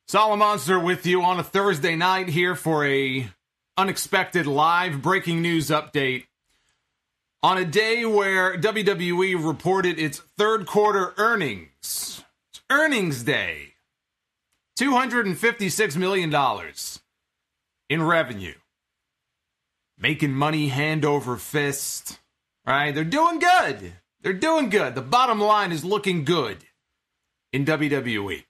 Solomonster with you on a Thursday night here for a unexpected live breaking news update on a day where WWE reported its third quarter earnings. It's earnings day. $256 million in revenue. Making money hand over fist. Right? They're doing good. They're doing good. The bottom line is looking good in WWE.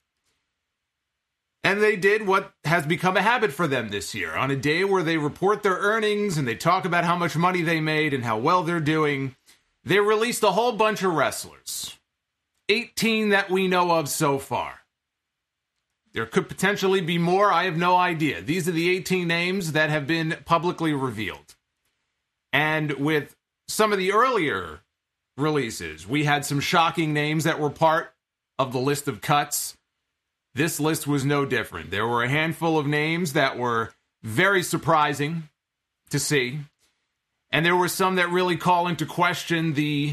And they did what has become a habit for them this year. On a day where they report their earnings and they talk about how much money they made and how well they're doing, they released a whole bunch of wrestlers. 18 that we know of so far. There could potentially be more. I have no idea. These are the 18 names that have been publicly revealed. And with some of the earlier releases, we had some shocking names that were part of the list of cuts. This list was no different. There were a handful of names that were very surprising to see. And there were some that really call into question the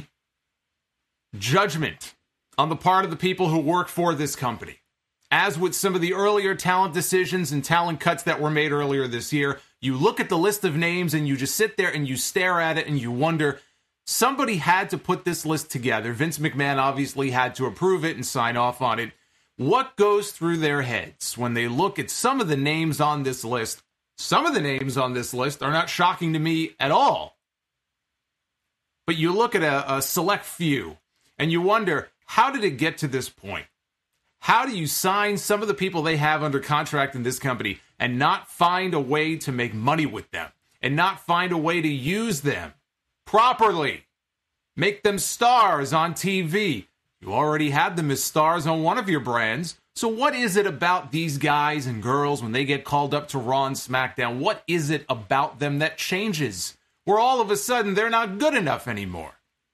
judgment on the part of the people who work for this company. As with some of the earlier talent decisions and talent cuts that were made earlier this year, you look at the list of names and you just sit there and you stare at it and you wonder, somebody had to put this list together. Vince McMahon obviously had to approve it and sign off on it. What goes through their heads when they look at some of the names on this list? Some of the names on this list are not shocking to me at all. But you look at a select few and you wonder, how did it get to this point? How do you sign some of the people they have under contract in this company and not find a way to make money with them and not find a way to use them properly? Make them stars on TV. You already had them as stars on one of your brands. So what is it about these guys and girls when they get called up to Raw and SmackDown? What is it about them that changes? Where all of a sudden they're not good enough anymore?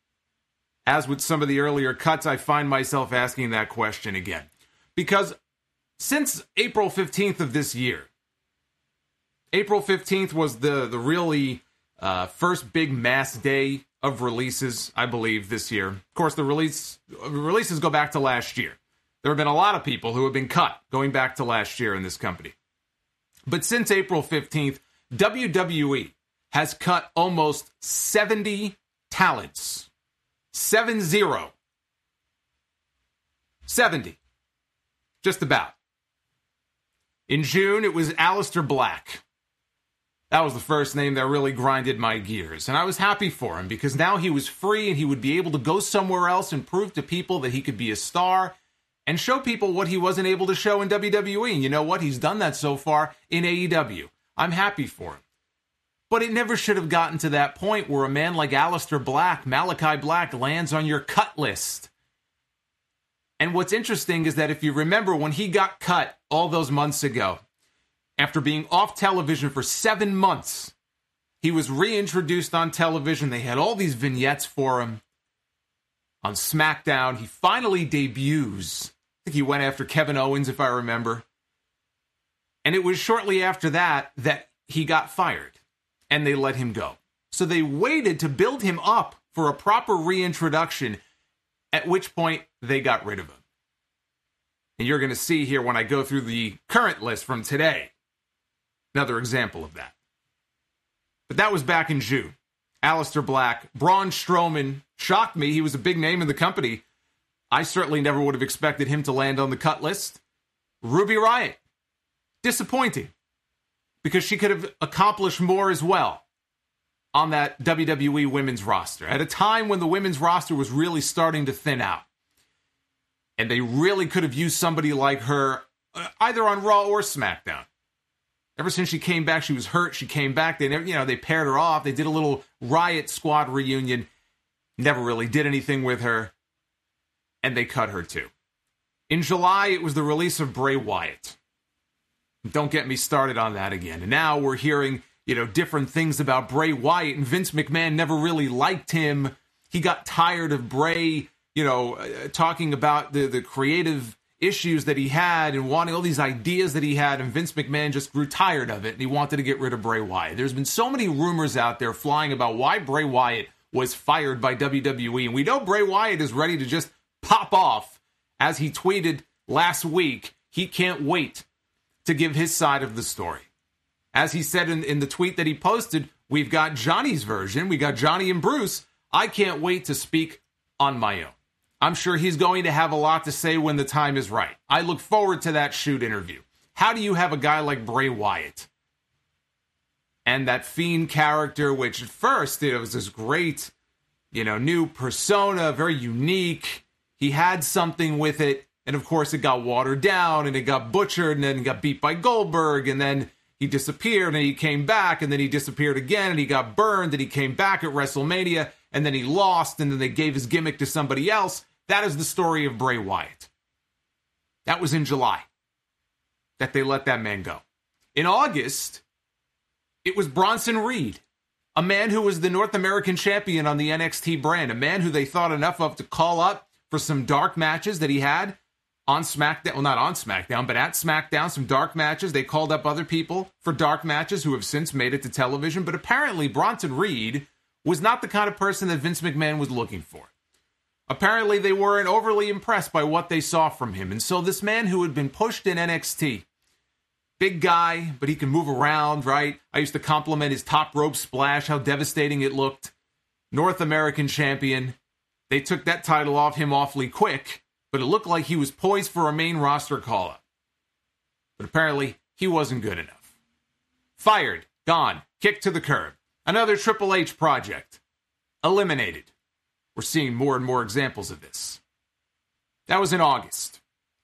As with some of the earlier cuts, I find myself asking that question again. Because since April 15th of this year, April 15th was the really first big mass day of releases, I believe, this year. Of course, the releases go back to last year. There have been a lot of people who have been cut going back to last year in this company. But since April 15th, WWE has cut almost 70 talents. 70. 70. Just about. In June, it was Aleister Black. That was the first name that really grinded my gears. And I was happy for him because now he was free and he would be able to go somewhere else and prove to people that he could be a star and show people what he wasn't able to show in WWE. And you know what? He's done that so far in AEW. I'm happy for him. But it never should have gotten to that point where a man like Aleister Black, Malachi Black, lands on your cut list. And what's interesting is that if you remember when he got cut all those months ago, after being off television for 7 months, he was reintroduced on television. They had all these vignettes for him on SmackDown. He finally debuts. I think he went after Kevin Owens, if I remember. And it was shortly after that that he got fired, and they let him go. So they waited to build him up for a proper reintroduction, at which point they got rid of him. And you're going to see here when I go through the current list from today, another example of that. But that was back in June. Aleister Black, Braun Strowman shocked me. He was a big name in the company. I certainly never would have expected him to land on the cut list. Ruby Riott, disappointing, because she could have accomplished more as well on that WWE women's roster at a time when the women's roster was really starting to thin out. And they really could have used somebody like her either on Raw or SmackDown. Ever since she came back, she was hurt. She came back. They never, they paired her off. They did a little Riot Squad reunion. Never really did anything with her. And they cut her too. In July, it was the release of Bray Wyatt. Don't get me started on that again. And now we're hearing, different things about Bray Wyatt. And Vince McMahon never really liked him. He got tired of Bray, talking about the creative issues that he had and wanting all these ideas that he had, and Vince McMahon just grew tired of it, and he wanted to get rid of Bray Wyatt. There's been so many rumors out there flying about why Bray Wyatt was fired by WWE, and we know Bray Wyatt is ready to just pop off. As he tweeted last week, he can't wait to give his side of the story. As he said in the tweet that he posted, we've got Johnny's version. We got Johnny and Bruce. I can't wait to speak on my own. I'm sure he's going to have a lot to say when the time is right. I look forward to that shoot interview. How do you have a guy like Bray Wyatt and that Fiend character, which at first it was this great, new persona, very unique. He had something with it. And of course it got watered down and it got butchered and then it got beat by Goldberg and then he disappeared and he came back and then he disappeared again and he got burned and he came back at WrestleMania and then he lost and then they gave his gimmick to somebody else. That is the story of Bray Wyatt. That was in July that they let that man go. In August, it was Bronson Reed, a man who was the North American champion on the NXT brand, a man who they thought enough of to call up for some dark matches that he had on SmackDown. Well, not on SmackDown, but at SmackDown, some dark matches. They called up other people for dark matches who have since made it to television. But apparently Bronson Reed was not the kind of person that Vince McMahon was looking for. Apparently they weren't overly impressed by what they saw from him. And so this man who had been pushed in NXT, big guy, but he can move around, right? I used to compliment his top rope splash, how devastating it looked. North American champion. They took that title off him awfully quick, but it looked like he was poised for a main roster call-up. But apparently, he wasn't good enough. Fired, gone, kicked to the curb. Another Triple H project. Eliminated. We're seeing more and more examples of this. That was in August.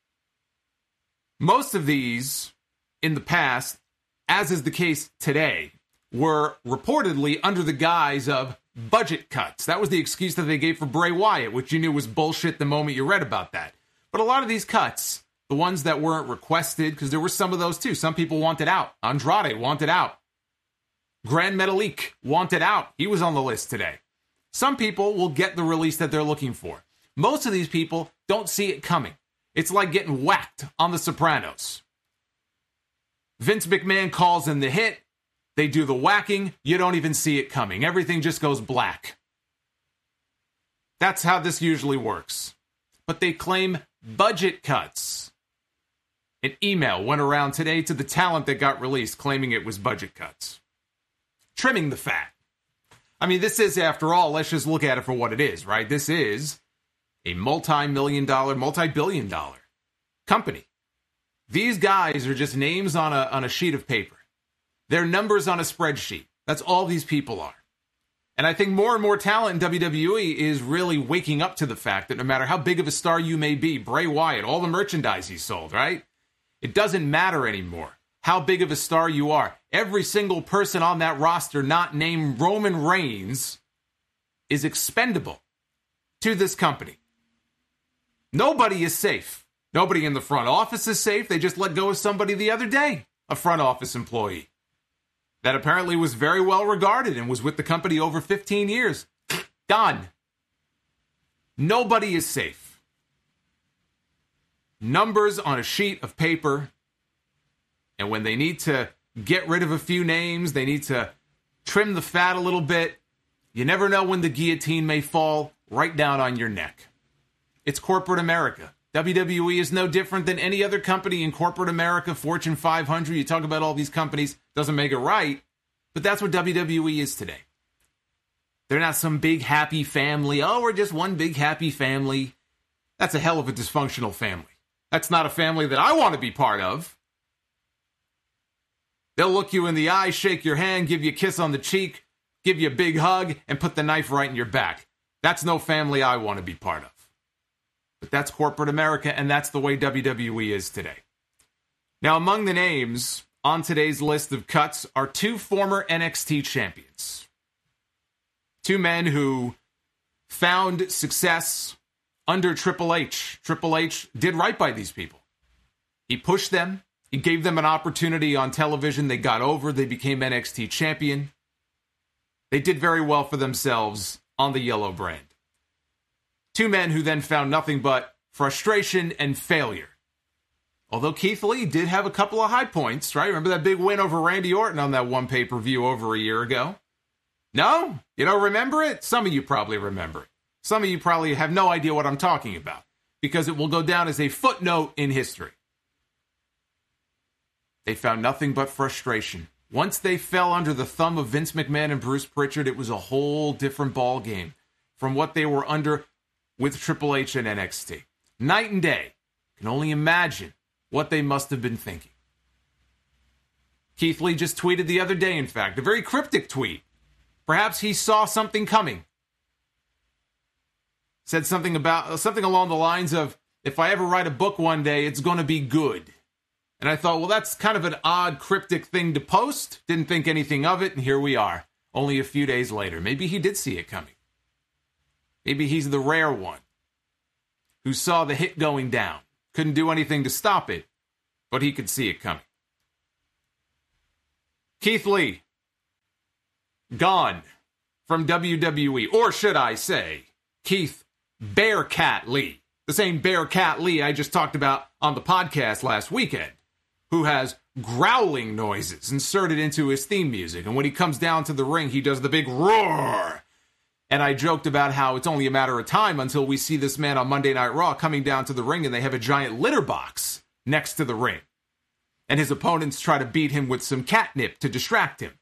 Most of these, in the past, as is the case today, were reportedly under the guise of budget cuts. That was the excuse that they gave for Bray Wyatt, which you knew was bullshit the moment you read about that. But a lot of these cuts, the ones that weren't requested, because there were some of those too. Some people wanted out. Andrade wanted out. Grand Metalik wanted out. He was on the list today. Some people will get the release that they're looking for. Most of these people don't see it coming. It's like getting whacked on The Sopranos. Vince McMahon calls in the hit. They do the whacking. You don't even see it coming. Everything just goes black. That's how this usually works. But they claim budget cuts. An email went around today to the talent that got released claiming it was budget cuts. Trimming the fat. I mean, this is, after all, let's just look at it for what it is, right? This is a multi-billion dollar company. These guys are just names on a sheet of paper. They're numbers on a spreadsheet. That's all these people are. And I think more and more talent in WWE is really waking up to the fact that no matter how big of a star you may be, Bray Wyatt, all the merchandise he sold, right? It doesn't matter anymore how big of a star you are. Every single person on that roster not named Roman Reigns is expendable to this company. Nobody is safe. Nobody in the front office is safe. They just let go of somebody the other day, a front office employee that apparently was very well regarded and was with the company over 15 years. Gone. Nobody is safe. Numbers on a sheet of paper. And when they need to get rid of a few names, they need to trim the fat a little bit. You never know when the guillotine may fall right down on your neck. It's corporate America. WWE is no different than any other company in corporate America, Fortune 500. You talk about all these companies, doesn't make it right, but that's what WWE is today. They're not some big happy family. Oh, we're just one big happy family. That's a hell of a dysfunctional family. That's not a family that I want to be part of. They'll look you in the eye, shake your hand, give you a kiss on the cheek, give you a big hug, and put the knife right in your back. That's no family I want to be part of. But that's corporate America, and that's the way WWE is today. Now, among the names on today's list of cuts are two former NXT champions. Two men who found success under Triple H. Triple H did right by these people. He pushed them. He gave them an opportunity on television. They got over. They became NXT champion. They did very well for themselves on the yellow brand. Two men who then found nothing but frustration and failure. Although Keith Lee did have a couple of high points, right? Remember that big win over Randy Orton on that one pay-per-view over a year ago? No? You don't remember it? Some of you probably remember it. Some of you probably have no idea what I'm talking about, because it will go down as a footnote in history. they found nothing but frustration. Once they fell under the thumb of Vince McMahon and Bruce Pritchard, it was a whole different ball game from what they were under with Triple H and NXT. Night and day. Can only imagine what they must have been thinking. Keith Lee just tweeted the other day, in fact, a very cryptic tweet. Perhaps he saw something coming. Said something along the lines of, if I ever write a book one day, it's going to be good. And I thought, well, that's kind of an odd, cryptic thing to post. Didn't think anything of it, and here we are, only a few days later. Maybe he did see it coming. Maybe he's the rare one who saw the hit going down. Couldn't do anything to stop it, but he could see it coming. Keith Lee, gone from WWE, or should I say, Keith Bearcat Lee, the same Bearcat Lee I just talked about on the podcast last weekend, who has growling noises inserted into his theme music, and when he comes down to the ring, he does the big roar. And I joked about how it's only a matter of time until we see this man on Monday Night Raw coming down to the ring and they have a giant litter box next to the ring. And his opponents try to beat him with some catnip to distract him.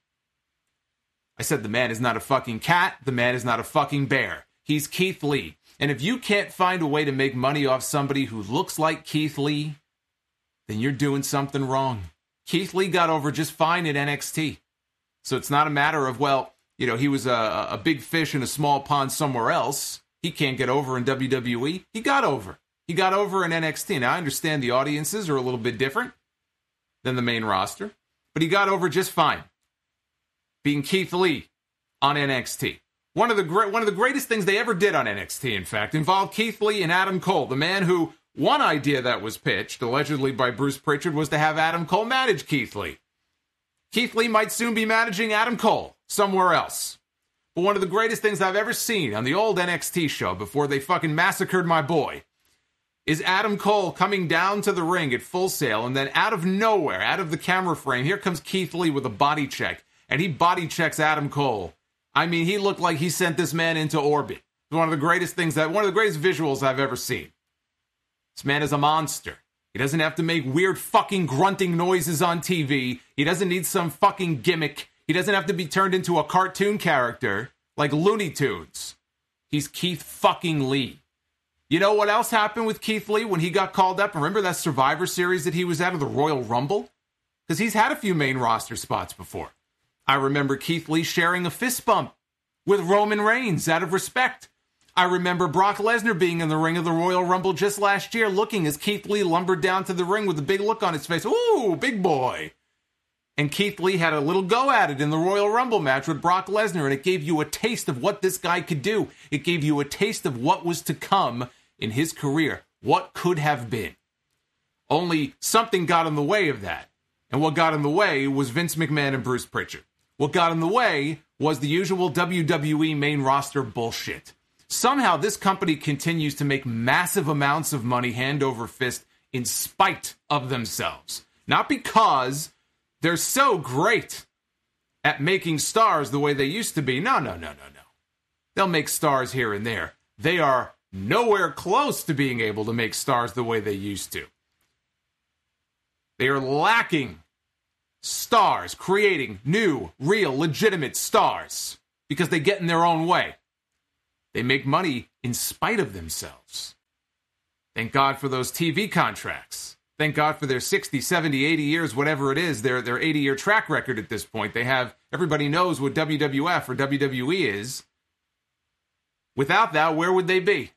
I said the man is not a fucking cat, the man is not a fucking bear. He's Keith Lee. And if you can't find a way to make money off somebody who looks like Keith Lee, then you're doing something wrong. Keith Lee got over just fine at NXT. So it's not a matter of, well, you know, he was a big fish in a small pond somewhere else. He can't get over in WWE. He got over. He got over in NXT. Now, I understand the audiences are a little bit different than the main roster, but he got over just fine being Keith Lee on NXT. One of the greatest things they ever did on NXT, in fact, involved Keith Lee and Adam Cole, the man who, one idea that was pitched, allegedly by Bruce Pritchard, was to have Adam Cole manage Keith Lee. Keith Lee might soon be managing Adam Cole somewhere else. But one of the greatest things I've ever seen on the old NXT show before they fucking massacred my boy is Adam Cole coming down to the ring at Full Sail, and then out of nowhere, out of the camera frame, here comes Keith Lee with a body check, and he body checks Adam Cole. I mean, he looked like he sent this man into orbit. One of the greatest visuals I've ever seen. This man is a monster. He doesn't have to make weird fucking grunting noises on TV. He doesn't need some fucking gimmick. He doesn't have to be turned into a cartoon character like Looney Tunes. He's Keith fucking Lee. You know what else happened with Keith Lee when he got called up? Remember that Survivor Series that he was at, of the Royal Rumble? Because he's had a few main roster spots before. I remember Keith Lee sharing a fist bump with Roman Reigns out of respect. I remember Brock Lesnar being in the ring of the Royal Rumble just last year, looking as Keith Lee lumbered down to the ring with a big look on his face. Ooh, big boy. And Keith Lee had a little go at it in the Royal Rumble match with Brock Lesnar, and it gave you a taste of what this guy could do. It gave you a taste of what was to come in his career, what could have been. Only something got in the way of that. And what got in the way was Vince McMahon and Bruce Pritchard. What got in the way was the usual WWE main roster bullshit. Somehow this company continues to make massive amounts of money hand over fist in spite of themselves. Not because they're so great at making stars the way they used to be. No. They'll make stars here and there. They are nowhere close to being able to make stars the way they used to. They are lacking stars, creating new, real, legitimate stars because they get in their own way. They make money in spite of themselves. Thank God for those TV contracts. Thank God for their 60, 70, 80 years, whatever it is, their 80-year track record at this point. They have, everybody knows what WWF or WWE is. Without that, where would they be?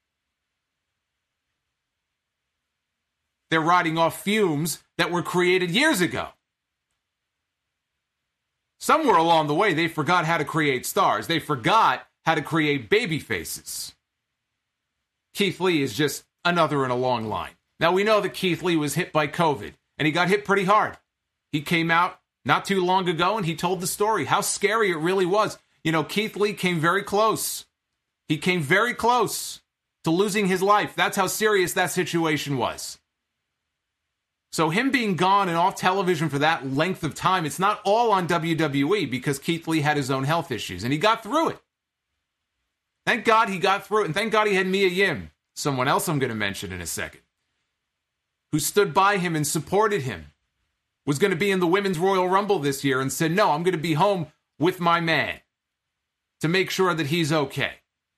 They're riding off fumes that were created years ago. Somewhere along the way, they forgot how to create stars. They forgot how to create baby faces. Keith Lee is just another in a long line. Now, we know that Keith Lee was hit by COVID, and he got hit pretty hard. He came out not too long ago, and he told the story, how scary it really was. You know, Keith Lee came very close. He came very close to losing his life. That's how serious that situation was. So him being gone and off television for that length of time, it's not all on WWE because Keith Lee had his own health issues, and he got through it. Thank God he got through it, and thank God he had Mia Yim, someone else I'm going to mention in a second, who stood by him and supported him was going to be in the Women's Royal Rumble this year and said, no, I'm going to be home with my man to make sure that he's okay.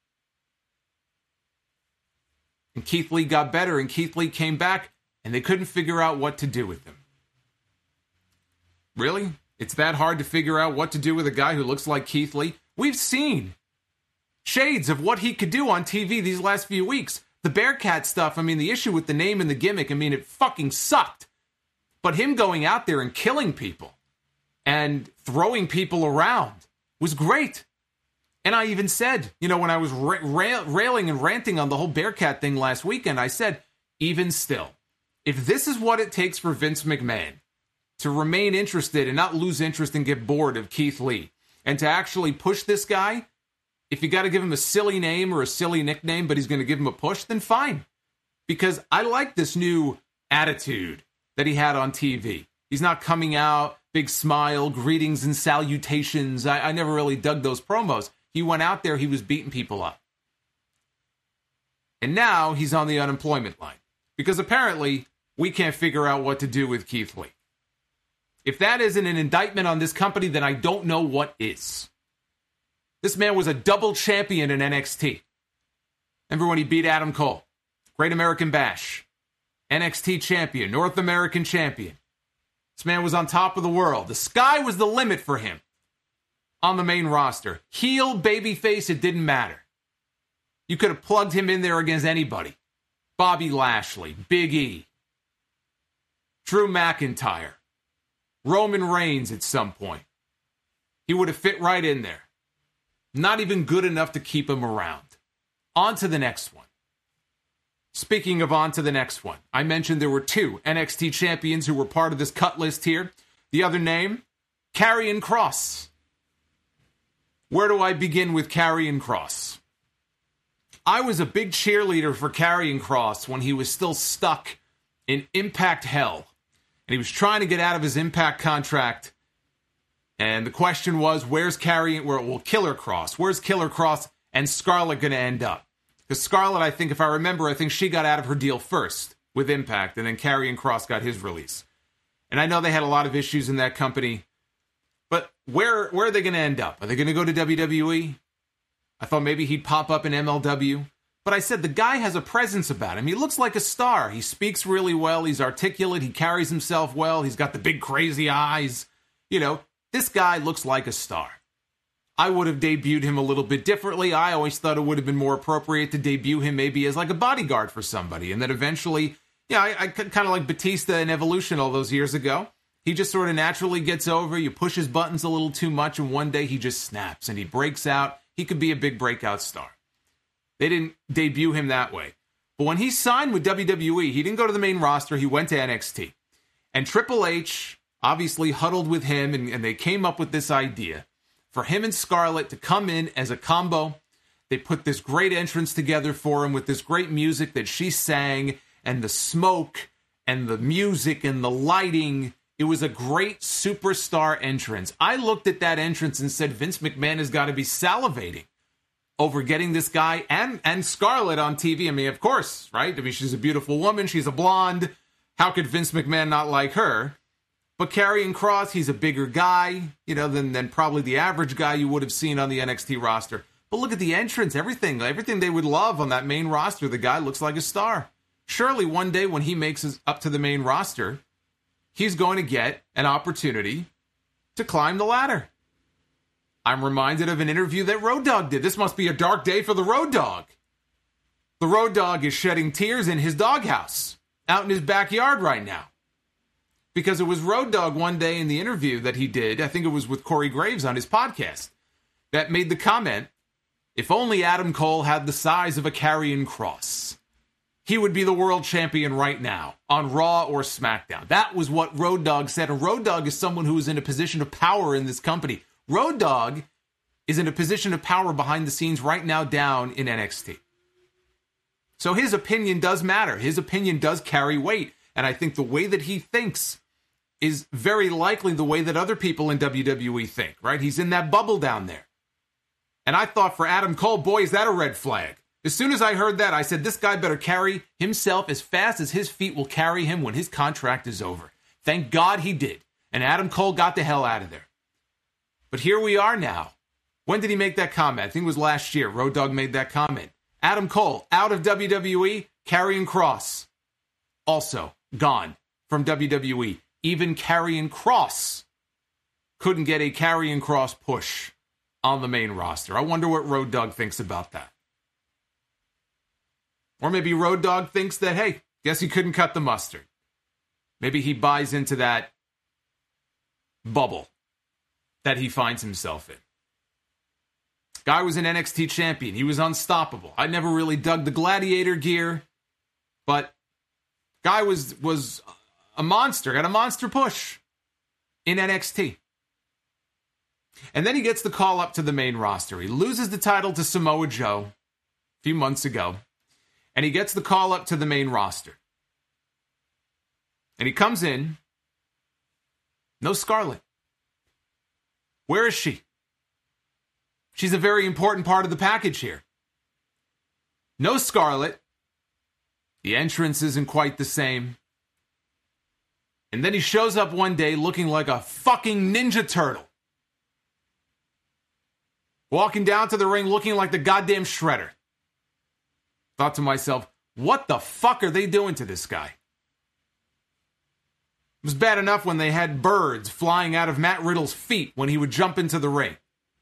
And Keith Lee got better, and Keith Lee came back, and they couldn't figure out what to do with him. Really? It's that hard to figure out what to do with a guy who looks like Keith Lee? We've seen shades of what he could do on TV these last few weeks. The Bearcat stuff, the issue with the name and the gimmick, it fucking sucked. But him going out there and killing people and throwing people around was great. And I even said, when I was railing and ranting on the whole Bearcat thing last weekend, I said, even still, if this is what it takes for Vince McMahon to remain interested and not lose interest and get bored of Keith Lee, and to actually push this guy, if you got to give him a silly name or a silly nickname, but he's going to give him a push, then fine. Because I like this new attitude that he had on TV. He's not coming out, big smile, greetings and salutations. I never really dug those promos. He went out there, he was beating people up. And now he's on the unemployment line. Because apparently, we can't figure out what to do with Keith Lee. If that isn't an indictment on this company, then I don't know what is. This man was a double champion in NXT. Remember when he beat Adam Cole? Great American Bash. NXT champion, North American champion. This man was on top of the world. The sky was the limit for him on the main roster. Heel, babyface, it didn't matter. You could have plugged him in there against anybody. Bobby Lashley, Big E, Drew McIntyre, Roman Reigns at some point. He would have fit right in there. Not even good enough to keep him around. On to the next one. Speaking of on to the next one, I mentioned there were 2 NXT champions who were part of this cut list here. The other name, Karrion Kross. Where do I begin with Karrion Kross? I was a big cheerleader for Karrion Kross when he was still stuck in Impact hell. And he was trying to get out of his Impact contract. And the question was, where's Killer Kross? Where's Killer Kross and Scarlett going to end up? Because Scarlett, I think she got out of her deal first with Impact, and then Karrion Kross got his release. And I know they had a lot of issues in that company. But where are they going to end up? Are they going to go to WWE? I thought maybe he'd pop up in MLW. But I said the guy has a presence about him. He looks like a star. He speaks really well. He's articulate. He carries himself well. He's got the big crazy eyes. This guy looks like a star. I would have debuted him a little bit differently. I always thought it would have been more appropriate to debut him maybe as like a bodyguard for somebody. And then eventually, I kind of like Batista in Evolution all those years ago. He just sort of naturally gets over. You push his buttons a little too much, and one day he just snaps and he breaks out. He could be a big breakout star. They didn't debut him that way. But when he signed with WWE, he didn't go to the main roster. He went to NXT. And Triple H obviously huddled with him, and they came up with this idea for him and Scarlett to come in as a combo. They put this great entrance together for him with this great music that she sang, and the smoke, and the music, and the lighting. It was a great superstar entrance. I looked at that entrance and said, Vince McMahon has got to be salivating over getting this guy and Scarlett on TV. Of course, right? She's a beautiful woman. She's a blonde. How could Vince McMahon not like her? But Karrion Kross, he's a bigger guy, than probably the average guy you would have seen on the NXT roster. But look at the entrance, everything they would love on that main roster. The guy looks like a star. Surely one day when he makes it up to the main roster, he's going to get an opportunity to climb the ladder. I'm reminded of an interview that Road Dogg did. This must be a dark day for the Road Dogg. The Road Dogg is shedding tears in his doghouse out in his backyard right now. Because it was Road Dogg one day in the interview that he did, I think it was with Corey Graves on his podcast, that made the comment, if only Adam Cole had the size of a Karrion Kross, he would be the world champion right now on Raw or SmackDown. That was what Road Dogg said. And Road Dogg is someone who is in a position of power in this company. Road Dogg is in a position of power behind the scenes right now down in NXT. So his opinion does matter. His opinion does carry weight. And I think the way that he thinks is very likely the way that other people in WWE think, right? He's in that bubble down there. And I thought for Adam Cole, boy, is that a red flag. As soon as I heard that, I said, this guy better carry himself as fast as his feet will carry him when his contract is over. Thank God he did. And Adam Cole got the hell out of there. But here we are now. When did he make that comment? I think it was last year. Road Dogg made that comment. Adam Cole, out of WWE. Karrion Kross, also gone from WWE. Even Karrion Kross couldn't get a Karrion Kross push on the main roster. I wonder what Road Dogg thinks about that. Or maybe Road Dogg thinks that, hey, guess he couldn't cut the mustard. Maybe he buys into that bubble that he finds himself in. Guy was an NXT champion. He was unstoppable. I never really dug the gladiator gear, but guy was a monster, got a monster push in NXT. And then he gets the call up to the main roster. He loses the title to Samoa Joe a few months ago, and he gets the call up to the main roster. And he comes in, no Scarlett. Where is she? She's a very important part of the package here. No Scarlett. The entrance isn't quite the same. And then he shows up one day looking like a fucking Ninja Turtle. Walking down to the ring looking like the goddamn Shredder. Thought to myself, what the fuck are they doing to this guy? It was bad enough when they had birds flying out of Matt Riddle's feet when he would jump into the ring.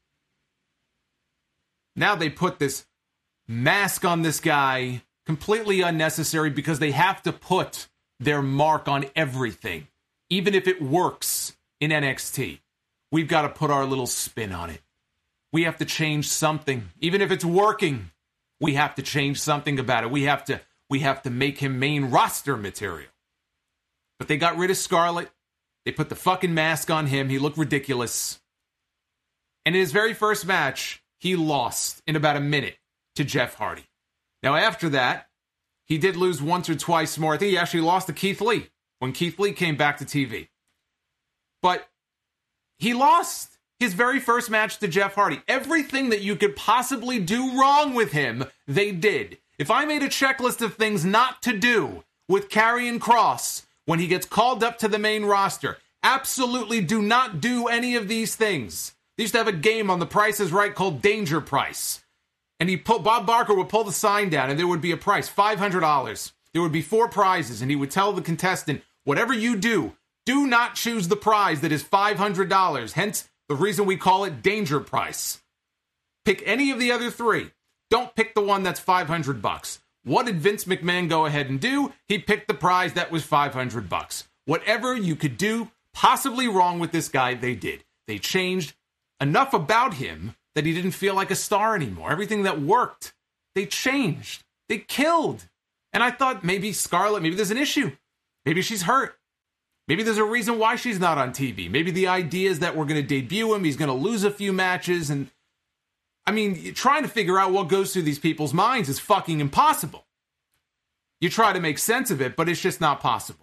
Now they put this mask on this guy, completely unnecessary, because they have to put their mark on everything. Even if it works in NXT, we've got to put our little spin on it. We have to change something. Even if it's working, we have to change something about it. We have to make him main roster material. But they got rid of Scarlett. They put the fucking mask on him. He looked ridiculous. And in his very first match, he lost in about a minute to Jeff Hardy. Now, after that, he did lose once or twice more. I think he actually lost to Keith Lee when Keith Lee came back to TV. But he lost his very first match to Jeff Hardy. Everything that you could possibly do wrong with him, they did. If I made a checklist of things not to do with Karrion Kross when he gets called up to the main roster, absolutely do not do any of these things. They used to have a game on The Price is Right called Danger Price. And Bob Barker would pull the sign down and there would be a price, $500. There would be 4 prizes and he would tell the contestant, whatever you do not choose the prize that is $500. Hence, the reason we call it Danger Price. Pick any of the other 3. Don't pick the one that's $500. What did Vince McMahon go ahead and do? He picked the prize that was $500. Whatever you could do possibly wrong with this guy, they did. They changed enough about him that he didn't feel like a star anymore. Everything that worked, they changed. They killed. And I thought maybe Scarlett, maybe there's an issue. Maybe she's hurt. Maybe there's a reason why she's not on TV. Maybe the idea is that we're going to debut him. He's going to lose a few matches. And I mean, trying to figure out what goes through these people's minds is fucking impossible. You try to make sense of it, but it's just not possible.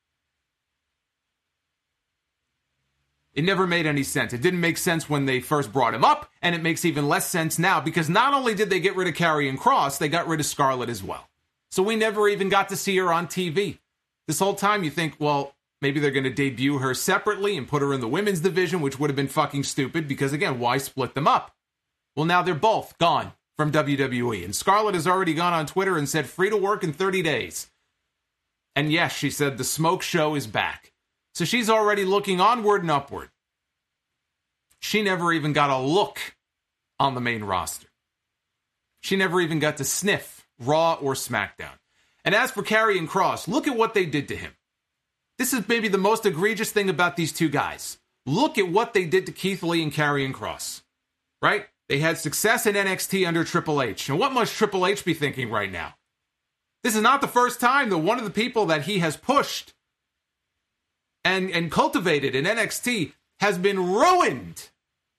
It never made any sense. It didn't make sense when they first brought him up, and it makes even less sense now because not only did they get rid of Karrion Kross, they got rid of Scarlett as well. So we never even got to see her on TV. This whole time you think, well, maybe they're going to debut her separately and put her in the women's division, which would have been fucking stupid because, again, why split them up? Well, now they're both gone from WWE. And Scarlett has already gone on Twitter and said free to work in 30 days. And yes, she said the smoke show is back. So she's already looking onward and upward. She never even got a look on the main roster. She never even got to sniff Raw or SmackDown. And as for Karrion Kross, look at what they did to him. This is maybe the most egregious thing about these two guys. Look at what they did to Keith Lee and Karrion Kross. Right? They had success in NXT under Triple H. And what must Triple H be thinking right now? This is not the first time that one of the people that he has pushed and cultivated in NXT has been ruined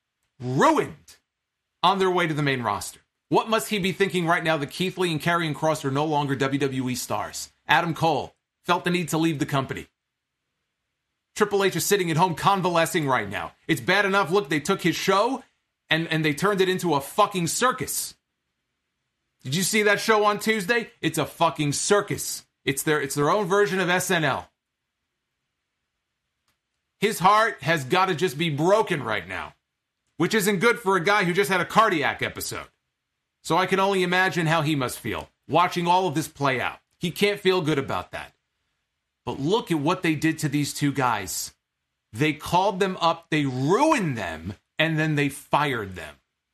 on their way to the main roster. What must he be thinking right now that Keith Lee and Karrion Kross are no longer WWE stars? Adam Cole felt the need to leave the company. Triple H is sitting at home convalescing right now. It's bad enough, look, they took his show and they turned it into a fucking circus. Did you see that show on Tuesday? It's a fucking circus. It's their own version of SNL. his heart has got to just be broken right now, which isn't good for a guy who just had a cardiac episode. So I can only imagine how he must feel watching all of this play out. He can't feel good about that. But look at what they did to these two guys. They called them up, they ruined them, and then they fired them.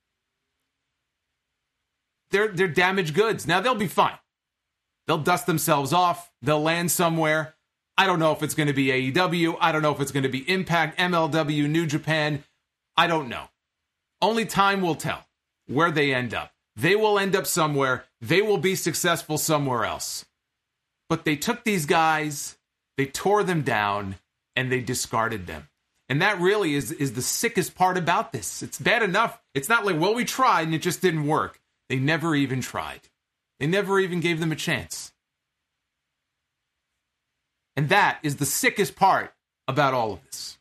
They're damaged goods. Now, they'll be fine. They'll dust themselves off. They'll land somewhere. I don't know if it's going to be AEW. I don't know if it's going to be Impact, MLW, New Japan. I don't know. Only time will tell where they end up. They will end up somewhere. They will be successful somewhere else. But they took these guys, they tore them down, and they discarded them. And that really is the sickest part about this. It's bad enough. It's not like, well, we tried and it just didn't work. They never even tried. They never even gave them a chance. And that is the sickest part about all of this.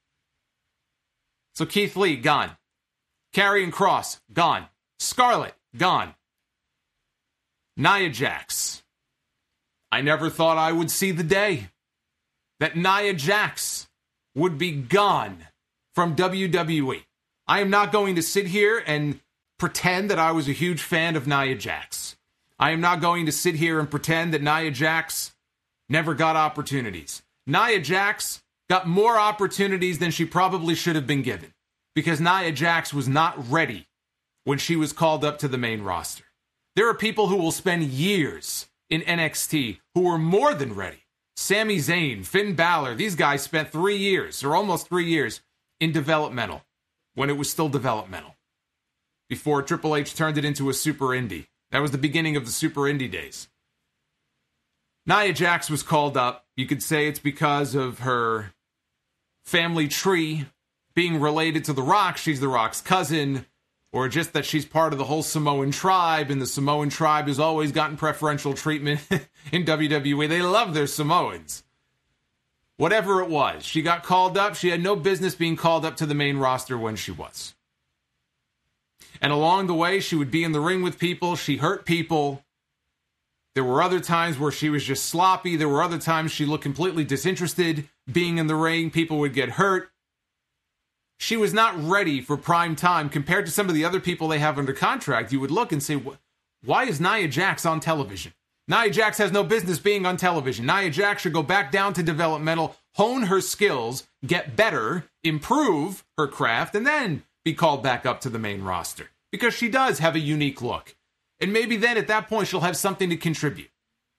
So Keith Lee, gone. Karrion Kross, gone. Scarlett, gone. Nia Jax. I never thought I would see the day that Nia Jax would be gone from WWE. I am not going to sit here and pretend that I was a huge fan of Nia Jax. I am not going to sit here and pretend that Nia Jax never got opportunities. Nia Jax got more opportunities than she probably should have been given because Nia Jax was not ready when she was called up to the main roster. There are people who will spend years in NXT who were more than ready. Sami Zayn, Finn Balor, these guys spent 3 years, or almost 3 years, in developmental, when it was still developmental, before Triple H turned it into a super indie. That was the beginning of the super indie days. Nia Jax was called up. You could say it's because of her family tree being related to The Rock. She's The Rock's cousin, or just that she's part of the whole Samoan tribe, and the Samoan tribe has always gotten preferential treatment in WWE. They love their Samoans. Whatever it was, she got called up. She had no business being called up to the main roster when she was. And along the way, she would be in the ring with people. She hurt people. There were other times where she was just sloppy. There were other times she looked completely disinterested being in the ring. People would get hurt. She was not ready for prime time compared to some of the other people they have under contract. You would look and say, why is Nia Jax on television? Nia Jax has no business being on television. Nia Jax should go back down to developmental, hone her skills, get better, improve her craft, and then be called back up to the main roster. Because she does have a unique look. And maybe then at that point she'll have something to contribute.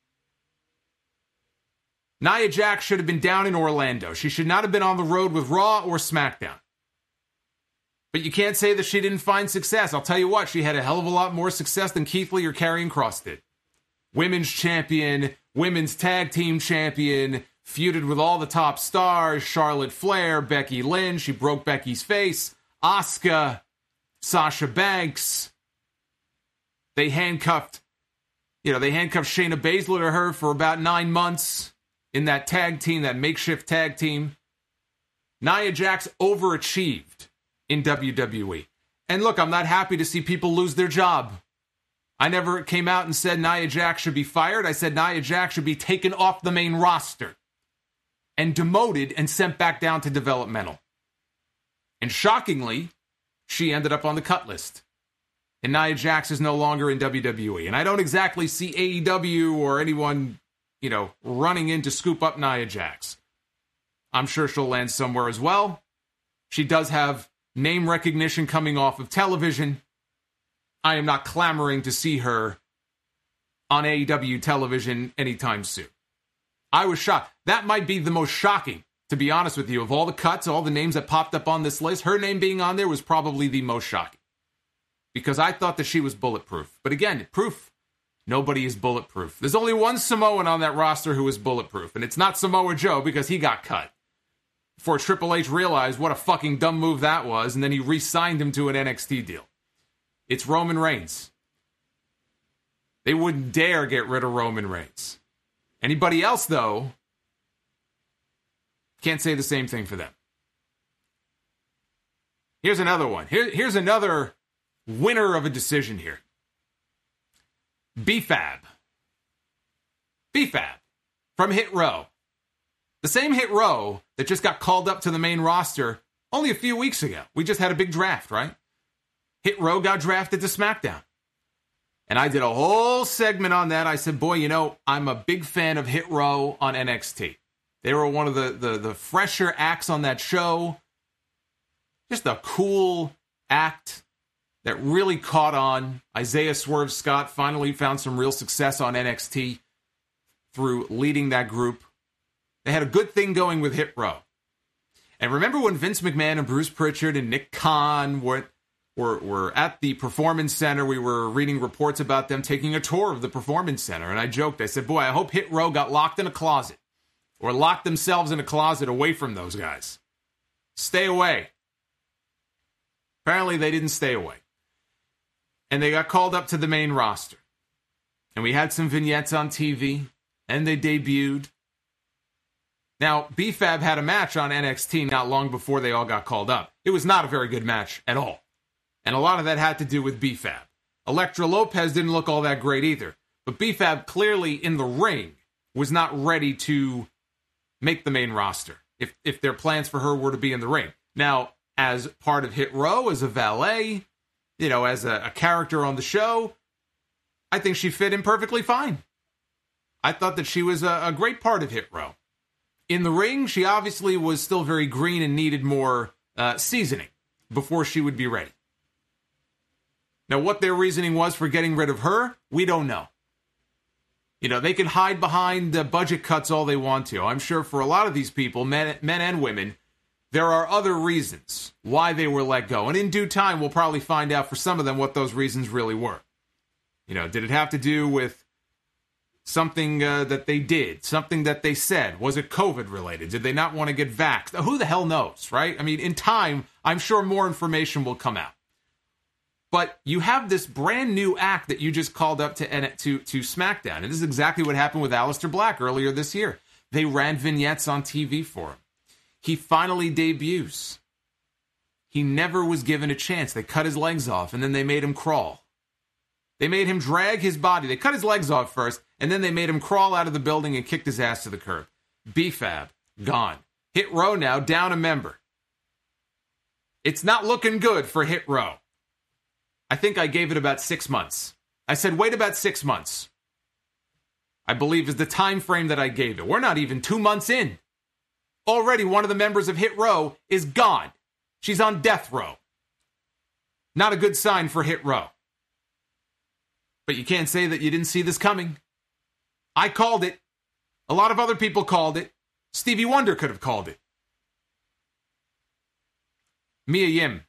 Nia Jax should have been down in Orlando. She should not have been on the road with Raw or SmackDown. But you can't say that she didn't find success. I'll tell you what, she had a hell of a lot more success than Keith Lee or Karrion Kross did. Women's champion, women's tag team champion, feuded with all the top stars, Charlotte Flair, Becky Lynch. She broke Becky's face. Asuka, Sasha Banks. They handcuffed Shayna Baszler to her for about 9 months in that tag team, that makeshift tag team. Nia Jax overachieved in WWE. And look, I'm not happy to see people lose their job. I never came out and said Nia Jax should be fired. I said Nia Jax should be taken off the main roster and demoted and sent back down to developmental. And shockingly, she ended up on the cut list. And Nia Jax is no longer in WWE. And I don't exactly see AEW or anyone, running in to scoop up Nia Jax. I'm sure she'll land somewhere as well. She does have name recognition coming off of television. I am not clamoring to see her on AEW television anytime soon. I was shocked. That might be the most shocking, to be honest with you. Of all the cuts, all the names that popped up on this list, her name being on there was probably the most shocking. Because I thought that she was bulletproof. But again, proof, nobody is bulletproof. There's only one Samoan on that roster who is bulletproof, and it's not Samoa Joe because he got cut. Before Triple H realized what a fucking dumb move that was, and then he re-signed him to an NXT deal. It's Roman Reigns. They wouldn't dare get rid of Roman Reigns. Anybody else, though, can't say the same thing for them. Here's another one. Here's another winner of a decision here. B-Fab. B-Fab from Hit Row. The same Hit Row that just got called up to the main roster only a few weeks ago. We just had a big draft, right? Hit Row got drafted to SmackDown. And I did a whole segment on that. I said, boy, I'm a big fan of Hit Row on NXT. They were one of the fresher acts on that show. Just a cool act that really caught on. Isaiah Swerve Scott finally found some real success on NXT through leading that group. They had a good thing going with Hit Row. And remember when Vince McMahon and Bruce Pritchard and Nick Khan were at the Performance Center? We were reading reports about them taking a tour of the Performance Center. And I joked, I said, boy, I hope Hit Row got locked in a closet or locked themselves in a closet away from those guys. Stay away. Apparently they didn't stay away. And they got called up to the main roster. And we had some vignettes on TV. And they debuted. Now, B-Fab had a match on NXT not long before they all got called up. It was not a very good match at all. And a lot of that had to do with B-Fab. Elektra Lopez didn't look all that great either. But B-Fab clearly in the ring was not ready to make the main roster if their plans for her were to be in the ring. Now, as part of Hit Row, as a valet, as a character on the show, I think she fit in perfectly fine. I thought that she was a great part of Hit Row. In the ring, she obviously was still very green and needed more seasoning before she would be ready. Now, what their reasoning was for getting rid of her, we don't know. They can hide behind the budget cuts all they want to. I'm sure for a lot of these people, men and women, there are other reasons why they were let go. And in due time, we'll probably find out for some of them what those reasons really were. Did it have to do with something that they did, something that they said? Was it COVID related? Did they not want to get vaxxed? Who the hell knows, right? I mean, in time, I'm sure more information will come out. But you have this brand new act that you just called up to SmackDown. And this is exactly what happened with Aleister Black earlier this year. They ran vignettes on TV for him. He finally debuts. He never was given a chance. They cut his legs off, and then they made him crawl. They made him drag his body. They cut his legs off first, and then they made him crawl out of the building and kicked his ass to the curb. B-Fab, gone. Hit Row now, down a member. It's not looking good for Hit Row. I think I gave it about 6 months. I said, wait about 6 months. I believe is the time frame that I gave it. We're not even 2 months in. Already one of the members of Hit Row is gone. She's on death row. Not a good sign for Hit Row. But you can't say that you didn't see this coming. I called it. A lot of other people called it. Stevie Wonder could have called it. Mia Yim.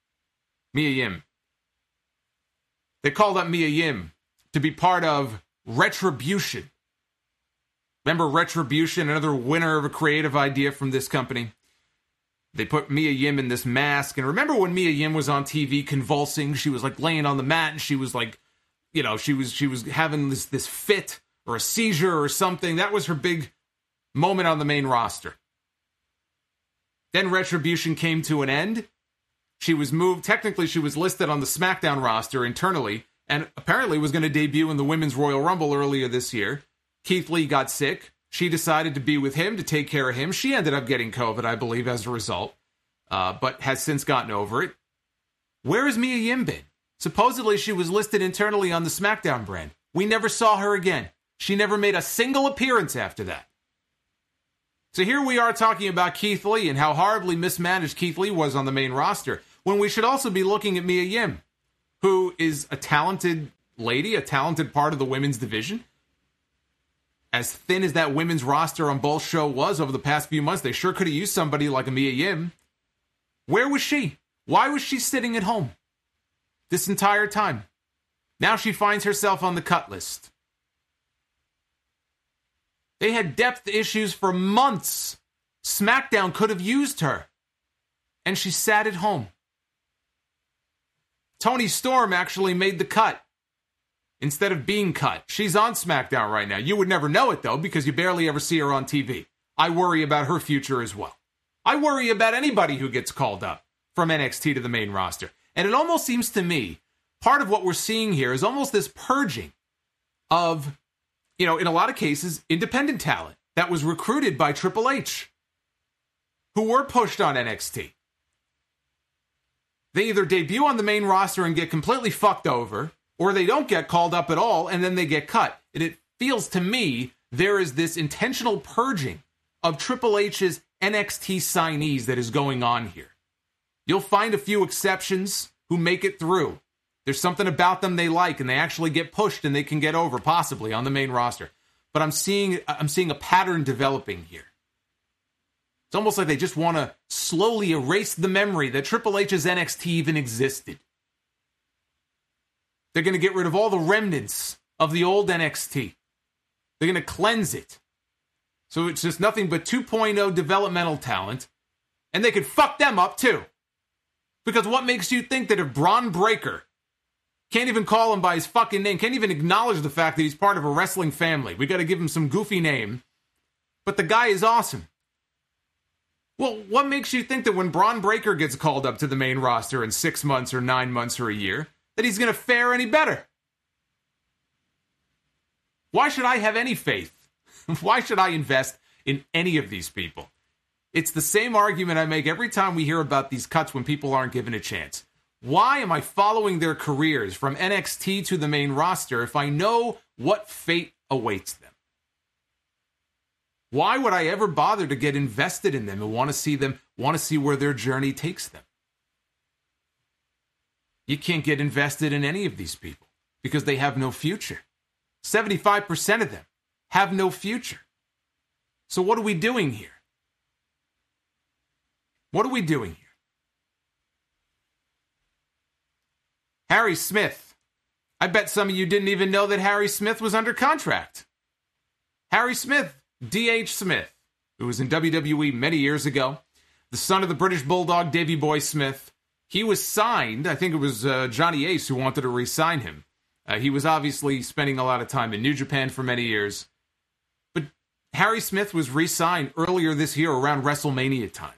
They called up Mia Yim to be part of Retribution. Remember Retribution, another winner of a creative idea from this company? They put Mia Yim in this mask. And remember when Mia Yim was on TV convulsing? She was like laying on the mat and she was like, she was having this fit or a seizure or something. That was her big moment on the main roster. Then Retribution came to an end. She was moved. Technically, she was listed on the SmackDown roster internally and apparently was going to debut in the Women's Royal Rumble earlier this year. Keith Lee got sick. She decided to be with him, to take care of him. She ended up getting COVID, I believe, as a result, but has since gotten over it. Where has Mia Yim been? Supposedly, she was listed internally on the SmackDown brand. We never saw her again. She never made a single appearance after that. So here we are talking about Keith Lee and how horribly mismanaged Keith Lee was on the main roster, when we should also be looking at Mia Yim, who is a talented lady, a talented part of the women's division. As thin as that women's roster on both show was over the past few months, they sure could have used somebody like a Mia Yim. Where was she? Why was she sitting at home this entire time? Now she finds herself on the cut list. They had depth issues for months. SmackDown could have used her. And she sat at home. Toni Storm actually made the cut instead of being cut. She's on SmackDown right now. You would never know it, though, because you barely ever see her on TV. I worry about her future as well. I worry about anybody who gets called up from NXT to the main roster. And it almost seems to me, part of what we're seeing here is almost this purging of, in a lot of cases, independent talent. that was recruited by Triple H, who were pushed on NXT. They either debut on the main roster and get completely fucked over, or they don't get called up at all and then they get cut. And it feels to me there is this intentional purging of Triple H's NXT signees that is going on here. You'll find a few exceptions who make it through. There's something about them they like and they actually get pushed and they can get over possibly on the main roster. But I'm seeing a pattern developing here. It's almost like they just want to slowly erase the memory that Triple H's NXT even existed. They're going to get rid of all the remnants of the old NXT. They're going to cleanse it. So it's just nothing but 2.0 developmental talent. And they could fuck them up too. Because what makes you think that if Bron Breakker can't even call him by his fucking name, can't even acknowledge the fact that he's part of a wrestling family, we got to give him some goofy name, but the guy is awesome. Well, what makes you think that when Bron Breakker gets called up to the main roster in 6 months or 9 months or a year, that he's going to fare any better? Why should I have any faith? Why should I invest in any of these people? It's the same argument I make every time we hear about these cuts when people aren't given a chance. Why am I following their careers from NXT to the main roster if I know what fate awaits them? Why would I ever bother to get invested in them and want to see where their journey takes them? You can't get invested in any of these people because they have no future. 75% of them have no future. So what are we doing here? What are we doing here? Harry Smith. I bet some of you didn't even know that Harry Smith was under contract. Harry Smith, D.H. Smith, who was in WWE many years ago, the son of the British Bulldog Davey Boy Smith. He was signed, I think it was Johnny Ace who wanted to re-sign him. He was obviously spending a lot of time in New Japan for many years. But Harry Smith was re-signed earlier this year around WrestleMania time.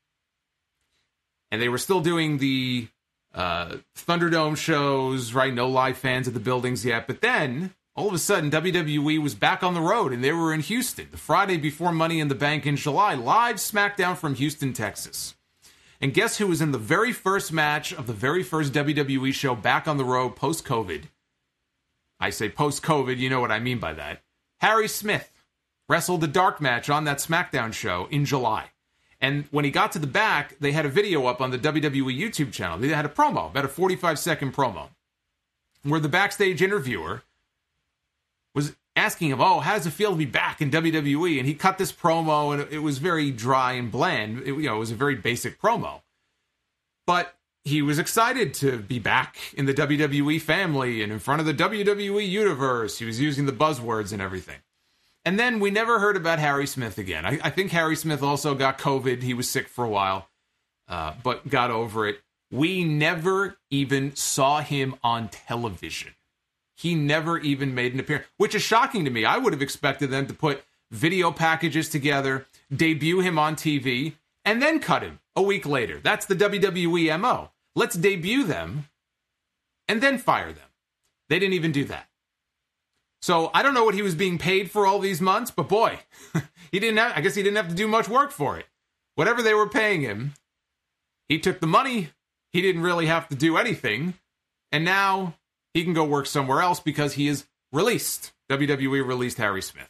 And they were still doing the Thunderdome shows, right? No live fans at the buildings yet. But then, all of a sudden, WWE was back on the road, and they were in Houston. The Friday before Money in the Bank in July, live SmackDown from Houston, Texas. And guess who was in the very first match of the very first WWE show back on the road post-COVID? I say post-COVID, you know what I mean by that. Harry Smith wrestled the dark match on that SmackDown show in July. And when he got to the back, they had a video up on the WWE YouTube channel. They had a promo, about a 45-second promo, where the backstage interviewer was asking him, how does it feel to be back in WWE? And he cut this promo, and it was very dry and bland. It was a very basic promo. But he was excited to be back in the WWE family and in front of the WWE universe. He was using the buzzwords and everything. And then we never heard about Harry Smith again. I think Harry Smith also got COVID. He was sick for a while, but got over it. We never even saw him on television. He never even made an appearance, which is shocking to me. I would have expected them to put video packages together, debut him on TV, and then cut him a week later. That's the WWE MO. Let's debut them and then fire them. They didn't even do that. So I don't know what he was being paid for all these months, but boy, I guess he didn't have to do much work for it. Whatever they were paying him, he took the money. He didn't really have to do anything. And now he can go work somewhere else because he is released. WWE released Harry Smith.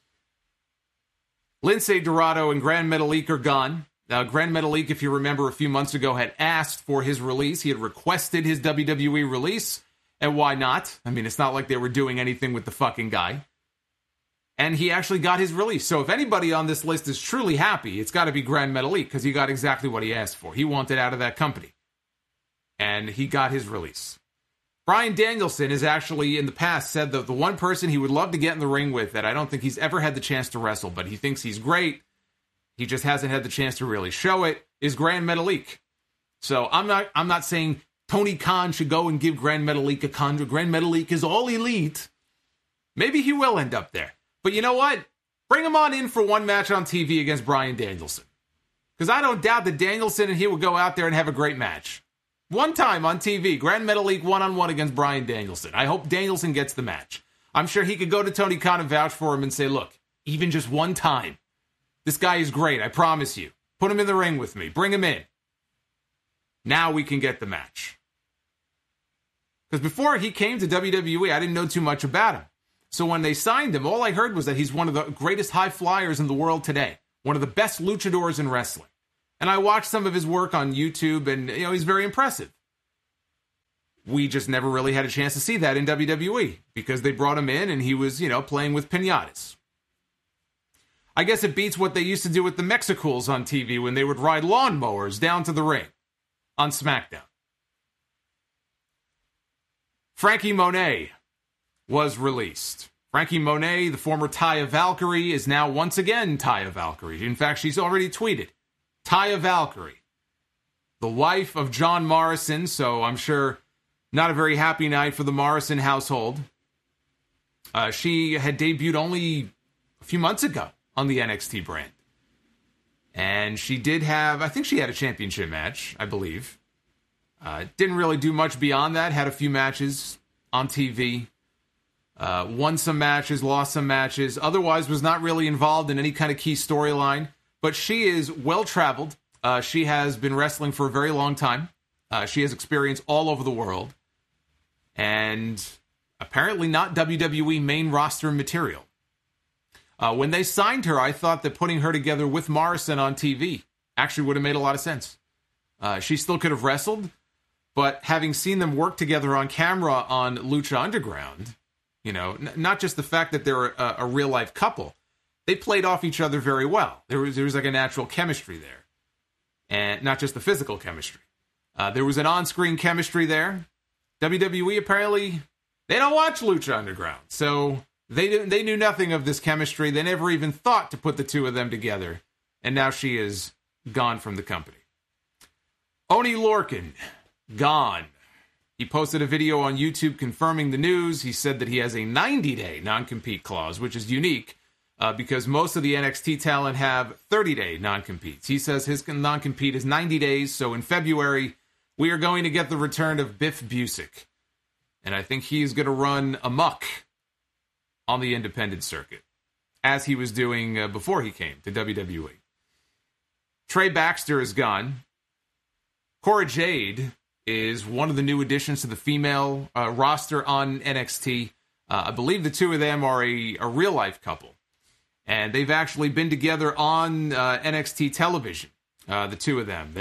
Lince Dorado and Gran Metalik are gone. Now, Gran Metalik, if you remember a few months ago, had asked for his release. He had requested his WWE release. And why not? I mean, it's not like they were doing anything with the fucking guy. And he actually got his release. So if anybody on this list is truly happy, it's got to be Gran Metalik, because he got exactly what he asked for. He wanted out of that company. And he got his release. Bryan Danielson has actually, in the past, said that the one person he would love to get in the ring with that I don't think he's ever had the chance to wrestle, but he thinks he's great, he just hasn't had the chance to really show it, is Gran Metalik. So I'm not saying Tony Khan should go and give Gran Metalik a contract. Gran Metalik is all elite. Maybe he will end up there. But you know what? Bring him on in for one match on TV against Bryan Danielson. Because I don't doubt that Danielson and he will go out there and have a great match. One time on TV, Gran Metalik one-on-one against Bryan Danielson. I hope Danielson gets the match. I'm sure he could go to Tony Khan and vouch for him and say, look, even just one time. This guy is great, I promise you. Put him in the ring with me. Bring him in. Now we can get the match. Because before he came to WWE, I didn't know too much about him. So when they signed him, all I heard was that he's one of the greatest high flyers in the world today. One of the best luchadors in wrestling. And I watched some of his work on YouTube, and he's very impressive. We just never really had a chance to see that in WWE because they brought him in and he was, playing with piñatas. I guess it beats what they used to do with the Mexicools on TV when they would ride lawnmowers down to the ring on SmackDown. Frankie Monet was released. Frankie Monet, the former Taya Valkyrie, is now once again Taya Valkyrie. In fact, she's already tweeted, Taya Valkyrie, the wife of John Morrison, so I'm sure not a very happy night for the Morrison household. She had debuted only a few months ago on the NXT brand. And she did have, I think she had a championship match, I believe. Didn't really do much beyond that. Had a few matches on TV. Won some matches, lost some matches. Otherwise was not really involved in any kind of key storyline. But she is well-traveled. She has been wrestling for a very long time. She has experience all over the world. And apparently not WWE main roster material. When they signed her, I thought that putting her together with Morrison on TV actually would have made a lot of sense. She still could have wrestled, but having seen them work together on camera on Lucha Underground, not just the fact that they're a real-life couple, they played off each other very well. There was like a natural chemistry there, and not just the physical chemistry. There was an on-screen chemistry there. WWE, apparently, they don't watch Lucha Underground, so they knew nothing of this chemistry. They never even thought to put the two of them together, and now she is gone from the company. Oney Lorcan, gone. He posted a video on YouTube confirming the news. He said that he has a 90-day non-compete clause, which is unique because most of the NXT talent have 30-day non-competes. He says his non-compete is 90 days, so in February, we are going to get the return of Biff Busick. And I think he's going to run amok on the independent circuit, as he was doing before he came to WWE. Trey Baxter is gone. Cora Jade is one of the new additions to the female roster on NXT. I believe the two of them are a real-life couple. And they've actually been together on NXT television, the two of them.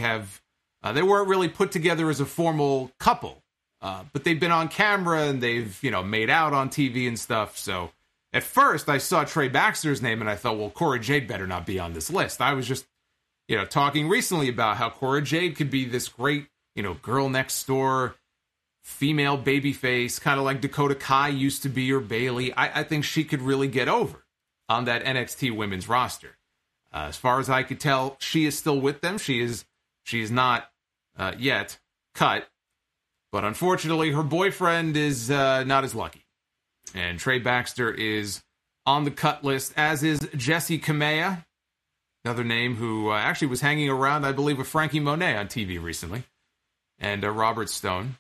They weren't really put together as a formal couple, but they've been on camera and they've, made out on TV and stuff. So at first I saw Trey Baxter's name and I thought, well, Cora Jade better not be on this list. I was just, talking recently about how Cora Jade could be this great, girl next door, female babyface, kind of like Dakota Kai used to be or Bayley. I think she could really get over on that NXT women's roster. As far as I could tell, she is still with them. She is not yet cut. But unfortunately, her boyfriend is not as lucky. And Trey Baxter is on the cut list, as is Jessi Kamea, another name who actually was hanging around, I believe, with Frankie Monet on TV recently. And Robert Stone.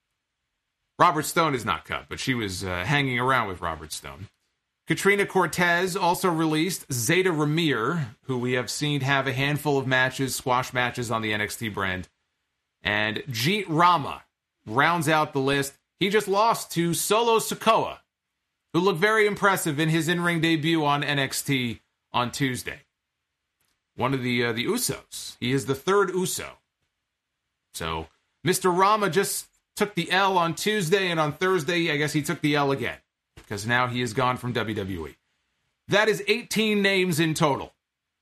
Robert Stone is not cut, but she was hanging around with Robert Stone. Katrina Cortez also released. Zeta Ramir, who we have seen have a handful of matches, squash matches on the NXT brand. And Jeet Rama rounds out the list. He just lost to Solo Sikoa, who looked very impressive in his in-ring debut on NXT on Tuesday. One of the Usos. He is the third Uso. So Mr. Rama just took the L on Tuesday, and on Thursday, I guess he took the L again, because now he is gone from WWE. That is 18 names in total.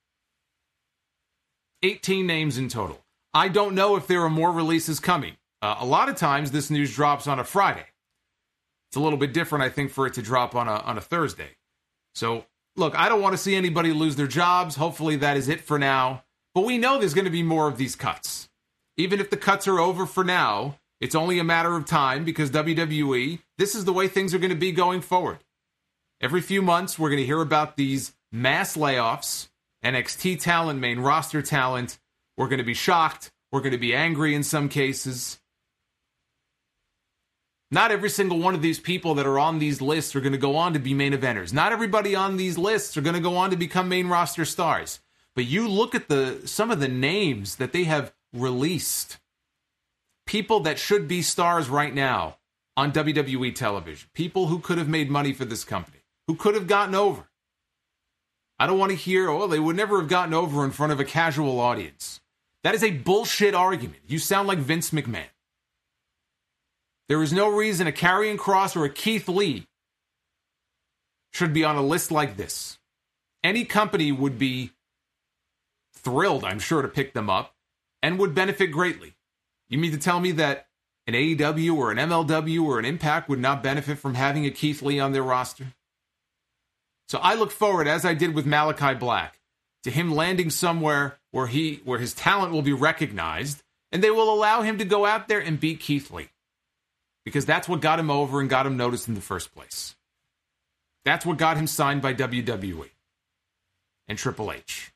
18 names in total. I don't know if there are more releases coming. A lot of times, this news drops on a Friday. It's a little bit different, I think, for it to drop on a Thursday. So, look, I don't want to see anybody lose their jobs. Hopefully that is it for now. But we know there's going to be more of these cuts. Even if the cuts are over for now, it's only a matter of time because WWE, this is the way things are going to be going forward. Every few months, we're going to hear about these mass layoffs, NXT talent, main roster talent. We're going to be shocked. We're going to be angry in some cases. Not every single one of these people that are on these lists are going to go on to be main eventers. Not everybody on these lists are going to go on to become main roster stars. But you look at some of the names that they have released. People that should be stars right now on WWE television. People who could have made money for this company. Who could have gotten over. I don't want to hear, they would never have gotten over in front of a casual audience. That is a bullshit argument. You sound like Vince McMahon. There is no reason a Karrion Kross or a Keith Lee should be on a list like this. Any company would be thrilled, I'm sure, to pick them up and would benefit greatly. You mean to tell me that an AEW or an MLW or an Impact would not benefit from having a Keith Lee on their roster? So I look forward, as I did with Malachi Black, to him landing somewhere where his talent will be recognized, and they will allow him to go out there and beat Keith Lee. Because that's what got him over and got him noticed in the first place. That's what got him signed by WWE and Triple H.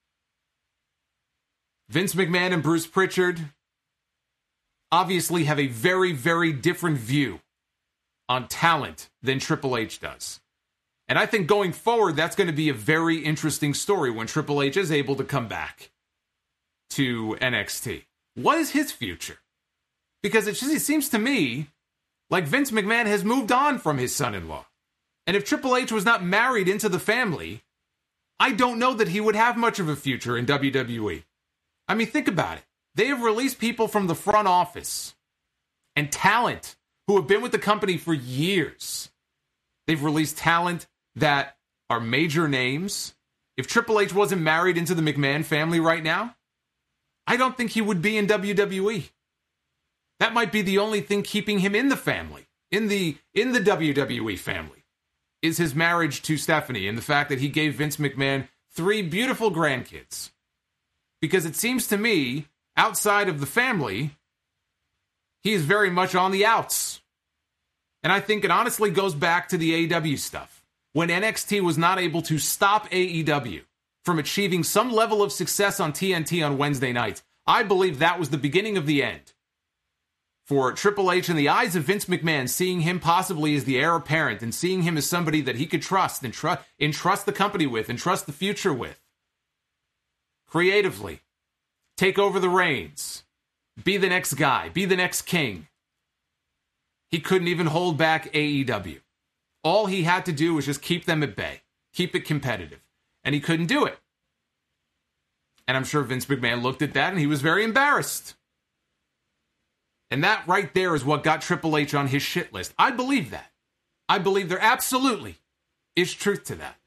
Vince McMahon and Bruce Pritchard obviously have a very, very different view on talent than Triple H does. And I think going forward, that's going to be a very interesting story when Triple H is able to come back to NXT. What is his future? Because it seems to me like Vince McMahon has moved on from his son-in-law. And if Triple H was not married into the family, I don't know that he would have much of a future in WWE. I mean, think about it. They have released people from the front office and talent who have been with the company for years. They've released talent that are major names. If Triple H wasn't married into the McMahon family right now, I don't think he would be in WWE. That might be the only thing keeping him in the family, in the WWE family, is his marriage to Stephanie and the fact that he gave Vince McMahon 3 beautiful grandkids. Because it seems to me, outside of the family, he is very much on the outs. And I think it honestly goes back to the AEW stuff. When NXT was not able to stop AEW from achieving some level of success on TNT on Wednesday nights, I believe that was the beginning of the end. For Triple H, in the eyes of Vince McMahon, seeing him possibly as the heir apparent and seeing him as somebody that he could trust and entrust the company with and trust the future with. Creatively, take over the reins, be the next guy, be the next king. He couldn't even hold back AEW. All he had to do was just keep them at bay, keep it competitive. And he couldn't do it. And I'm sure Vince McMahon looked at that and he was very embarrassed. And that right there is what got Triple H on his shit list. I believe that. I believe there absolutely is truth to that.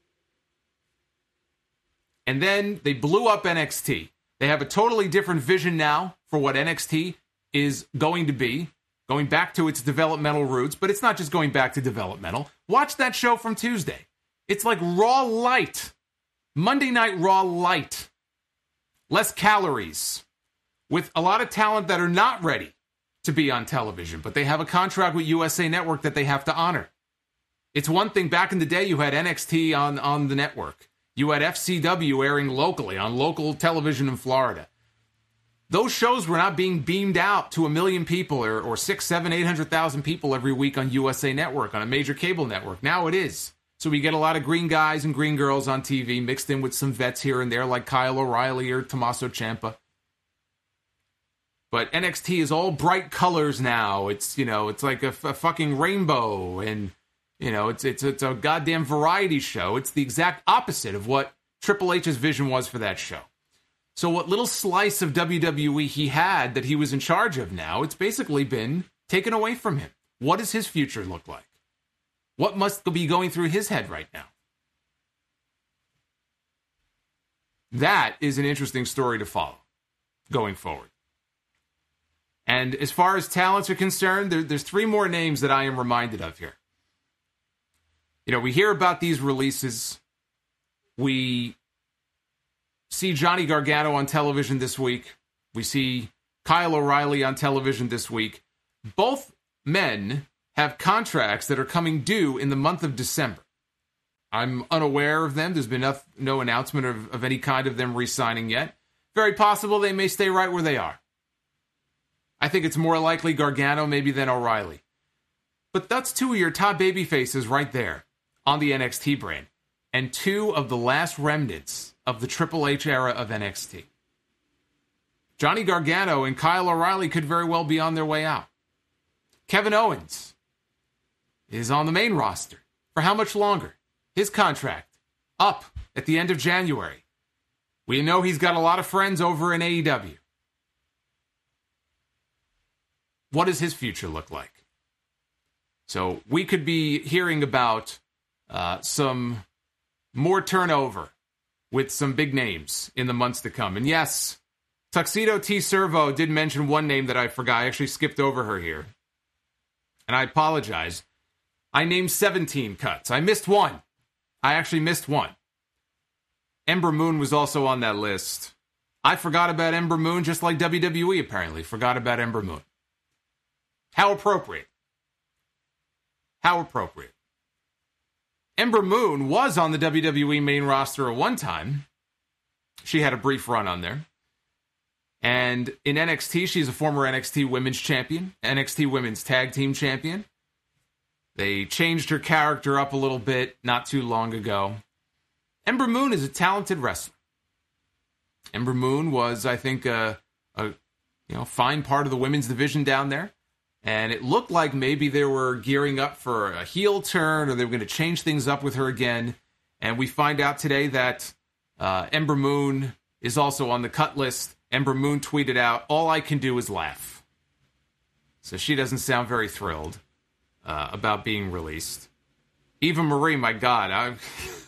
And then they blew up NXT. They have a totally different vision now for what NXT is going to be, going back to its developmental roots, but it's not just going back to developmental. Watch that show from Tuesday. It's like Raw Light. Monday Night Raw Light. Less calories. With a lot of talent that are not ready to be on television, but they have a contract with USA Network that they have to honor. It's one thing, back in the day, you had NXT on the network. You had FCW airing locally on local television in Florida. Those shows were not being beamed out to 1 million people or 6, 7, 800,000 people every week on USA Network, on a major cable network. Now it is. So we get a lot of green guys and green girls on TV mixed in with some vets here and there like Kyle O'Reilly or Tommaso Ciampa. But NXT is all bright colors now. It's, it's like a fucking rainbow, and, it's a goddamn variety show. It's the exact opposite of what Triple H's vision was for that show. So what little slice of WWE he had that he was in charge of now, it's basically been taken away from him. What does his future look like? What must be going through his head right now? That is an interesting story to follow going forward. And as far as talents are concerned, there's 3 more names that I am reminded of here. We hear about these releases. We see Johnny Gargano on television this week. We see Kyle O'Reilly on television this week. Both men have contracts that are coming due in the month of December. I'm unaware of them. There's been no announcement of any kind of them re-signing yet. Very possible they may stay right where they are. I think it's more likely Gargano maybe than O'Reilly. But that's two of your top baby faces right there on the NXT brand. And two of the last remnants of the Triple H era of NXT. Johnny Gargano and Kyle O'Reilly could very well be on their way out. Kevin Owens is on the main roster. For how much longer? His contract up at the end of January. We know he's got a lot of friends over in AEW. What does his future look like? So we could be hearing about some more turnover with some big names in the months to come. And yes, Tuxedo T. Servo did mention one name that I forgot. I actually skipped over her here. And I apologize. I named 17 cuts. I missed one. I actually missed one. Ember Moon was also on that list. I forgot about Ember Moon, just like WWE apparently forgot about Ember Moon. How appropriate. How appropriate. Ember Moon was on the WWE main roster at one time. She had a brief run on there. And in NXT, she's a former NXT Women's Champion, NXT Women's Tag Team Champion. They changed her character up a little bit not too long ago. Ember Moon is a talented wrestler. Ember Moon was, I think, a fine part of the women's division down there. And it looked like maybe they were gearing up for a heel turn or they were going to change things up with her again. And we find out today that Ember Moon is also on the cut list. Ember Moon tweeted out, "All I can do is laugh." So she doesn't sound very thrilled about being released. Eva Marie, my God.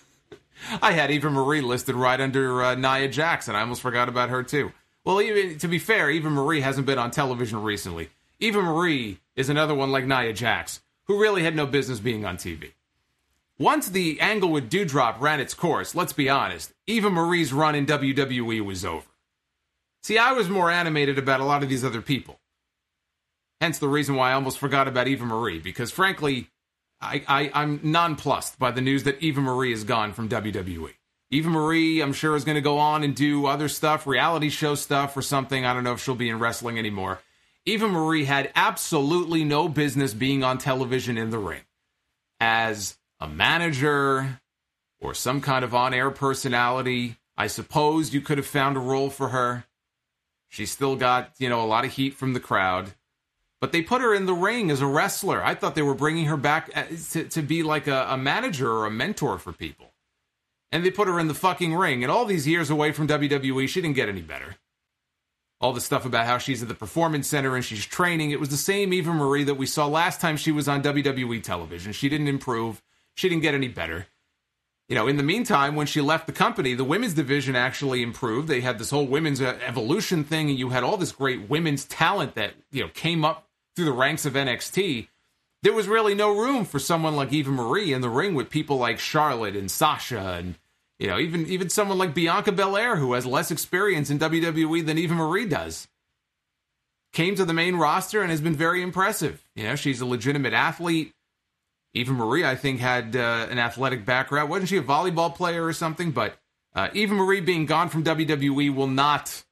I had Eva Marie listed right under Nia Jax, and I almost forgot about her too. Well, even to be fair, Eva Marie hasn't been on television recently. Eva Marie is another one like Nia Jax, who really had no business being on TV. Once the angle with Doudrop ran its course, let's be honest, Eva Marie's run in WWE was over. See, I was more animated about a lot of these other people. Hence the reason why I almost forgot about Eva Marie, because frankly, I'm nonplussed by the news that Eva Marie is gone from WWE. Eva Marie, I'm sure, is going to go on and do other stuff, reality show stuff or something. I don't know if she'll be in wrestling anymore. Eva Marie had absolutely no business being on television in the ring. As a manager or some kind of on-air personality, I suppose you could have found a role for her. She still got, a lot of heat from the crowd. But they put her in the ring as a wrestler. I thought they were bringing her back to be like a manager or a mentor for people. And they put her in the fucking ring. And all these years away from WWE, she didn't get any better. All the stuff about how she's at the Performance Center and she's training. It was the same Eva Marie that we saw last time she was on WWE television. She didn't improve. She didn't get any better. In the meantime, when she left the company, the women's division actually improved. They had this whole women's evolution thing, and you had all this great women's talent that, came up through the ranks of NXT. There was really no room for someone like Eva Marie in the ring with people like Charlotte and Sasha and, even someone like Bianca Belair, who has less experience in WWE than Eva Marie does. Came to the main roster and has been very impressive. She's a legitimate athlete. Eva Marie, I think, had an athletic background. Wasn't she a volleyball player or something? But Eva Marie being gone from WWE will not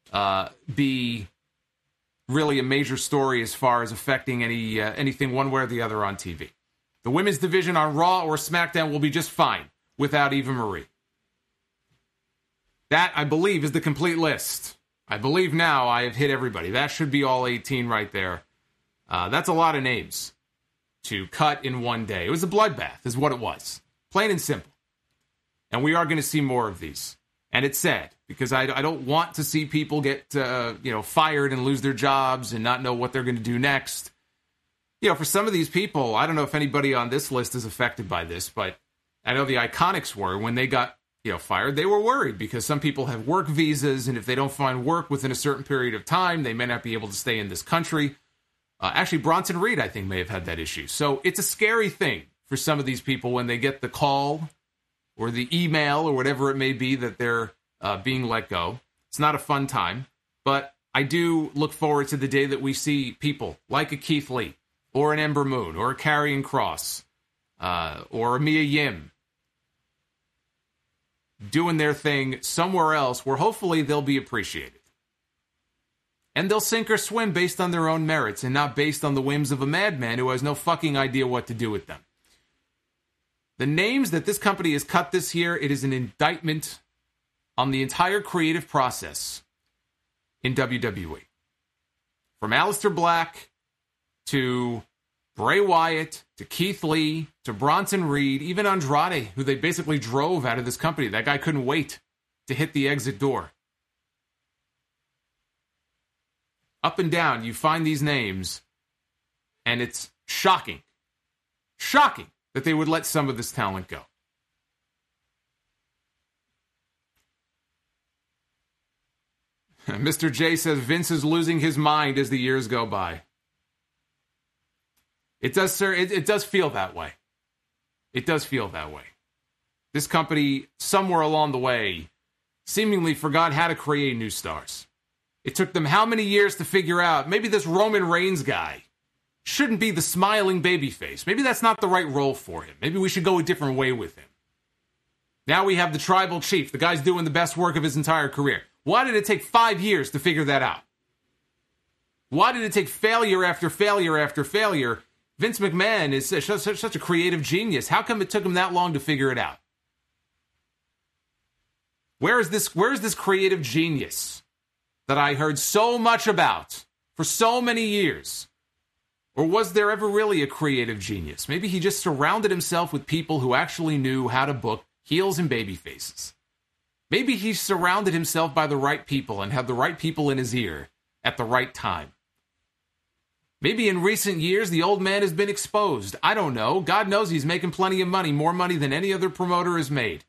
be really a major story as far as affecting anything one way or the other on TV. The women's division on Raw or SmackDown will be just fine without Eva Marie. That, I believe, is the complete list. I believe now I have hit everybody. That should be all 18 right there. That's a lot of names to cut in one day. It was a bloodbath, is what it was. Plain and simple. And we are going to see more of these. And it's sad, because I don't want to see people get fired and lose their jobs and not know what they're going to do next. For some of these people, I don't know if anybody on this list is affected by this, but I know the Iconics were. When they got fired, they were worried because some people have work visas, and if they don't find work within a certain period of time, they may not be able to stay in this country. Actually, Bronson Reed, I think, may have had that issue. So it's a scary thing for some of these people when they get the call or the email or whatever it may be that they're being let go. It's not a fun time, but I do look forward to the day that we see people like a Keith Lee or an Ember Moon or a Karrion Kross or a Mia Yim doing their thing somewhere else where hopefully they'll be appreciated. And they'll sink or swim based on their own merits and not based on the whims of a madman who has no fucking idea what to do with them. The names that this company has cut this year, it is an indictment on the entire creative process in WWE. From Aleister Black to Bray Wyatt to Keith Lee to Bronson Reed, even Andrade, who they basically drove out of this company. That guy couldn't wait to hit the exit door. Up and down, you find these names, and it's shocking. Shocking that they would let some of this talent go. Mr. J says Vince is losing his mind as the years go by. It does, sir. It does feel that way. It does feel that way. This company, somewhere along the way, seemingly forgot how to create new stars. It took them how many years to figure out maybe this Roman Reigns guy shouldn't be the smiling babyface. Maybe that's not the right role for him. Maybe we should go a different way with him. Now we have the tribal chief. The guy's doing the best work of his entire career. Why did it take 5 years to figure that out? Why did it take failure after failure after failure? Vince McMahon is such a creative genius. How come it took him that long to figure it out? Where is this creative genius that I heard so much about for so many years? Or was there ever really a creative genius? Maybe he just surrounded himself with people who actually knew how to book heels and baby faces. Maybe he surrounded himself by the right people and had the right people in his ear at the right time. Maybe in recent years, the old man has been exposed. I don't know. God knows he's making plenty of money, more money than any other promoter has made.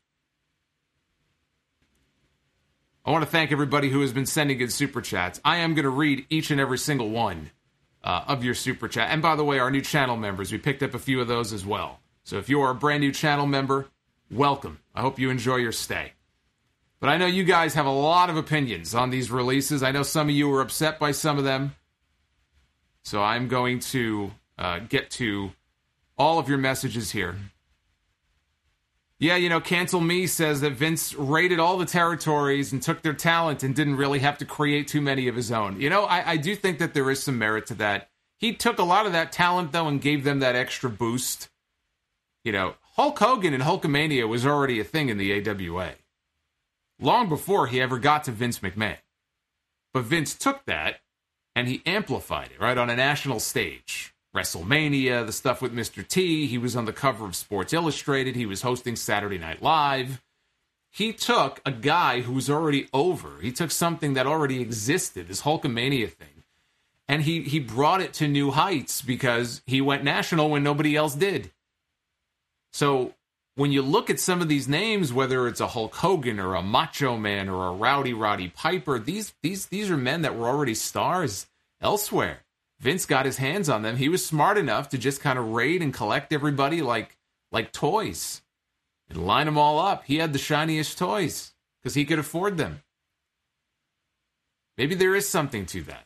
I want to thank everybody who has been sending in super chats. I am going to read each and every single one of your super chat. And by the way, our new channel members, we picked up a few of those as well. So if you are a brand new channel member, welcome. I hope you enjoy your stay. But I know you guys have a lot of opinions on these releases. I know some of you were upset by some of them. So I'm going to get to all of your messages here. Yeah, Cancel Me says that Vince raided all the territories and took their talent and didn't really have to create too many of his own. I do think that there is some merit to that. He took a lot of that talent, though, and gave them that extra boost. Hulk Hogan and Hulkamania was already a thing in the AWA. Long before he ever got to Vince McMahon. But Vince took that and he amplified it, right, on a national stage. WrestleMania, the stuff with Mr. T, he was on the cover of Sports Illustrated, he was hosting Saturday Night Live. He took a guy who was already over. He took something that already existed, this Hulkamania thing, and he brought it to new heights because he went national when nobody else did. So when you look at some of these names, whether it's a Hulk Hogan or a Macho Man or a Rowdy Roddy Piper, these are men that were already stars elsewhere. Vince got his hands on them. He was smart enough to just kind of raid and collect everybody like toys and line them all up. He had the shiniest toys because he could afford them. Maybe there is something to that.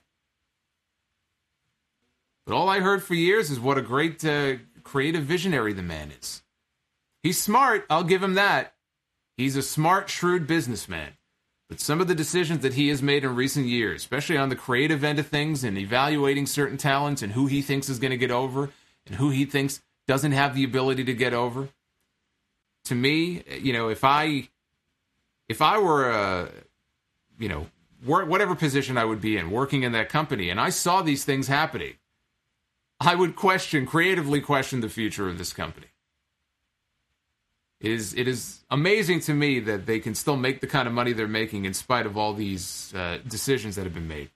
But all I heard for years is what a great creative visionary the man is. He's smart, I'll give him that. He's a smart, shrewd businessman. But some of the decisions that he has made in recent years, especially on the creative end of things and evaluating certain talents and who he thinks is going to get over and who he thinks doesn't have the ability to get over, to me, if I were whatever position I would be in, working in that company, and I saw these things happening, I would creatively question the future of this company. It is amazing to me that they can still make the kind of money they're making in spite of all these decisions that have been made.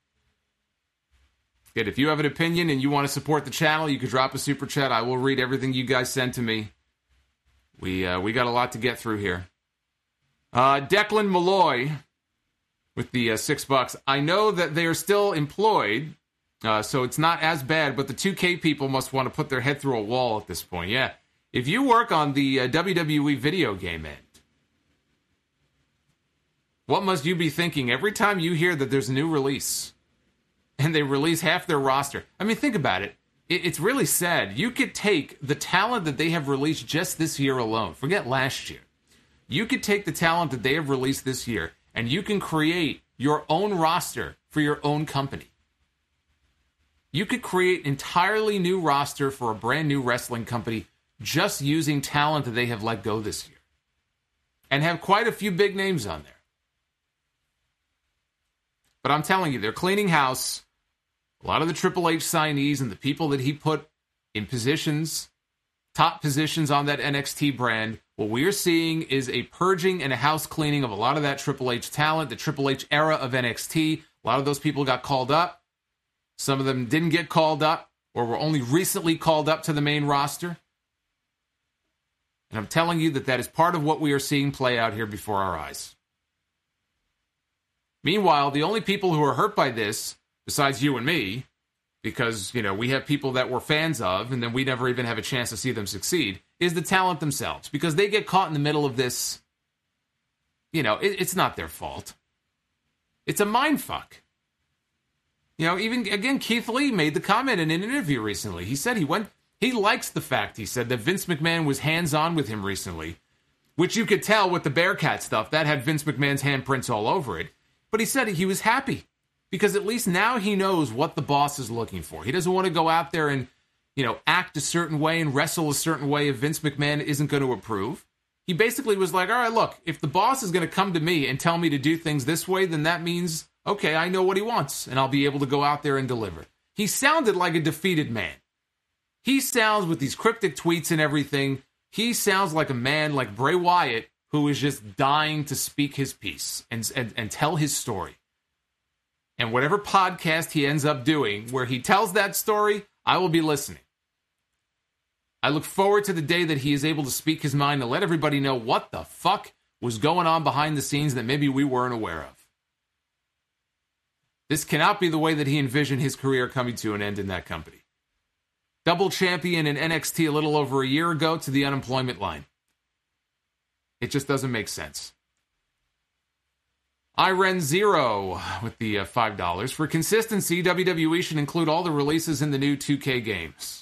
Good. If you have an opinion and you want to support the channel, you could drop a super chat. I will read everything you guys send to me. We got a lot to get through here. Declan Malloy with the $6. I know that they are still employed, so it's not as bad, but the 2K people must want to put their head through a wall at this point. Yeah. If you work on the WWE video game end, what must you be thinking every time you hear that there's a new release and they release half their roster? I mean, think about it. It's really sad. You could take the talent that they have released just this year alone. Forget last year. You could take the talent that they have released this year and you can create your own roster for your own company. You could create an entirely new roster for a brand new wrestling company just using talent that they have let go this year. And have quite a few big names on there. But I'm telling you, they're cleaning house. A lot of the Triple H signees and the people that he put in positions, top positions on that NXT brand, what we are seeing is a purging and a house cleaning of a lot of that Triple H talent, the Triple H era of NXT. A lot of those people got called up. Some of them didn't get called up or were only recently called up to the main roster. And I'm telling you that that is part of what we are seeing play out here before our eyes. Meanwhile, the only people who are hurt by this, besides you and me, because, we have people that we're fans of, and then we never even have a chance to see them succeed, is the talent themselves. Because they get caught in the middle of this, it's not their fault. It's a mindfuck. Even, again, Keith Lee made the comment in an interview recently. He said he likes the fact, he said, that Vince McMahon was hands-on with him recently, which you could tell with the Bearcat stuff. That had Vince McMahon's handprints all over it. But he said he was happy because at least now he knows what the boss is looking for. He doesn't want to go out there and, act a certain way and wrestle a certain way if Vince McMahon isn't going to approve. He basically was like, all right, look, if the boss is going to come to me and tell me to do things this way, then that means, okay, I know what he wants and I'll be able to go out there and deliver. He sounded like a defeated man. He sounds, with these cryptic tweets and everything, he sounds like a man like Bray Wyatt who is just dying to speak his piece and tell his story. And whatever podcast he ends up doing where he tells that story, I will be listening. I look forward to the day that he is able to speak his mind and let everybody know what the fuck was going on behind the scenes that maybe we weren't aware of. This cannot be the way that he envisioned his career coming to an end in that company. Double champion in NXT a little over a year ago to the unemployment line. It just doesn't make sense. Iren Zero with the $5. For consistency, WWE should include all the releases in the new 2K games.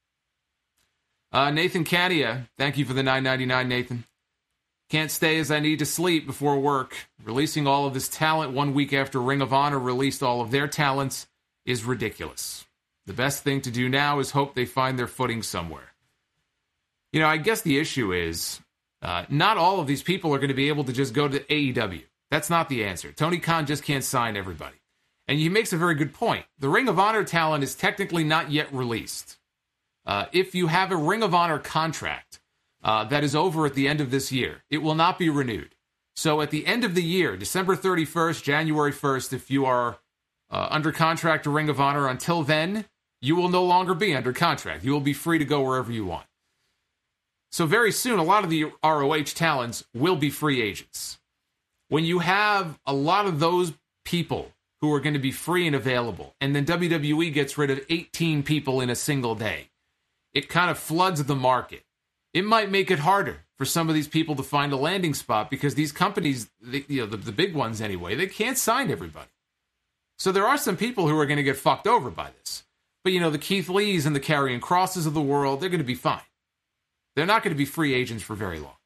Nathan Cadia, thank you for the $9.99, Nathan. Can't stay as I need to sleep before work. Releasing all of this talent 1 week after Ring of Honor released all of their talents is ridiculous. The best thing to do now is hope they find their footing somewhere. I guess the issue is not all of these people are going to be able to just go to AEW. That's not the answer. Tony Khan just can't sign everybody. And he makes a very good point. The Ring of Honor talent is technically not yet released. If you have a Ring of Honor contract that is over at the end of this year, it will not be renewed. So at the end of the year, December 31st, January 1st, if you are under contract to Ring of Honor, until then, you will no longer be under contract. You will be free to go wherever you want. So very soon, a lot of the ROH talents will be free agents. When you have a lot of those people who are going to be free and available, and then WWE gets rid of 18 people in a single day, it kind of floods the market. It might make it harder for some of these people to find a landing spot because these companies, the big ones anyway, they can't sign everybody. So there are some people who are going to get fucked over by this. But, the Keith Lees and the Karrion Crosses of the world, they're going to be fine. They're not going to be free agents for very long.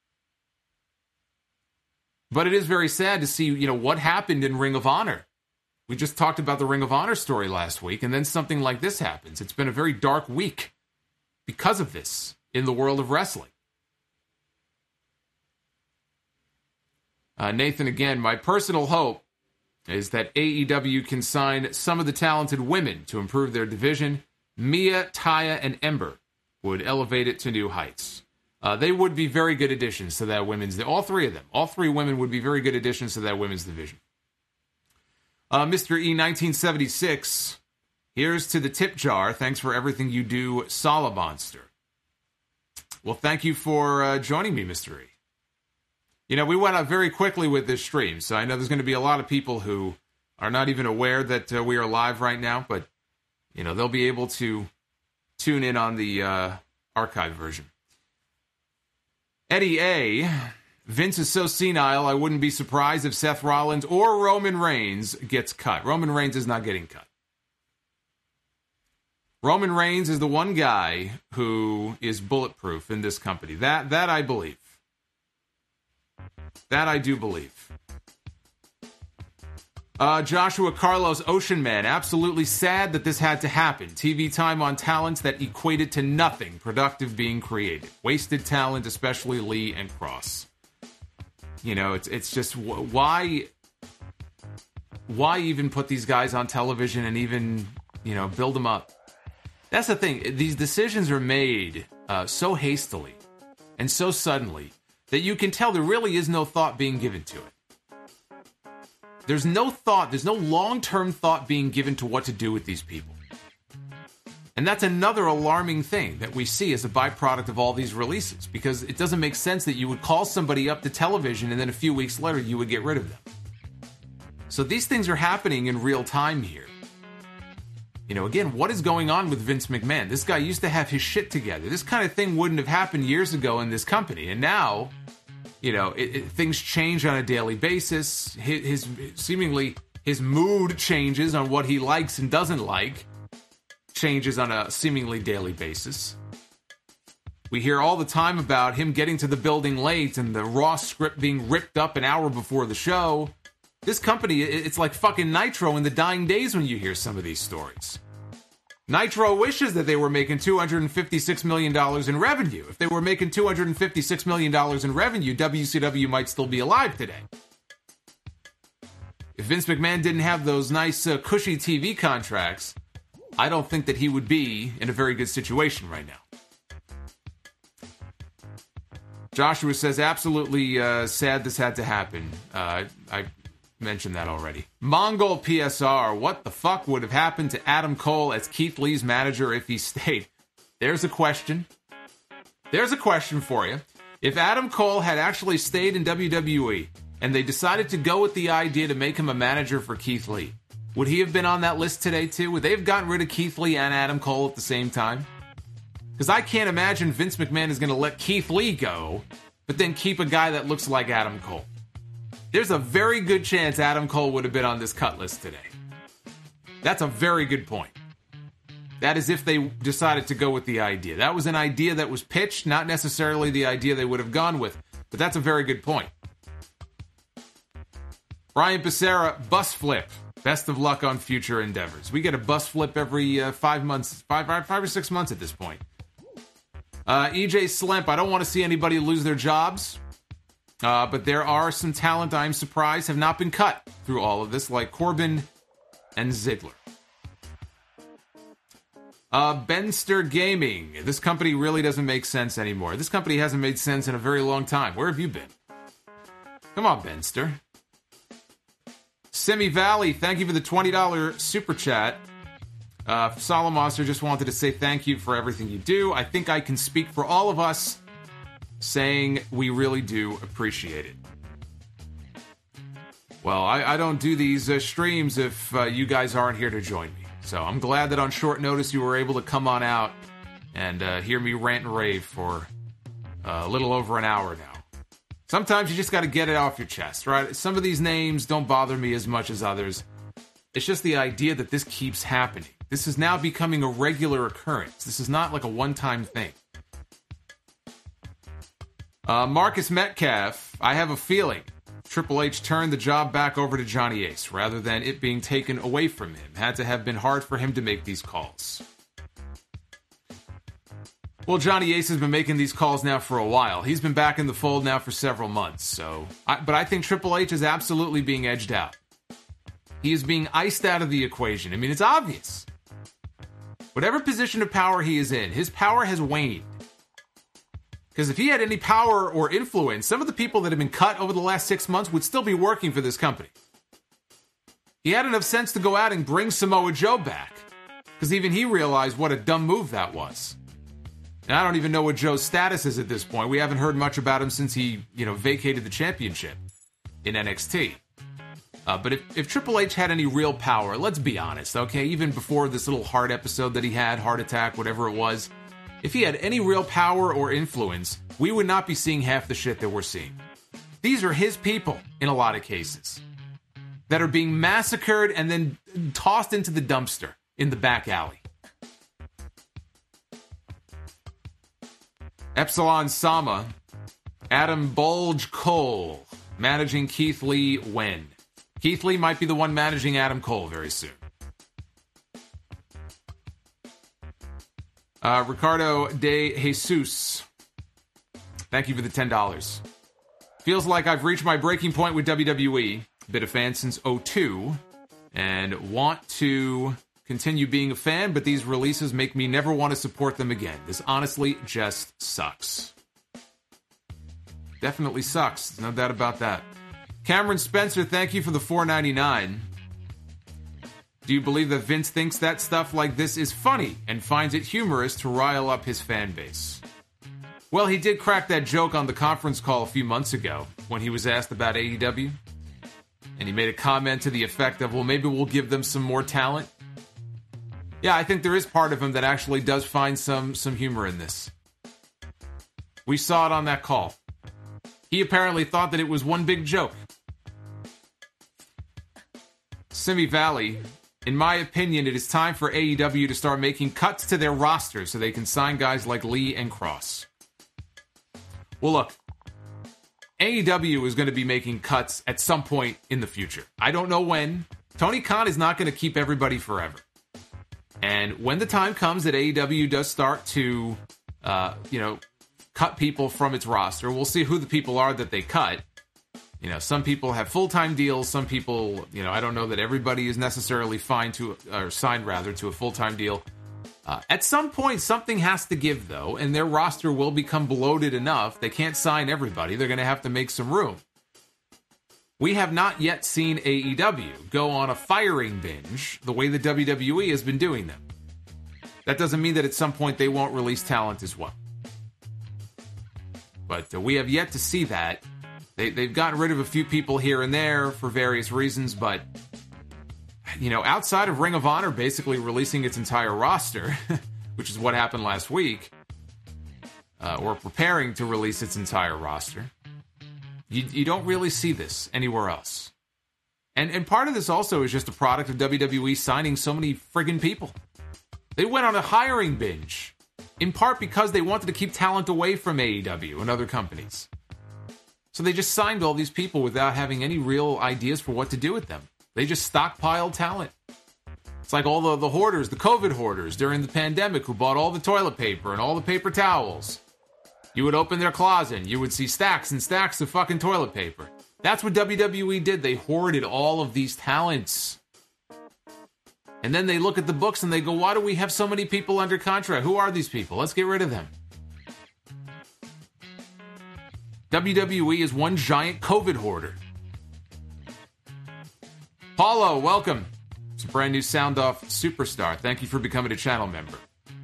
But it is very sad to see, what happened in Ring of Honor. We just talked about the Ring of Honor story last week, and then something like this happens. It's been a very dark week because of this in the world of wrestling. Nathan, again, my personal hope is that AEW can sign some of the talented women to improve their division. Mia, Taya, and Ember would elevate it to new heights. They would be very good additions to that women's... All three of them. All three women would be very good additions to that women's division. Mr. E, 1976. Here's to the tip jar. Thanks for everything you do, Solomonster. Well, thank you for joining me, Mr. E. We went out very quickly with this stream, so I know there's going to be a lot of people who are not even aware that we are live right now, but, they'll be able to tune in on the archive version. Eddie A. Vince is so senile, I wouldn't be surprised if Seth Rollins or Roman Reigns gets cut. Roman Reigns is not getting cut. Roman Reigns is the one guy who is bulletproof in this company. That I believe. That I do believe. Joshua Carlos Ocean Man, absolutely sad that this had to happen. TV time on talents that equated to nothing productive being created. Wasted talent, especially Lee and Cross. You know, it's just, why even put these guys on television and even, you know, build them up? That's the thing. These decisions are made so hastily and so suddenly that you can tell there really is no thought being given to it. There's no thought, there's no long-term thought being given to what to do with these people. And that's another alarming thing that we see as a byproduct of all these releases, because it doesn't make sense that you would call somebody up to television and then a few weeks later you would get rid of them. So these things are happening in real time here. You know, again, what is going on with Vince McMahon? This guy used to have his shit together. This kind of thing wouldn't have happened years ago in this company. And now, you know, things change on a daily basis. His seemingly his mood changes on what he likes and doesn't like. Changes on a seemingly daily basis. We hear all the time about him getting to the building late and the Raw script being ripped up an hour before the show. This company, it's like fucking Nitro in the dying days when you hear some of these stories. Nitro wishes that they were making $256 million in revenue. If they were making $256 million in revenue, WCW might still be alive today. If Vince McMahon didn't have those nice, cushy TV contracts, I don't think that he would be in a very good situation right now. Joshua says, absolutely sad this had to happen. I mentioned that already. Mongol PSR, what the fuck would have happened to Adam Cole as Keith Lee's manager if he stayed? There's a question. There's a question for you. If Adam Cole had actually stayed in WWE and they decided to go with the idea to make him a manager for Keith Lee, would he have been on that list today too? Would they have gotten rid of Keith Lee and Adam Cole at the same time? Because I can't imagine Vince McMahon is going to let Keith Lee go, but then keep a guy that looks like Adam Cole. There's a very good chance Adam Cole would have been on this cut list today. That's a very good point. That is if they decided to go with the idea. That was an idea that was pitched, not necessarily the idea they would have gone with. But that's a very good point. Brian Becerra, bus flip. Best of luck on future endeavors. We get a bus flip every 5 months, five or 6 months at this point. EJ Slemp, I don't want to see anybody lose their jobs. But there are some talent I'm surprised have not been cut through all of this, like Corbin and Ziggler. Benster Gaming. This company really doesn't make sense anymore. This company hasn't made sense in a very long time. Where have you been? Come on, Benster. Simi Valley, thank you for the $20 super chat. Solomonster just wanted to say thank you for everything you do. I think I can speak for all of us saying we really do appreciate it. Well, I don't do these streams if you guys aren't here to join me. So I'm glad that on short notice you were able to come on out and hear me rant and rave for a little over an hour now. Sometimes you just got to get it off your chest, right? Some of these names don't bother me as much as others. It's just the idea that this keeps happening. This is now becoming a regular occurrence. This is not like a one-time thing. Marcus Metcalf, I have a feeling Triple H turned the job back over to Johnny Ace rather than it being taken away from him. Had to have been hard for him to make these calls. Well, Johnny Ace has been making these calls now for a while. He's been back in the fold now for several months. But I think Triple H is absolutely being edged out. He is being iced out of the equation. I mean, it's obvious. Whatever position of power he is in, his power has waned. Because if he had any power or influence, some of the people that have been cut over the last 6 months would still be working for this company. He had enough sense to go out and bring Samoa Joe back. Because even he realized what a dumb move that was. And I don't even know what Joe's status is at this point. We haven't heard much about him since he, vacated the championship in NXT. But if Triple H had any real power, let's be honest, okay? Even before this little heart episode that he had, heart attack, whatever it was, if he had any real power or influence, we would not be seeing half the shit that we're seeing. These are his people, in a lot of cases, that are being massacred and then tossed into the dumpster in the back alley. Epsilon Sama, Adam Bulge Cole, managing Keith Lee when? Keith Lee might be the one managing Adam Cole very soon. Ricardo De Jesus, thank you for the $10. Feels like I've reached my breaking point with WWE. Been a fan since 2002 and want to continue being a fan, but these releases make me never want to support them again. This honestly just sucks. Definitely sucks. No doubt about that. Cameron Spencer, thank you for the $4.99. Do you believe that Vince thinks that stuff like this is funny and finds it humorous to rile up his fan base? Well, he did crack that joke on the conference call a few months ago when he was asked about AEW. And he made a comment to the effect of, well, maybe we'll give them some more talent. Yeah, I think there is part of him that actually does find some humor in this. We saw it on that call. He apparently thought that it was one big joke. Simi Valley, in my opinion, it is time for AEW to start making cuts to their roster so they can sign guys like Lee and Cross. Well, look, AEW is going to be making cuts at some point in the future. I don't know when. Tony Khan is not going to keep everybody forever. And when the time comes that AEW does start to, cut people from its roster, we'll see who the people are that they cut. You know, some people have full-time deals. Some people, I don't know that everybody is necessarily signed to a full-time deal. At some point, something has to give, though, and their roster will become bloated enough. They can't sign everybody. They're going to have to make some room. We have not yet seen AEW go on a firing binge the way the WWE has been doing them. That doesn't mean that at some point they won't release talent as well. But we have yet to see that. They've gotten rid of a few people here and there for various reasons, but outside of Ring of Honor basically releasing its entire roster, which is what happened last week, or preparing to release its entire roster, you don't really see this anywhere else. And part of this also is just a product of WWE signing so many friggin' people. They went on a hiring binge, in part because they wanted to keep talent away from AEW and other companies. So they just signed all these people without having any real ideas for what to do with them. They just stockpiled talent. It's like all the hoarders, the COVID hoarders during the pandemic who bought all the toilet paper and all the paper towels. You would open their closet and you would see stacks and stacks of fucking toilet paper. That's what WWE did. They hoarded all of these talents. And then they look at the books and they go, why do we have so many people under contract? Who are these people? Let's get rid of them. WWE is one giant COVID hoarder. Paulo, welcome. It's a brand new Sound Off superstar. Thank you for becoming a channel member.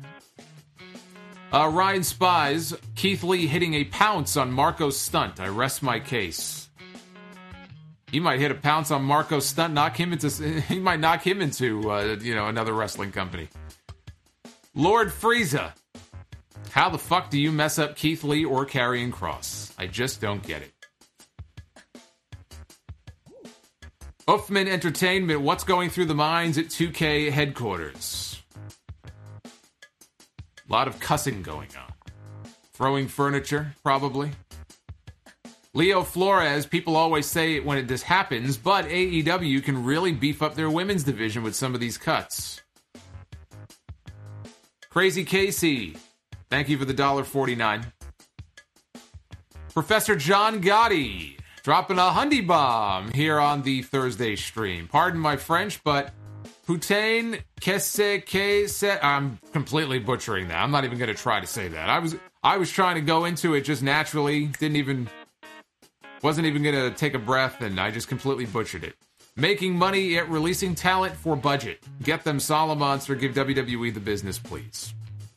Ryan Spies, Keith Lee hitting a pounce on Marco's stunt. I rest my case. He might hit a pounce on Marco's stunt, he might knock him into, another wrestling company. Lord Frieza, how the fuck do you mess up Keith Lee or Karrion Kross? I just don't get it. Uffman Entertainment, what's going through the minds at 2K headquarters? A lot of cussing going on. Throwing furniture, probably. Leo Flores, people always say it when this happens, but AEW can really beef up their women's division with some of these cuts. Crazy Casey, thank you for the $1.49. Professor John Gotti, dropping a Hundy bomb here on the Thursday stream. Pardon my French, but Putain Kese, I'm completely butchering that. I'm not even going to try to say that. I was trying to go into it just naturally. Wasn't even going to take a breath, and I just completely butchered it. Making money at releasing talent for budget. Get them Solomons or give WWE the business, please.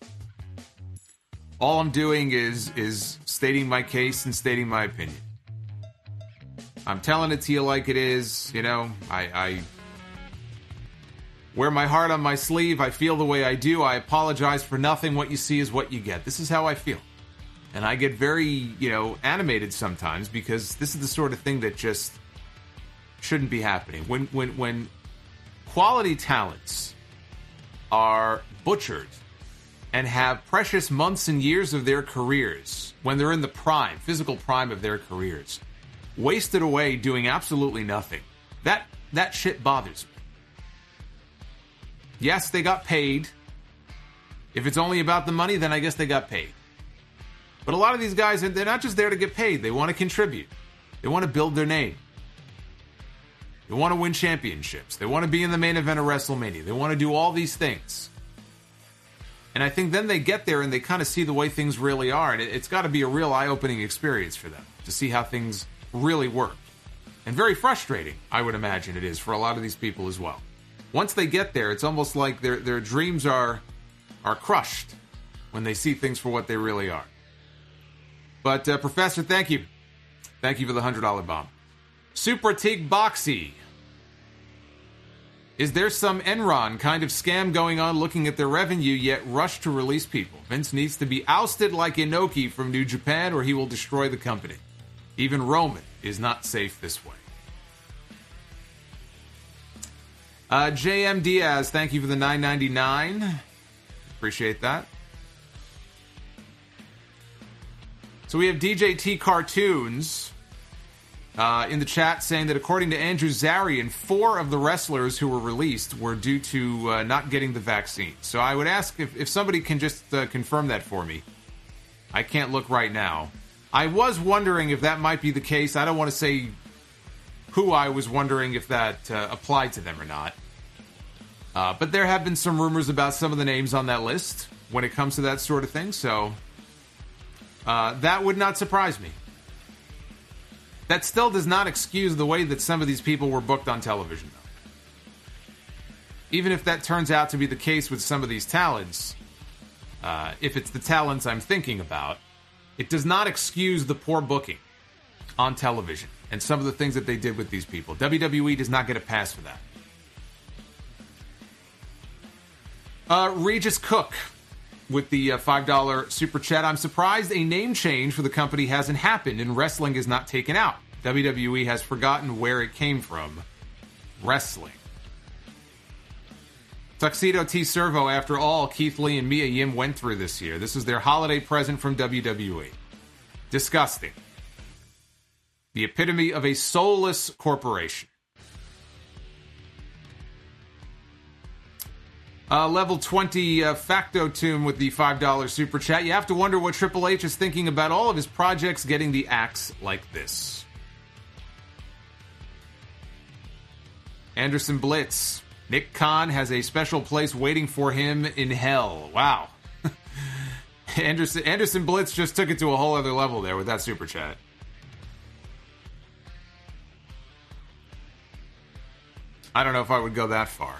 All I'm doing is stating my case and stating my opinion. I'm telling it to you like it is. I wear my heart on my sleeve. I feel the way I do. I apologize for nothing. What you see is what you get. This is how I feel. And I get very, animated sometimes because this is the sort of thing that just shouldn't be happening. When quality talents are butchered and have precious months and years of their careers, when they're in the physical prime of their careers, wasted away doing absolutely nothing That shit bothers me. Yes, they got paid. If it's only about the money, then I guess they got paid. But a lot of these guys, they're not just there to get paid. They want to contribute. They want to build their name. They want to win championships. They want to be in the main event of WrestleMania. They want to do all these things. And I think then they get there and they kind of see the way things really are. And it's got to be a real eye-opening experience for them to see how things really work. And very frustrating, I would imagine it is, for a lot of these people as well. Once they get there, it's almost like their dreams are crushed when they see things for what they really are. But, Professor, thank you. Thank you for the $100 bomb. Super Teak Boxy. Is there some Enron kind of scam going on looking at their revenue yet rush to release people? Vince needs to be ousted like Inoki from New Japan or he will destroy the company. Even Roman is not safe this way. JM Diaz, thank you for the $9.99. Appreciate that. So we have DJ T Cartoons in the chat saying that according to Andrew Zarian, 4 of the wrestlers who were released were due to not getting the vaccine. So I would ask if somebody can just confirm that for me. I can't look right now. I was wondering if that might be the case. I don't want to say who I was wondering if that applied to them or not. But there have been some rumors about some of the names on that list when it comes to that sort of thing. So that would not surprise me. That still does not excuse the way that some of these people were booked on television, though. Even if that turns out to be the case with some of these talents, if it's the talents I'm thinking about, it does not excuse the poor booking on television and some of the things that they did with these people. WWE does not get a pass for that. Regis Cook with the $5 super chat. I'm surprised a name change for the company hasn't happened and wrestling is not taken out. WWE has forgotten where it came from. Wrestling. Tuxedo T Servo, after all Keith Lee and Mia Yim went through this year. This is their holiday present from WWE. Disgusting. The epitome of a soulless corporation. Level 20 Factotum with the $5 super chat. You have to wonder what Triple H is thinking about all of his projects getting the axe like this. Anderson Blitz. Nick Khan has a special place waiting for him in hell. Wow. Anderson Blitz just took it to a whole other level there with that super chat. I don't know if I would go that far.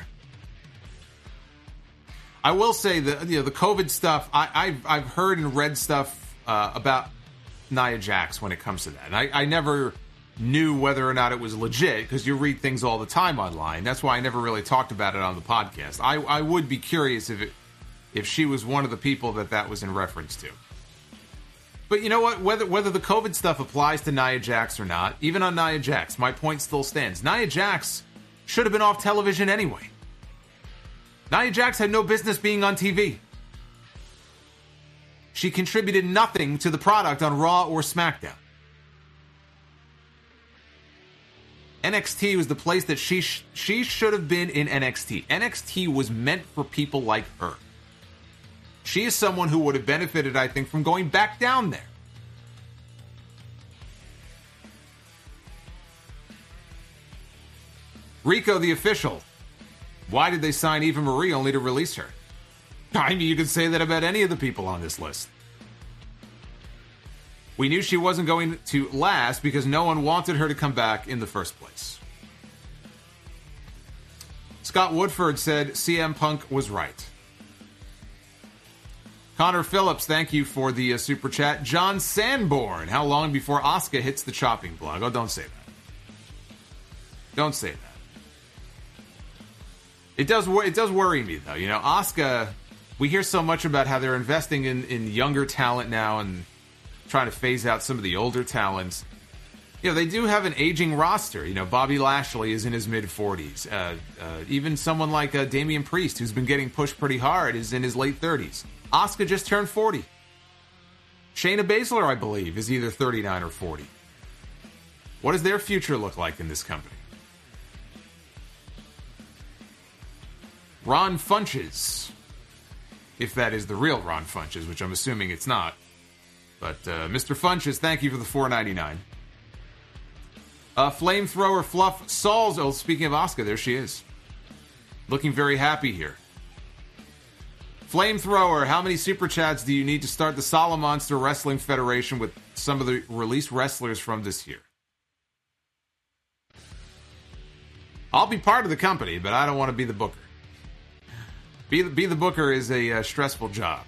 I will say that the COVID stuff. I've heard and read stuff about Nia Jax when it comes to that, and I never knew whether or not it was legit because you read things all the time online. That's why I never really talked about it on the podcast. I would be curious if she was one of the people that was in reference to. But you know what? Whether the COVID stuff applies to Nia Jax or not, even on Nia Jax, my point still stands. Nia Jax should have been off television anyway. Nia Jax had no business being on TV. She contributed nothing to the product on Raw or SmackDown. NXT was the place that she should have been in NXT. NXT was meant for people like her. She is someone who would have benefited, I think, from going back down there. Rico the Official. Why did they sign Eva Marie only to release her? I mean, you could say that about any of the people on this list. We knew she wasn't going to last because no one wanted her to come back in the first place. Scott Woodford said CM Punk was right. Connor Phillips, thank you for the super chat. John Sanborn, how long before Asuka hits the chopping block? Oh, don't say that. Don't say that. It does worry me, though. You know, Asuka, we hear so much about how they're investing in younger talent now and trying to phase out some of the older talents. You know, they do have an aging roster. You know, Bobby Lashley is in his mid-40s. Even someone like Damian Priest, who's been getting pushed pretty hard, is in his late 30s. Asuka just turned 40. Shayna Baszler, I believe, is either 39 or 40. What does their future look like in this company? Ron Funches, if that is the real Ron Funches, which I'm assuming it's not. But Mr. Funches, thank you for the $4.99. Flamethrower Fluff Sauls. Oh, speaking of Asuka, there she is. Looking very happy here. Flamethrower, how many super chats do you need to start the Solomonster Wrestling Federation with some of the released wrestlers from this year? I'll be part of the company, but I don't want to be the booker. Be the booker is a stressful job.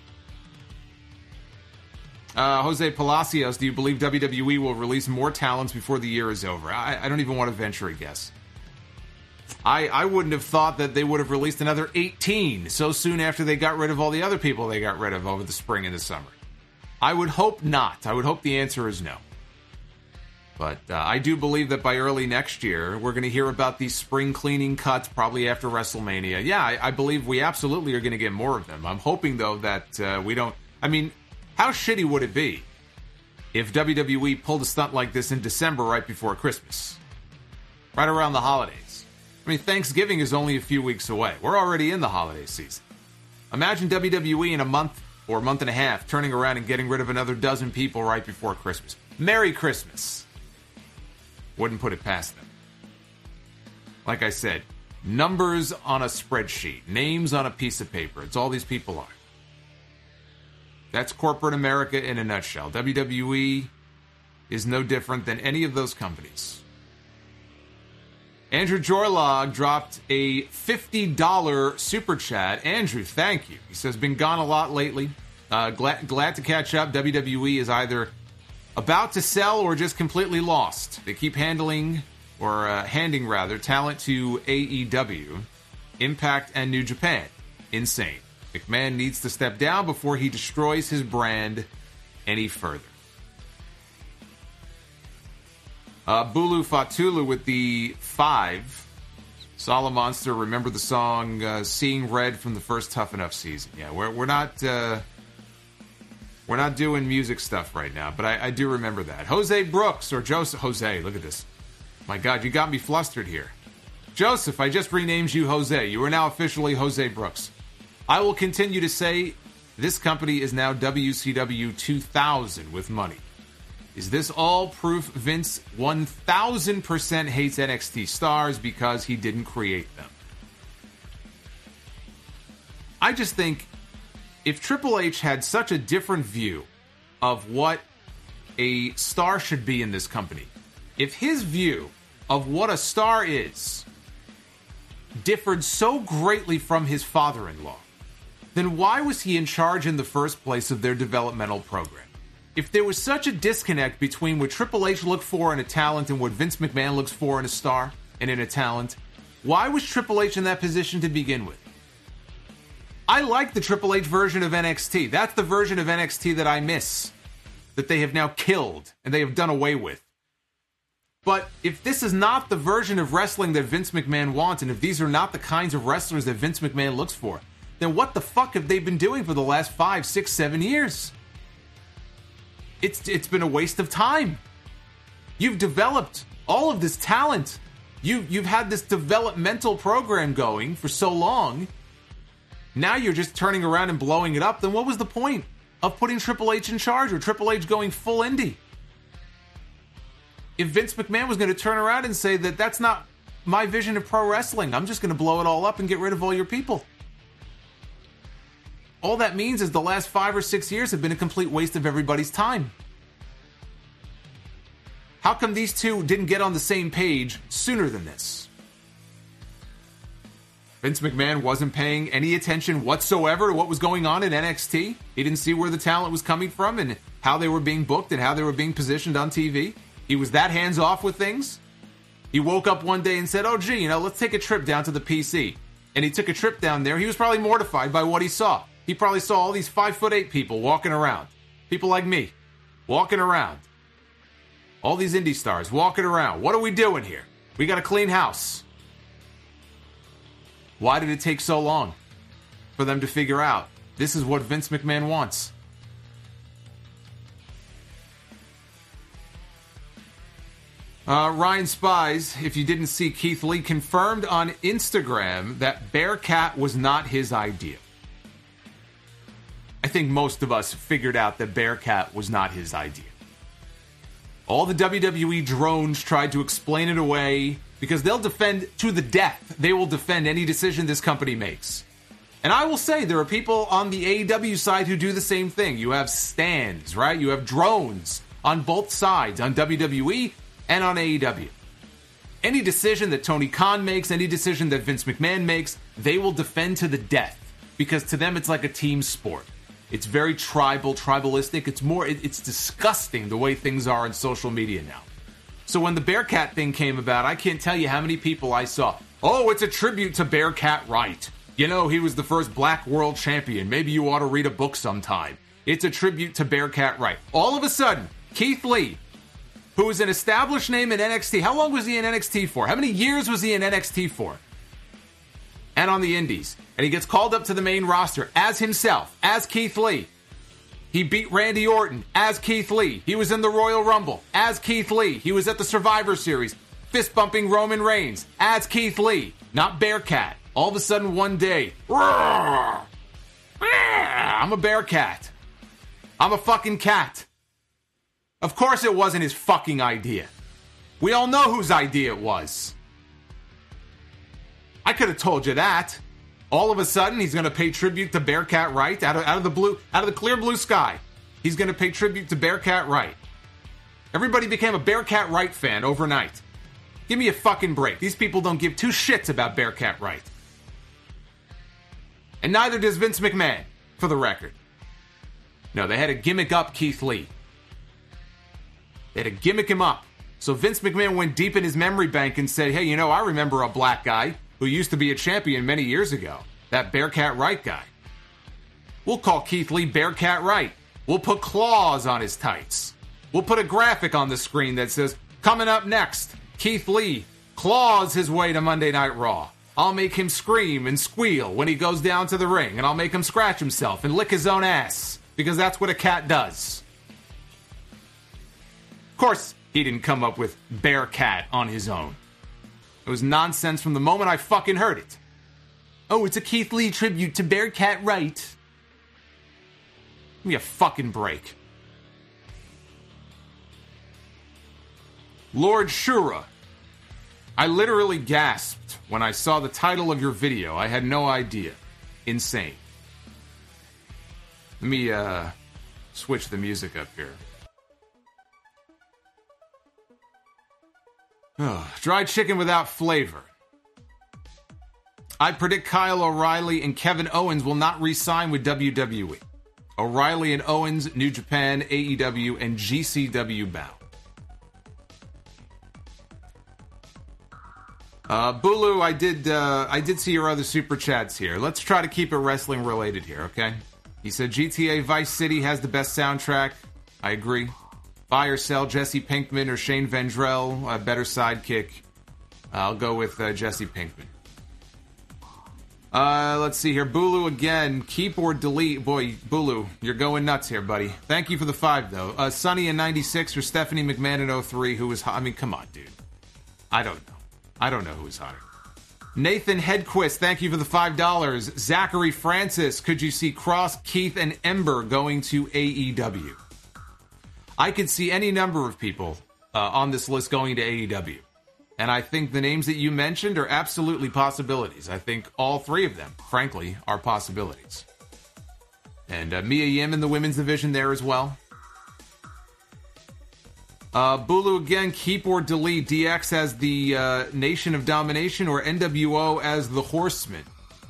Jose Palacios, do you believe WWE will release more talents before the year is over? I don't even want to venture a guess. I wouldn't have thought that they would have released another 18 so soon after they got rid of all the other people they got rid of over the spring and the summer. I would hope not. I would hope the answer is no. But I do believe that by early next year, we're going to hear about these spring cleaning cuts probably after WrestleMania. Yeah, I believe we absolutely are going to get more of them. I'm hoping, though, that we don't... I mean, how shitty would it be if WWE pulled a stunt like this in December right before Christmas? Right around the holidays. I mean, Thanksgiving is only a few weeks away. We're already in the holiday season. Imagine WWE in a month or a month and a half turning around and getting rid of another dozen people right before Christmas. Merry Christmas. Wouldn't put it past them. Like I said, numbers on a spreadsheet, names on a piece of paper. It's all these people are. That's corporate America in a nutshell. WWE is no different than any of those companies. Andrew Jorlog dropped a $50 super chat. Andrew, thank you. He says, been gone a lot lately. Glad to catch up. WWE is either about to sell or just completely lost. They keep handing talent to AEW, Impact, and New Japan. Insane. McMahon needs to step down before he destroys his brand any further. Bulu Fatulu with the 5. Solomonster, remember the song Seeing Red from the first Tough Enough season. Yeah, we're not doing music stuff right now, but I do remember that. Jose Brooks, or Joseph. Jose, look at this. My God, you got me flustered here. Joseph, I just renamed you Jose. You are now officially Jose Brooks. I will continue to say this company is now WCW 2000 with money. Is this all proof Vince 1000% hates NXT stars because he didn't create them? I just think if Triple H had such a different view of what a star should be in this company, if his view of what a star is differed so greatly from his father-in-law, then why was he in charge in the first place of their developmental program? If there was such a disconnect between what Triple H looked for in a talent and what Vince McMahon looks for in a star and in a talent, why was Triple H in that position to begin with? I like the Triple H version of NXT. That's the version of NXT that I miss, that they have now killed and they have done away with. But if this is not the version of wrestling that Vince McMahon wants, and if these are not the kinds of wrestlers that Vince McMahon looks for, then what the fuck have they been doing for the last 5, 6, 7 years? It's been a waste of time. You've developed all of this talent. You've had this developmental program going for so long. Now you're just turning around and blowing it up. Then what was the point of putting Triple H in charge or Triple H going full indie? If Vince McMahon was going to turn around and say that that's not my vision of pro wrestling, I'm just going to blow it all up and get rid of all your people. All that means is the last 5 or 6 years have been a complete waste of everybody's time. How come these two didn't get on the same page sooner than this? Vince McMahon wasn't paying any attention whatsoever to what was going on in NXT. He didn't see where the talent was coming from and how they were being booked and how they were being positioned on TV. He was that hands-off with things. He woke up one day and said, oh, gee, let's take a trip down to the PC. And he took a trip down there. He was probably mortified by what he saw. He probably saw all these 5'8" people walking around. People like me, walking around. All these indie stars walking around. What are we doing here? We got to clean house. Why did it take so long for them to figure out this is what Vince McMahon wants? Ryan Spies, if you didn't see, Keith Lee confirmed on Instagram that Bearcat was not his idea. I think most of us figured out that Bearcat was not his idea. All the WWE drones tried to explain it away because they'll defend to the death. They will defend any decision this company makes. And I will say there are people on the AEW side who do the same thing. You have stands, right? You have drones on both sides, on WWE and on AEW. Any decision that Tony Khan makes, any decision that Vince McMahon makes, they will defend to the death because to them it's like a team sport. It's very tribalistic. It's disgusting the way things are on social media now. So when the Bearcat thing came about, I can't tell you how many people I saw. Oh, it's a tribute to Bearcat Wright. You know, he was the first black world champion. Maybe you ought to read a book sometime. It's a tribute to Bearcat Wright. All of a sudden, Keith Lee, who is an established name in NXT. How long was he in NXT for? How many years was he in NXT for? And on the Indies. And he gets called up to the main roster as himself, as Keith Lee. He beat Randy Orton as Keith Lee. He was in the Royal Rumble as Keith Lee. He was at the Survivor Series, fist-bumping Roman Reigns as Keith Lee, not Bearcat. All of a sudden, one day, I'm a Bearcat. I'm a fucking cat. Of course it wasn't his fucking idea. We all know whose idea it was. I could have told you that. All of a sudden, he's going to pay tribute to Bearcat Wright out of the clear blue sky. He's going to pay tribute to Bearcat Wright. Everybody became a Bearcat Wright fan overnight. Give me a fucking break. These people don't give two shits about Bearcat Wright. And neither does Vince McMahon, for the record. No, they had to gimmick up Keith Lee. They had to gimmick him up. So Vince McMahon went deep in his memory bank and said, hey, you know, I remember a black guy who used to be a champion many years ago. That Bearcat Wright guy. We'll call Keith Lee Bearcat Wright. We'll put claws on his tights. We'll put a graphic on the screen that says, coming up next, Keith Lee claws his way to Monday Night Raw. I'll make him scream and squeal when he goes down to the ring, and I'll make him scratch himself and lick his own ass, because that's what a cat does. Of course, he didn't come up with Bearcat on his own. It was nonsense from the moment I fucking heard it. Oh, it's a Keith Lee tribute to Bearcat Wright. Give me a fucking break. Lord Shura. I literally gasped when I saw the title of your video. I had no idea. Insane. Let me switch the music up here. Dried chicken without flavor. I predict Kyle O'Reilly and Kevin Owens will not re-sign with WWE. O'Reilly and Owens, New Japan, AEW, and GCW bound. Bulu, I did see your other super chats here. Let's try to keep it wrestling related here, okay? He said GTA Vice City has the best soundtrack. I agree. Buy or sell Jesse Pinkman or Shane Vendrell, a better sidekick. I'll go with Jesse Pinkman. Let's see here. Bulu again. Keep or delete. Boy, Bulu, you're going nuts here, buddy. Thank you for the 5, though. Sonny in 96 or Stephanie McMahon in 03, who was hot. I mean, come on, dude. I don't know who is hotter. Nathan Hedquist, thank you for the $5. Zachary Francis, could you see Cross, Keith, and Ember going to AEW? I could see any number of people on this list going to AEW. And I think the names that you mentioned are absolutely possibilities. I think all three of them, frankly, are possibilities. And Mia Yim in the women's division there as well. Bulu again, keep or delete DX as the Nation of Domination or NWO as the Horsemen.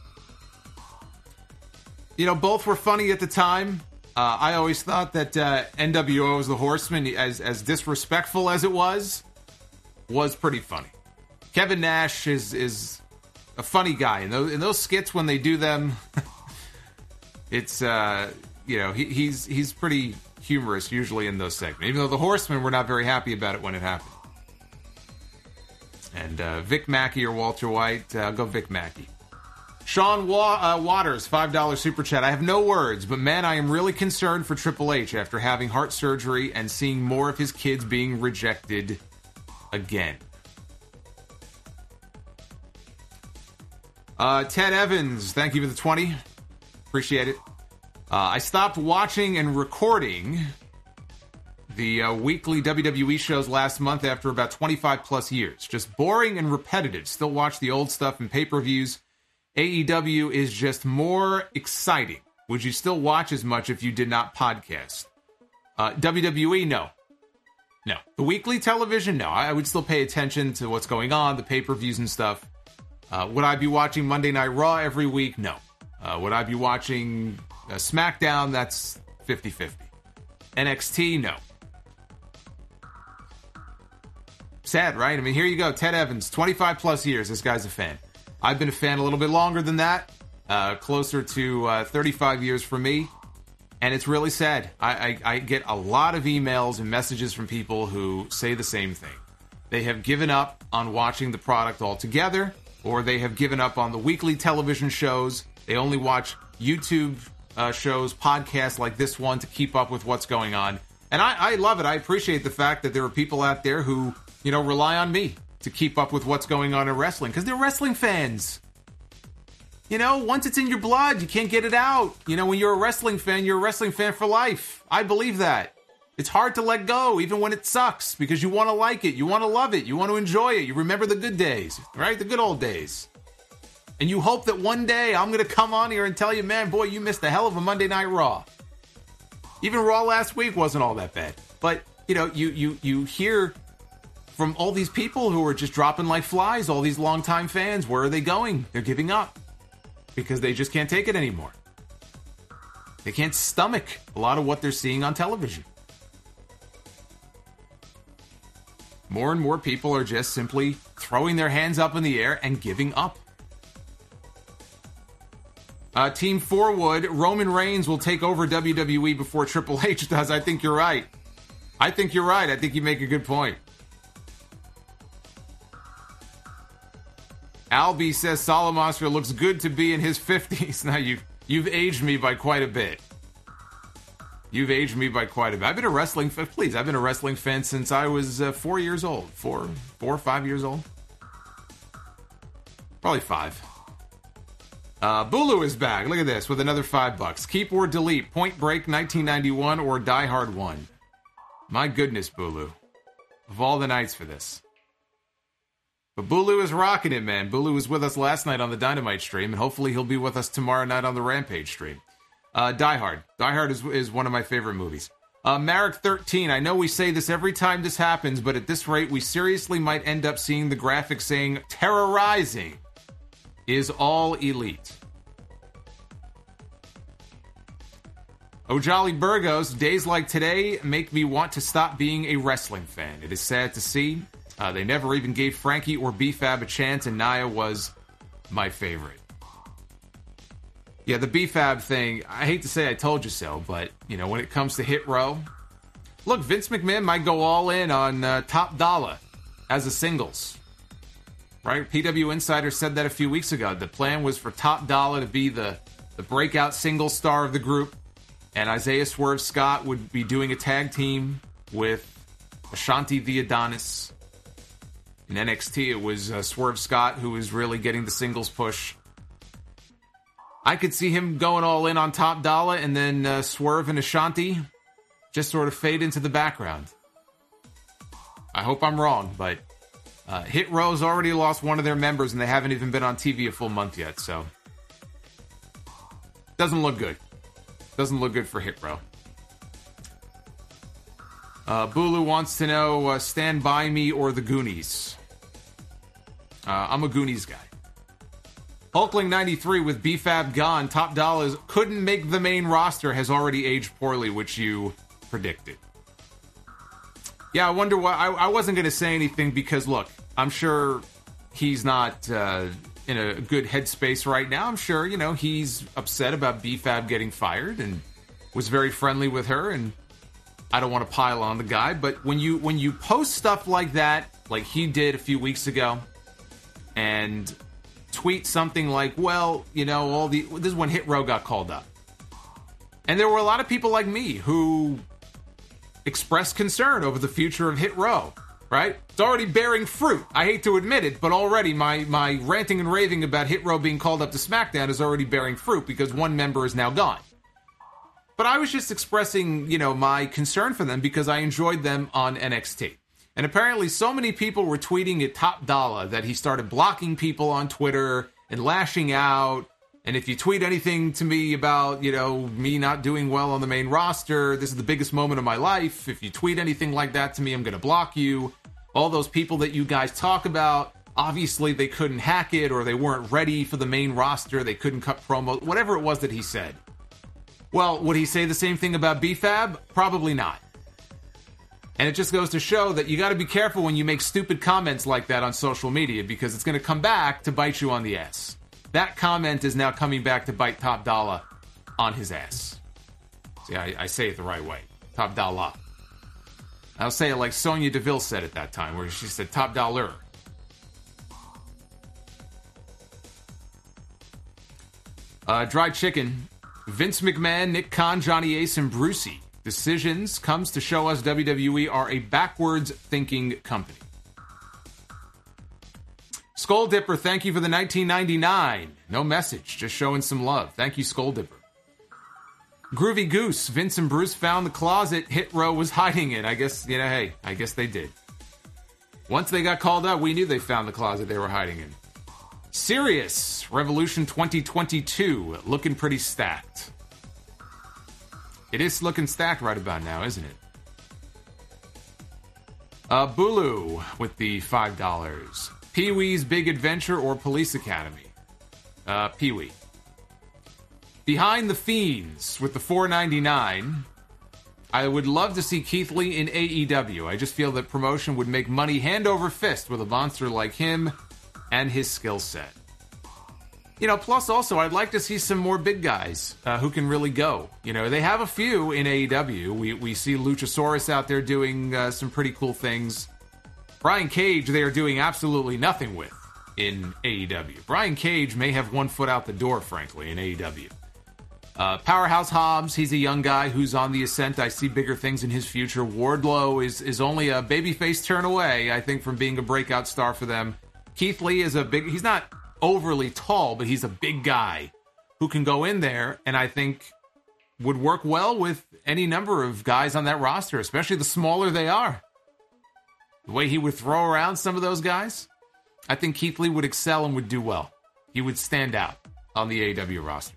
You know, both were funny at the time. I always thought that NWO as the Horsemen, as disrespectful as it was pretty funny. Kevin Nash is a funny guy. In those skits, when they do them, it's, he's pretty humorous usually in those segments. Even though the Horsemen were not very happy about it when it happened. And Vic Mackey or Walter White, I'll go Vic Mackey. Sean Waters, $5 super chat. I have no words, but man, I am really concerned for Triple H after having heart surgery and seeing more of his kids being rejected again. Ted Evans, thank you for the 20. Appreciate it. I stopped watching and recording the weekly WWE shows last month after about 25 plus years. Just boring and repetitive. Still watch the old stuff and pay-per-views. AEW is just more exciting. Would you still watch as much if you did not podcast? WWE, no. No. The weekly television, no. I would still pay attention to what's going on, the pay-per-views and stuff. Would I be watching Monday Night Raw every week? No. Would I be watching SmackDown? That's 50-50. NXT? No. Sad, right? I mean, here you go. Ted Evans, 25 plus years. This guy's a fan. I've been a fan a little bit longer than that. Closer to 35 years for me. And it's really sad. I get a lot of emails and messages from people who say the same thing. They have given up on watching the product altogether, or they have given up on the weekly television shows. They only watch YouTube shows, podcasts like this one to keep up with what's going on. And I love it. I appreciate the fact that there are people out there who, rely on me to keep up with what's going on in wrestling, because they're wrestling fans. Once it's in your blood, you can't get it out. When you're a wrestling fan for life. I believe that. It's hard to let go, even when it sucks, because you want to like it, you want to love it, you want to enjoy it, you remember the good days, right? The good old days. And you hope that one day I'm going to come on here and tell you, man, boy, you missed a hell of a Monday Night Raw. Even Raw last week wasn't all that bad. But, you hear from all these people who are just dropping like flies, all these longtime fans, where are they going? They're giving up. Because they just can't take it anymore. They can't stomach a lot of what they're seeing on television. More and more people are just simply throwing their hands up in the air and giving up. Team Forward, Roman Reigns will take over WWE before Triple H does. I think you're right. I think you make a good point. Albie says Solomonster looks good to be in his 50s. Now, you've aged me by quite a bit. I've been a wrestling fan. Please, I've been a wrestling fan since I was 4 years old. 4 or 5 years old? Probably 5. Bulu is back. Look at this with another $5. Keep or delete Point Break 1991 or Die Hard 1. My goodness, Bulu. Of all the nights for this. But Bulu is rocking it, man. Bulu was with us last night on the Dynamite stream, and hopefully he'll be with us tomorrow night on the Rampage stream. Die Hard. Die Hard is one of my favorite movies. Marek 13, I know we say this every time this happens, but at this rate, we seriously might end up seeing the graphic saying, terrorizing is all elite. Ojali Burgos, days like today make me want to stop being a wrestling fan. It is sad to see. They never even gave Frankie or B-Fab a chance, and Nia was my favorite. Yeah, the B-Fab thing, I hate to say I told you so, but, when it comes to Hit Row, look, Vince McMahon might go all in on Top Dollar as a singles. Right? PW Insider said that a few weeks ago. The plan was for Top Dollar to be the breakout single star of the group, and Isaiah Swerve Scott would be doing a tag team with Ashanti the Adonis. In NXT, it was Swerve Scott who was really getting the singles push. I could see him going all in on Top Dollar, and then Swerve and Ashanti just sort of fade into the background. I hope I'm wrong, but Hit Row's already lost one of their members, and they haven't even been on TV a full month yet, so doesn't look good. Doesn't look good for Hit Row. Bulu wants to know Stand By Me or The Goonies. I'm a Goonies guy. Hulkling 93 with B-Fab gone. Top Dollars couldn't make the main roster, has already aged poorly, which you predicted. Yeah, I wonder why. I wasn't going to say anything because, look, I'm sure he's not in a good headspace right now. I'm sure, he's upset about B-Fab getting fired and was very friendly with her, and I don't want to pile on the guy, but when you post stuff like that, like he did a few weeks ago, and tweet something like, well, this is when Hit Row got called up. And there were a lot of people like me who expressed concern over the future of Hit Row, right? It's already bearing fruit. I hate to admit it, but already my ranting and raving about Hit Row being called up to SmackDown is already bearing fruit because one member is now gone. But I was just expressing, my concern for them because I enjoyed them on NXT. And apparently so many people were tweeting at Top Dollar that he started blocking people on Twitter and lashing out. And if you tweet anything to me about, me not doing well on the main roster, this is the biggest moment of my life. If you tweet anything like that to me, I'm going to block you. All those people that you guys talk about, obviously they couldn't hack it or they weren't ready for the main roster. They couldn't cut promo, whatever it was that he said. Well, would he say the same thing about BFAB? Probably not. And it just goes to show that you got to be careful when you make stupid comments like that on social media because it's going to come back to bite you on the ass. That comment is now coming back to bite Top Dollar on his ass. See, I say it the right way. Top Dollar. I'll say it like Sonya Deville said at that time, where she said Top Dollar. Dry Chicken. Vince McMahon, Nick Khan, Johnny Ace, and Brucey. Decisions comes to show us WWE are a backwards-thinking company. Skull Dipper, thank you for the 1999. No message, just showing some love. Thank you, Skull Dipper. Groovy Goose, Vince and Bruce found the closet Hit Row was hiding in. I guess, I guess they did. Once they got called out, we knew they found the closet they were hiding in. Sirius, Revolution 2022, looking pretty stacked. It is looking stacked right about now, isn't it? Bulu with the $5. Pee-wee's Big Adventure or Police Academy? Pee-wee. Behind the Fiends with the $4.99. I would love to see Keith Lee in AEW. I just feel that promotion would make money hand over fist with a monster like him and his skill set. Plus also, I'd like to see some more big guys who can really go. They have a few in AEW. We see Luchasaurus out there doing some pretty cool things. Brian Cage, they are doing absolutely nothing with in AEW. Brian Cage may have one foot out the door, frankly, in AEW. Powerhouse Hobbs, he's a young guy who's on the ascent. I see bigger things in his future. Wardlow is only a babyface turn away, I think, from being a breakout star for them. Keith Lee is he's not overly tall, but he's a big guy who can go in there and I think would work well with any number of guys on that roster, especially the smaller they are. The way he would throw around some of those guys, I think Keith Lee would excel and would do well. He would stand out on the AEW roster.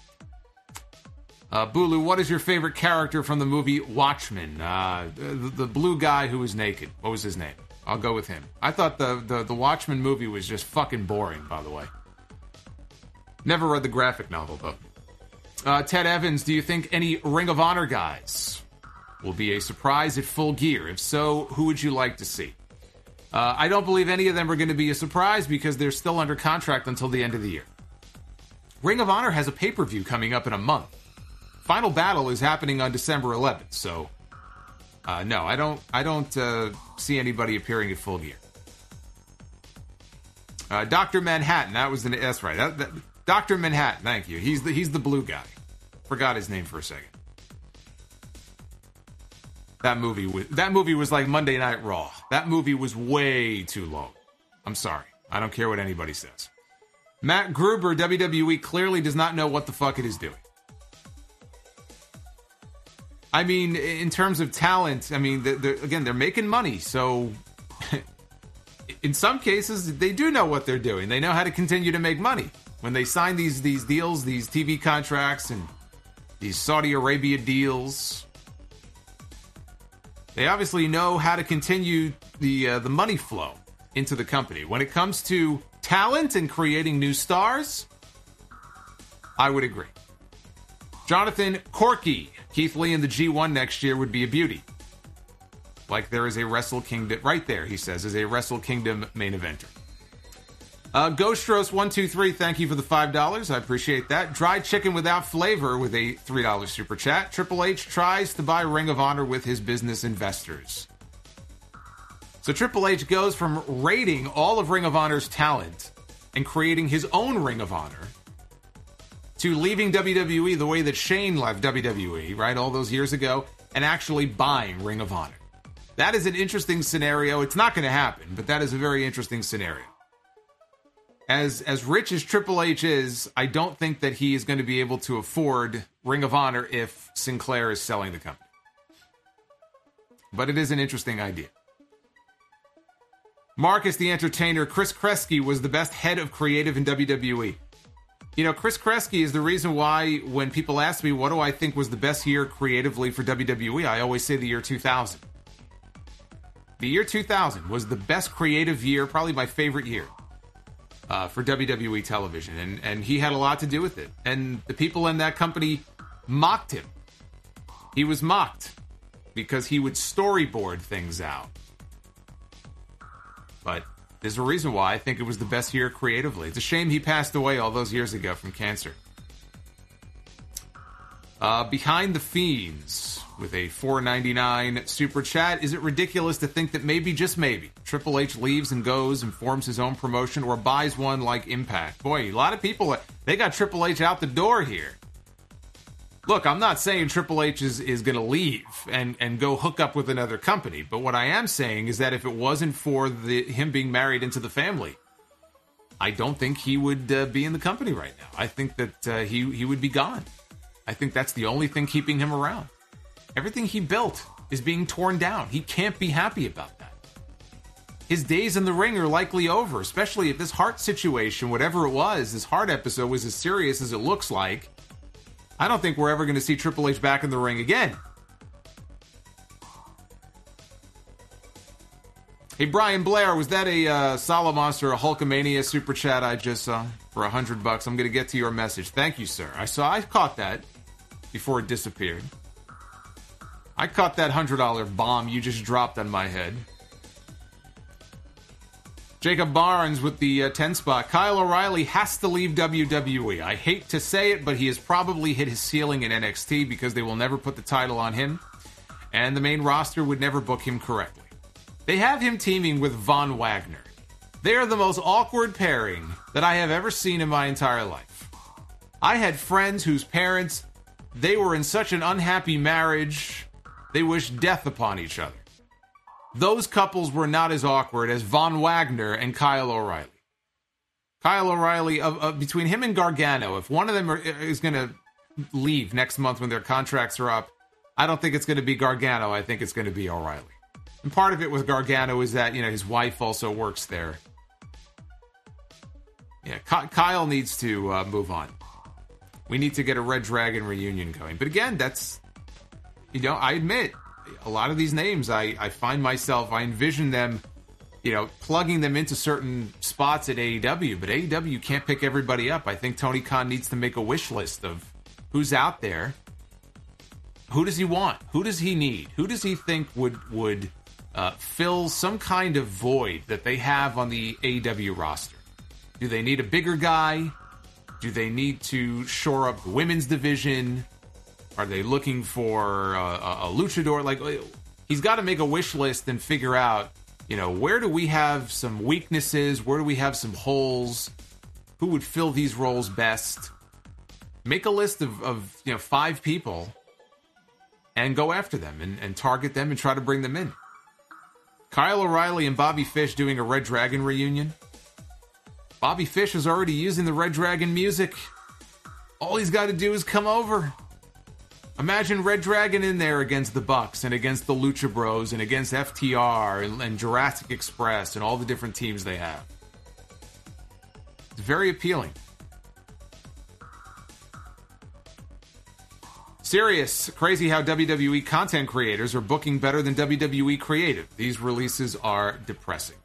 Bulu, what is your favorite character from the movie Watchmen? The blue guy who was naked. What was his name? I'll go with him. I thought the Watchmen movie was just fucking boring, by the way. Never read the graphic novel, though. Ted Evans, do you think any Ring of Honor guys will be a surprise at Full Gear? If so, who would you like to see? I don't believe any of them are going to be a surprise because they're still under contract until the end of the year. Ring of Honor has a pay-per-view coming up in a month. Final Battle is happening on December 11th, so no, I don't see anybody appearing at Full Gear. Dr. Manhattan, that's right. Dr. Manhattan, thank you. He's the blue guy. Forgot his name for a second. That movie was like Monday Night Raw. That movie was way too long. I'm sorry. I don't care what anybody says. Matt Gruber, WWE clearly does not know what the fuck it is doing. I mean, in terms of talent, I mean, they're making money. So, in some cases, they do know what they're doing. They know how to continue to make money. When they sign these deals, these TV contracts, and these Saudi Arabia deals, they obviously know how to continue the money flow into the company. When it comes to talent and creating new stars, I would agree. Jonathan Corky, Keith Lee in the G1 next year would be a beauty. Like there is a Wrestle Kingdom, right there, he says, is a Wrestle Kingdom main eventer. Ghostros123, thank you for the $5. I appreciate that. Dried Chicken Without Flavor with a $3 super chat. Triple H tries to buy Ring of Honor with his business investors. So Triple H goes from raiding all of Ring of Honor's talent and creating his own Ring of Honor to leaving WWE the way that Shane left WWE, right, all those years ago, and actually buying Ring of Honor. That is an interesting scenario. It's not going to happen, but that is a very interesting scenario. As rich as Triple H is, I don't think that he is going to be able to afford Ring of Honor if Sinclair is selling the company. But it is an interesting idea. Marcus the Entertainer, Chris Kresge was the best head of creative in WWE. You know, Chris Kresge is the reason why when people ask me what do I think was the best year creatively for WWE, I always say the year 2000. The year 2000 was the best creative year, probably my favorite year. For WWE television, and he had a lot to do with it. And the people in that company mocked him. He was mocked because he would storyboard things out. But there's a reason why I think it was the best year creatively. It's a shame he passed away all those years ago from cancer. Behind the Fiends with a $4.99 super chat. Is it ridiculous to think that maybe, just maybe, Triple H leaves and goes and forms his own promotion or buys one like Impact? Boy, a lot of people, they got Triple H out the door here. Look, I'm not saying Triple H is going to leave and go hook up with another company. But what I am saying is that if it wasn't for him being married into the family, I don't think he would be in the company right now. I think that he would be gone. I think that's the only thing keeping him around. Everything he built is being torn down. He can't be happy about that. His days in the ring are likely over, especially if this heart situation, whatever it was, this heart episode was as serious as it looks like. I don't think we're ever going to see Triple H back in the ring again. Hey, Brian Blair, was that a Solid Monster, a Hulkamania super chat I just saw for $100? I'm going to get to your message. Thank you, sir. I caught that before it disappeared. I caught that $100 bomb you just dropped on my head. Jacob Barnes with the 10 spot. Kyle O'Reilly has to leave WWE. I hate to say it, but he has probably hit his ceiling in NXT because they will never put the title on him, and the main roster would never book him correctly. They have him teaming with Von Wagner. They are the most awkward pairing that I have ever seen in my entire life. I had friends whose parents, they were in such an unhappy marriage, they wished death upon each other. Those couples were not as awkward as Von Wagner and Kyle O'Reilly. Kyle O'Reilly, between him and Gargano, if one of them is going to leave next month when their contracts are up, I don't think it's going to be Gargano. I think it's going to be O'Reilly. And part of it with Gargano is that, his wife also works there. Yeah, Kyle needs to move on. We need to get a Red Dragon reunion going. But again, that's, I admit, a lot of these names, I find myself, I envision them, plugging them into certain spots at AEW, but AEW can't pick everybody up. I think Tony Khan needs to make a wish list of who's out there. Who does he want? Who does he need? Who does he think would fill some kind of void that they have on the AEW roster? Do they need a bigger guy? Do they need to shore up the women's division? Are they looking for a luchador? He's got to make a wish list and figure out, where do we have some weaknesses? Where do we have some holes? Who would fill these roles best? Make a list of 5 people and go after them and target them and try to bring them in. Kyle O'Reilly and Bobby Fish doing a Red Dragon reunion. Bobby Fish is already using the Red Dragon music. All he's got to do is come over. Imagine Red Dragon in there against the Bucks and against the Lucha Bros and against FTR and Jurassic Express and all the different teams they have. It's very appealing. Serious. Crazy how WWE content creators are booking better than WWE creative. These releases are depressing.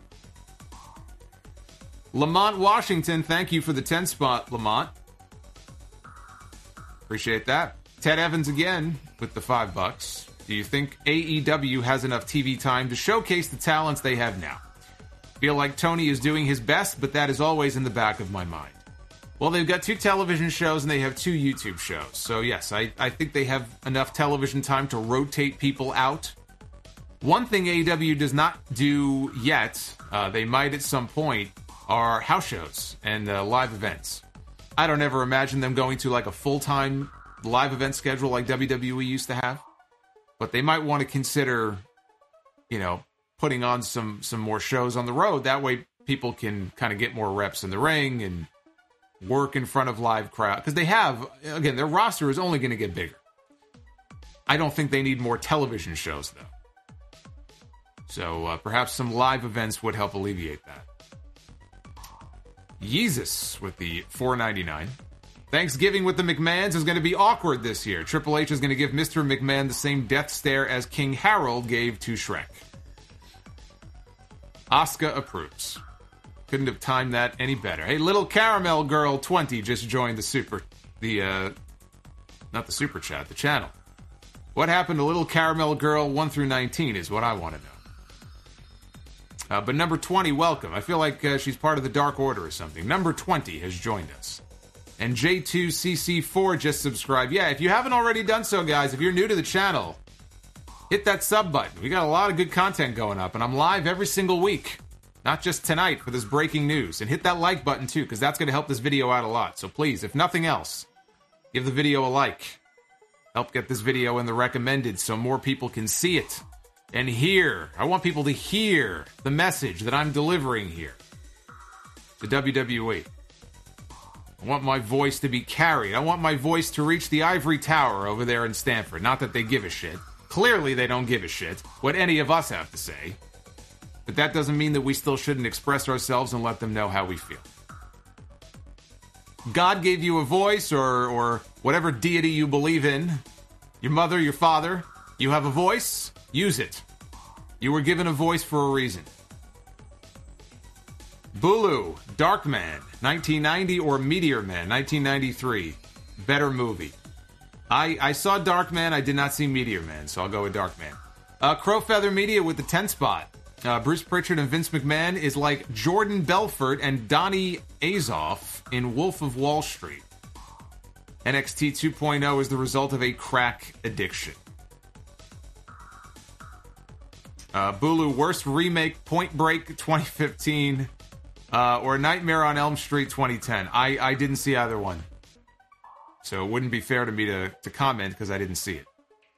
Lamont Washington, thank you for the 10 spot, Lamont. Appreciate that. Ted Evans again with the $5. Do you think AEW has enough TV time to showcase the talents they have now? Feel like Tony is doing his best, but that is always in the back of my mind. Well, they've got 2 television shows and they have 2 YouTube shows. So yes, I think they have enough television time to rotate people out. One thing AEW does not do yet, they might at some point, are house shows and live events. I don't ever imagine them going to a full-time live event schedule like WWE used to have, but they might want to consider putting on some more shows on the road. That way people can kind of get more reps in the ring and work in front of live crowd. Because they have, again, their roster is only going to get bigger. I don't think they need more television shows, though. So perhaps some live events would help alleviate that. Yeezus with the $4.99. Thanksgiving with the McMahons is going to be awkward this year. Triple H is going to give Mr. McMahon the same death stare as King Harold gave to Shrek. Asuka approves. Couldn't have timed that any better. Hey, Little Caramel Girl 20 just joined the channel. What happened to Little Caramel Girl 1 through 19 is what I want to know. But number 20, welcome. I feel like she's part of the Dark Order or something. Number 20 has joined us. And J2CC4 just subscribed. Yeah, if you haven't already done so, guys, if you're new to the channel, hit that sub button. We got a lot of good content going up, and I'm live every single week. Not just tonight for this breaking news. And hit that like button, too, because that's going to help this video out a lot. So please, if nothing else, give the video a like. Help get this video in the recommended so more people can see it and hear. I want people to hear the message that I'm delivering here to WWE. I want my voice to be carried. I want my voice to reach the ivory tower over there in Stamford. Not that they give a shit. Clearly they don't give a shit what any of us have to say. But that doesn't mean that we still shouldn't express ourselves and let them know how we feel. God gave you a voice or whatever deity you believe in. Your mother, your father. You have a voice. Use it. You were given a voice for a reason. Bulu, Darkman, 1990 or Meteor Man, 1993. Better movie. I saw Darkman, I did not see Meteor Man, so I'll go with Darkman. Crowfeather Media with the 10 spot. Bruce Pritchard and Vince McMahon is like Jordan Belfort and Donnie Azoff in Wolf of Wall Street. NXT 2.0 is the result of a crack addiction. Bulu, worst remake, Point Break 2015. Or Nightmare on Elm Street 2010. I didn't see either one. So it wouldn't be fair to me to comment because I didn't see it.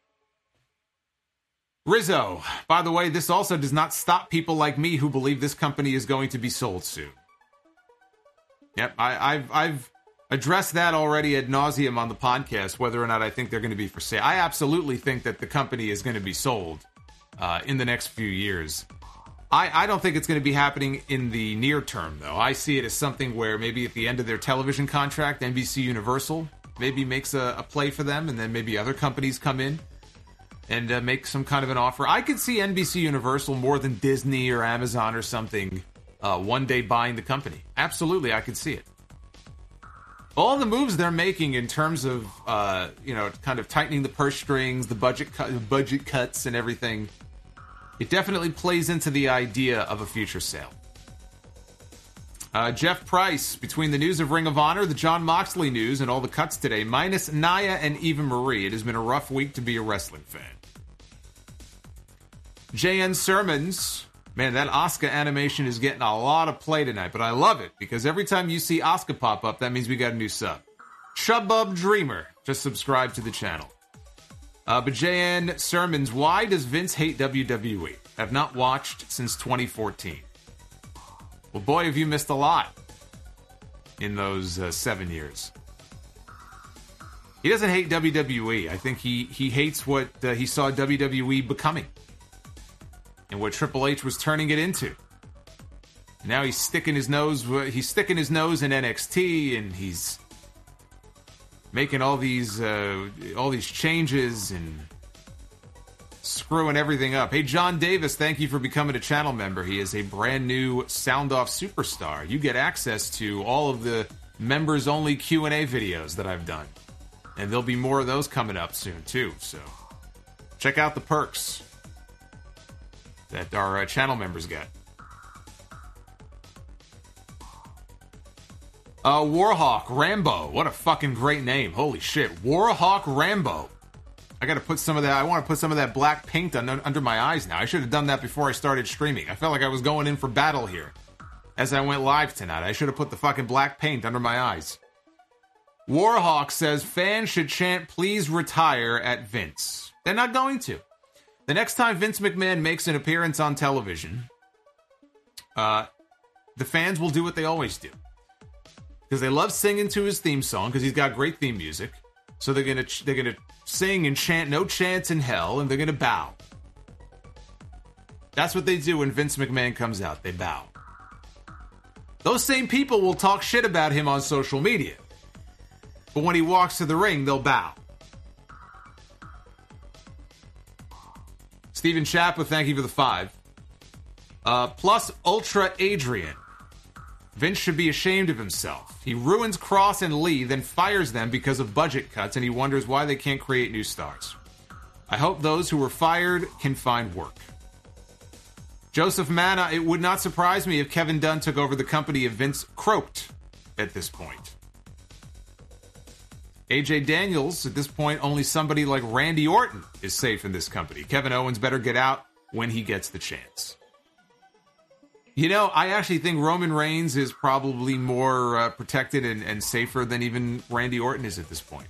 Rizzo. By the way, this also does not stop people like me who believe this company is going to be sold soon. Yep, I've addressed that already ad nauseum on the podcast, whether or not I think they're going to be for sale. I absolutely think that the company is going to be sold in the next few years. I don't think it's going to be happening in the near term, though. I see it as something where maybe at the end of their television contract, NBC Universal maybe makes a play for them, and then maybe other companies come in and make some kind of an offer. I could see NBC Universal more than Disney or Amazon or something one day buying the company. Absolutely, I could see it. All the moves they're making in terms of, kind of tightening the purse strings, the budget cuts and everything, it definitely plays into the idea of a future sale. Jeff Price, between the news of Ring of Honor, the Jon Moxley news, and all the cuts today, minus Nia and Eva Marie, it has been a rough week to be a wrestling fan. JN Sermons, man, that Asuka animation is getting a lot of play tonight, but I love it, because every time you see Asuka pop up, that means we got a new sub. Chubub Dreamer, just subscribe to the channel. But JN Sermons, why does Vince hate WWE? I've not watched since 2014. Well, boy, have you missed a lot in those 7 years. He doesn't hate WWE. I think he hates what he saw WWE becoming and what Triple H was turning it into. Now he's sticking his nose in NXT, and he's making all these changes and screwing everything up. Hey, John Davis, thank you for becoming a channel member. He is a brand new Sound Off superstar. You get access to all of the members-only Q&A videos that I've done. And there'll be more of those coming up soon, too. So check out the perks that our channel members get. Warhawk Rambo. What a fucking great name. Holy shit. Warhawk Rambo. I want to put some of that black paint under my eyes now. I should have done that before I started streaming. I felt like I was going in for battle here as I went live tonight. I should have put the fucking black paint under my eyes. Warhawk says fans should chant "Please retire" at Vince. They're not going to. The next time Vince McMahon makes an appearance on television, the fans will do what they always do. Because they love singing to his theme song, because he's got great theme music. So they're gonna sing and chant "No Chance in Hell," and they're gonna bow. That's what they do when Vince McMahon comes out. They bow. Those same people will talk shit about him on social media. But when he walks to the ring, they'll bow. Stephen Chapa, thank you for the 5. Plus Ultra Adrian. Vince should be ashamed of himself. He ruins Cross and Lee, then fires them because of budget cuts, and he wonders why they can't create new stars. I hope those who were fired can find work. Joseph Manna, it would not surprise me if Kevin Dunn took over the company if Vince croaked at this point. AJ Daniels, at this point, only somebody like Randy Orton is safe in this company. Kevin Owens better get out when he gets the chance. You know, I actually think Roman Reigns is probably more protected and safer than even Randy Orton is at this point.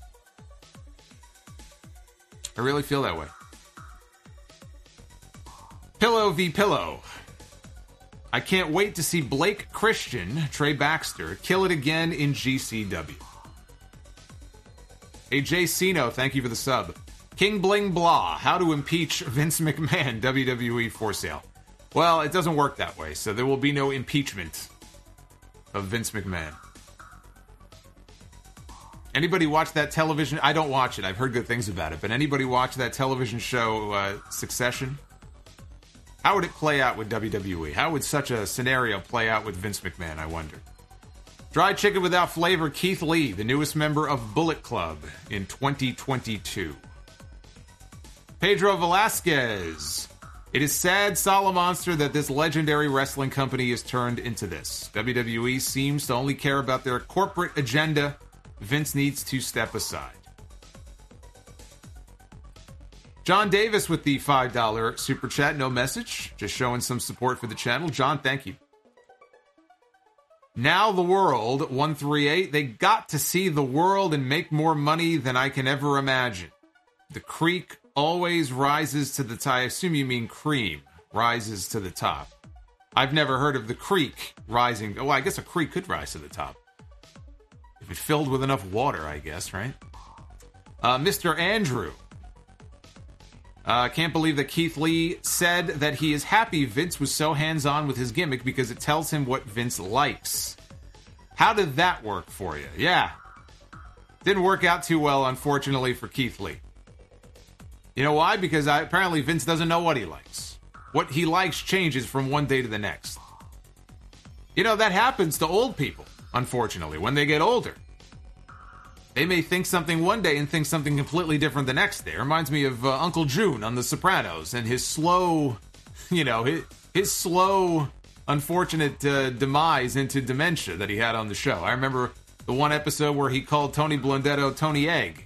I really feel that way. Pillow v. Pillow. I can't wait to see Blake Christian, Trey Baxter, kill it again in GCW. AJ Sino, thank you for the sub. King Bling Blah, how to impeach Vince McMahon, WWE for sale. Well, it doesn't work that way, so there will be no impeachment of Vince McMahon. Anybody watch that television? I don't watch it. I've heard good things about it. But anybody watch that television show, Succession? How would it play out with WWE? How would such a scenario play out with Vince McMahon, I wonder? Dry Chicken Without Flavor, Keith Lee, the newest member of Bullet Club in 2022. Pedro Velasquez. It is sad, solemn monster that this legendary wrestling company is turned into this. WWE seems to only care about their corporate agenda. Vince needs to step aside. John Davis with the $5 super chat, no message, just showing some support for the channel. John, thank you. Now the World, 138, they got to see the world and make more money than I can ever imagine. The creek always rises to the top. I assume you mean cream rises to the top. I've never heard of the creek rising. Well, I guess a creek could rise to the top. If it filled with enough water, I guess, right? Mr. Andrew. Can't believe that Keith Lee said that he is happy Vince was so hands-on with his gimmick because it tells him what Vince likes. How did that work for you? Yeah. Didn't work out too well, unfortunately, for Keith Lee. You know why? Because apparently Vince doesn't know what he likes. What he likes changes from one day to the next. You know, that happens to old people, unfortunately, when they get older. They may think something one day and think something completely different the next day. It reminds me of Uncle June on The Sopranos and his slow, his slow, unfortunate demise into dementia that he had on the show. I remember the one episode where he called Tony Blundetto Tony Egg.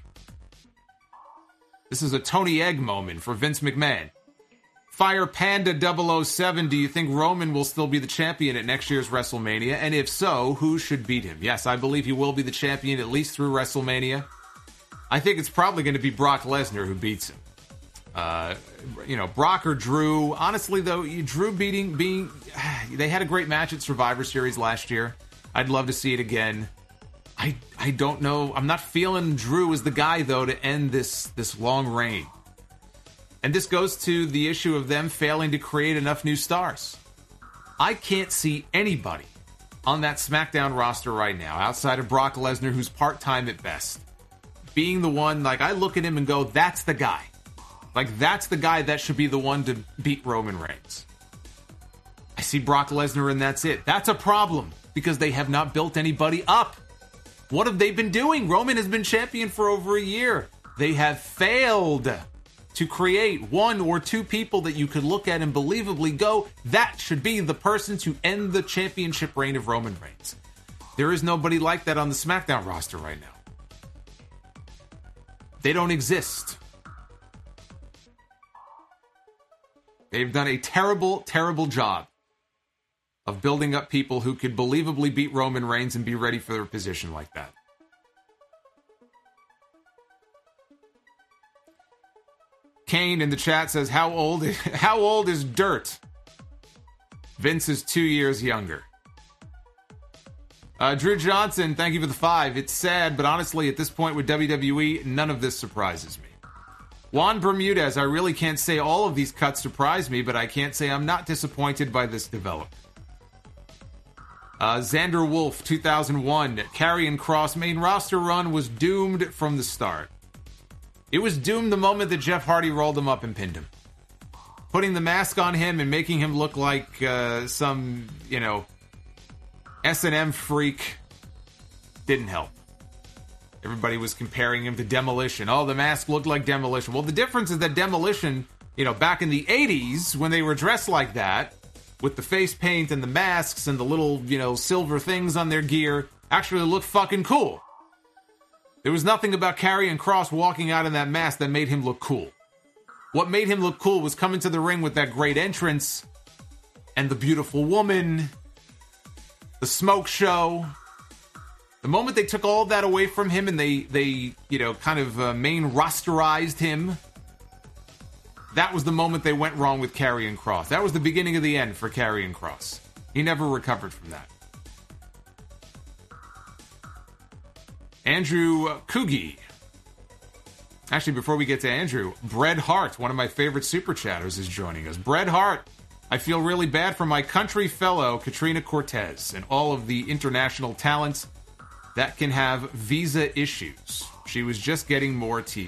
This is a Tony Egg moment for Vince McMahon. Fire Panda 007, do you think Roman will still be the champion at next year's WrestleMania? And if so, who should beat him? Yes, I believe he will be the champion at least through WrestleMania. I think it's probably going to be Brock Lesnar who beats him. Brock or Drew. Honestly, though, Drew they had a great match at Survivor Series last year. I'd love to see it again. I don't know. I'm not feeling Drew as the guy, though, to end this long reign. And this goes to the issue of them failing to create enough new stars. I can't see anybody on that SmackDown roster right now, outside of Brock Lesnar, who's part-time at best, being the one, like, I look at him and go, that's the guy. Like, that's the guy that should be the one to beat Roman Reigns. I see Brock Lesnar and that's it. That's a problem, because they have not built anybody up. What have they been doing? Roman has been champion for over a year. They have failed to create one or two people that you could look at and believably go, that should be the person to end the championship reign of Roman Reigns. There is nobody like that on the SmackDown roster right now. They don't exist. They've done a terrible, terrible job of building up people who could believably beat Roman Reigns and be ready for their position like that. Kane in the chat says, how old is Dirt? Vince is 2 years younger. Drew Johnson, thank you for the 5. It's sad, but honestly, at this point with WWE, none of this surprises me. Juan Bermudez, I really can't say all of these cuts surprise me, but I can't say I'm not disappointed by this development. Xander Wolf, 2001, Karrion Kross main roster run was doomed from the start. It was doomed the moment that Jeff Hardy rolled him up and pinned him. Putting the mask on him and making him look like some, S&M freak didn't help. Everybody was comparing him to Demolition. Oh, the mask looked like Demolition. Well, the difference is that Demolition, back in the 80s, when they were dressed like that, with the face paint and the masks and the little, silver things on their gear, actually looked fucking cool. There was nothing about Karrion Kross walking out in that mask that made him look cool. What made him look cool was coming to the ring with that great entrance and the beautiful woman, the smoke show. The moment they took all of that away from him and they kind of main rosterized him, that was the moment they went wrong with Karrion Kross. That was the beginning of the end for Karrion Kross. He never recovered from that. Andrew Coogie. Actually, before we get to Andrew, Bret Hart, one of my favorite super chatters, is joining us. Bret Hart, I feel really bad for my country fellow Katrina Cortez and all of the international talents that can have visa issues. She was just getting more TV.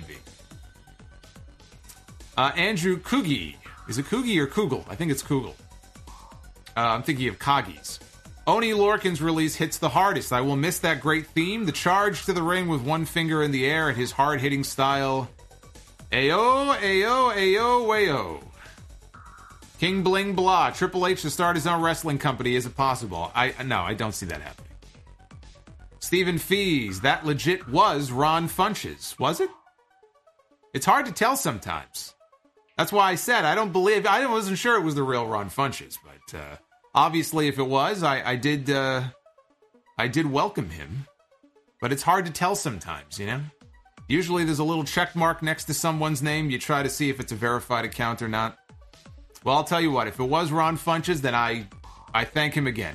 Andrew Coogie. Is it Coogie or Kugel? I think it's Kugel. I'm thinking of Kagis. Oni Lorcan's release hits the hardest. I will miss that great theme. The charge to the ring with one finger in the air and his hard-hitting style. Ayo, ayo, ayo, wayo. King Bling Blah. Triple H to start his own wrestling company. Is it possible? No, I don't see that happening. Stephen Fees. That legit was Ron Funches. Was it? It's hard to tell sometimes. That's why I said I wasn't sure it was the real Ron Funches, but obviously if it was, I did welcome him. But it's hard to tell sometimes, Usually there's a little check mark next to someone's name. You try to see if it's a verified account or not. Well, I'll tell you what, if it was Ron Funches, then I thank him again.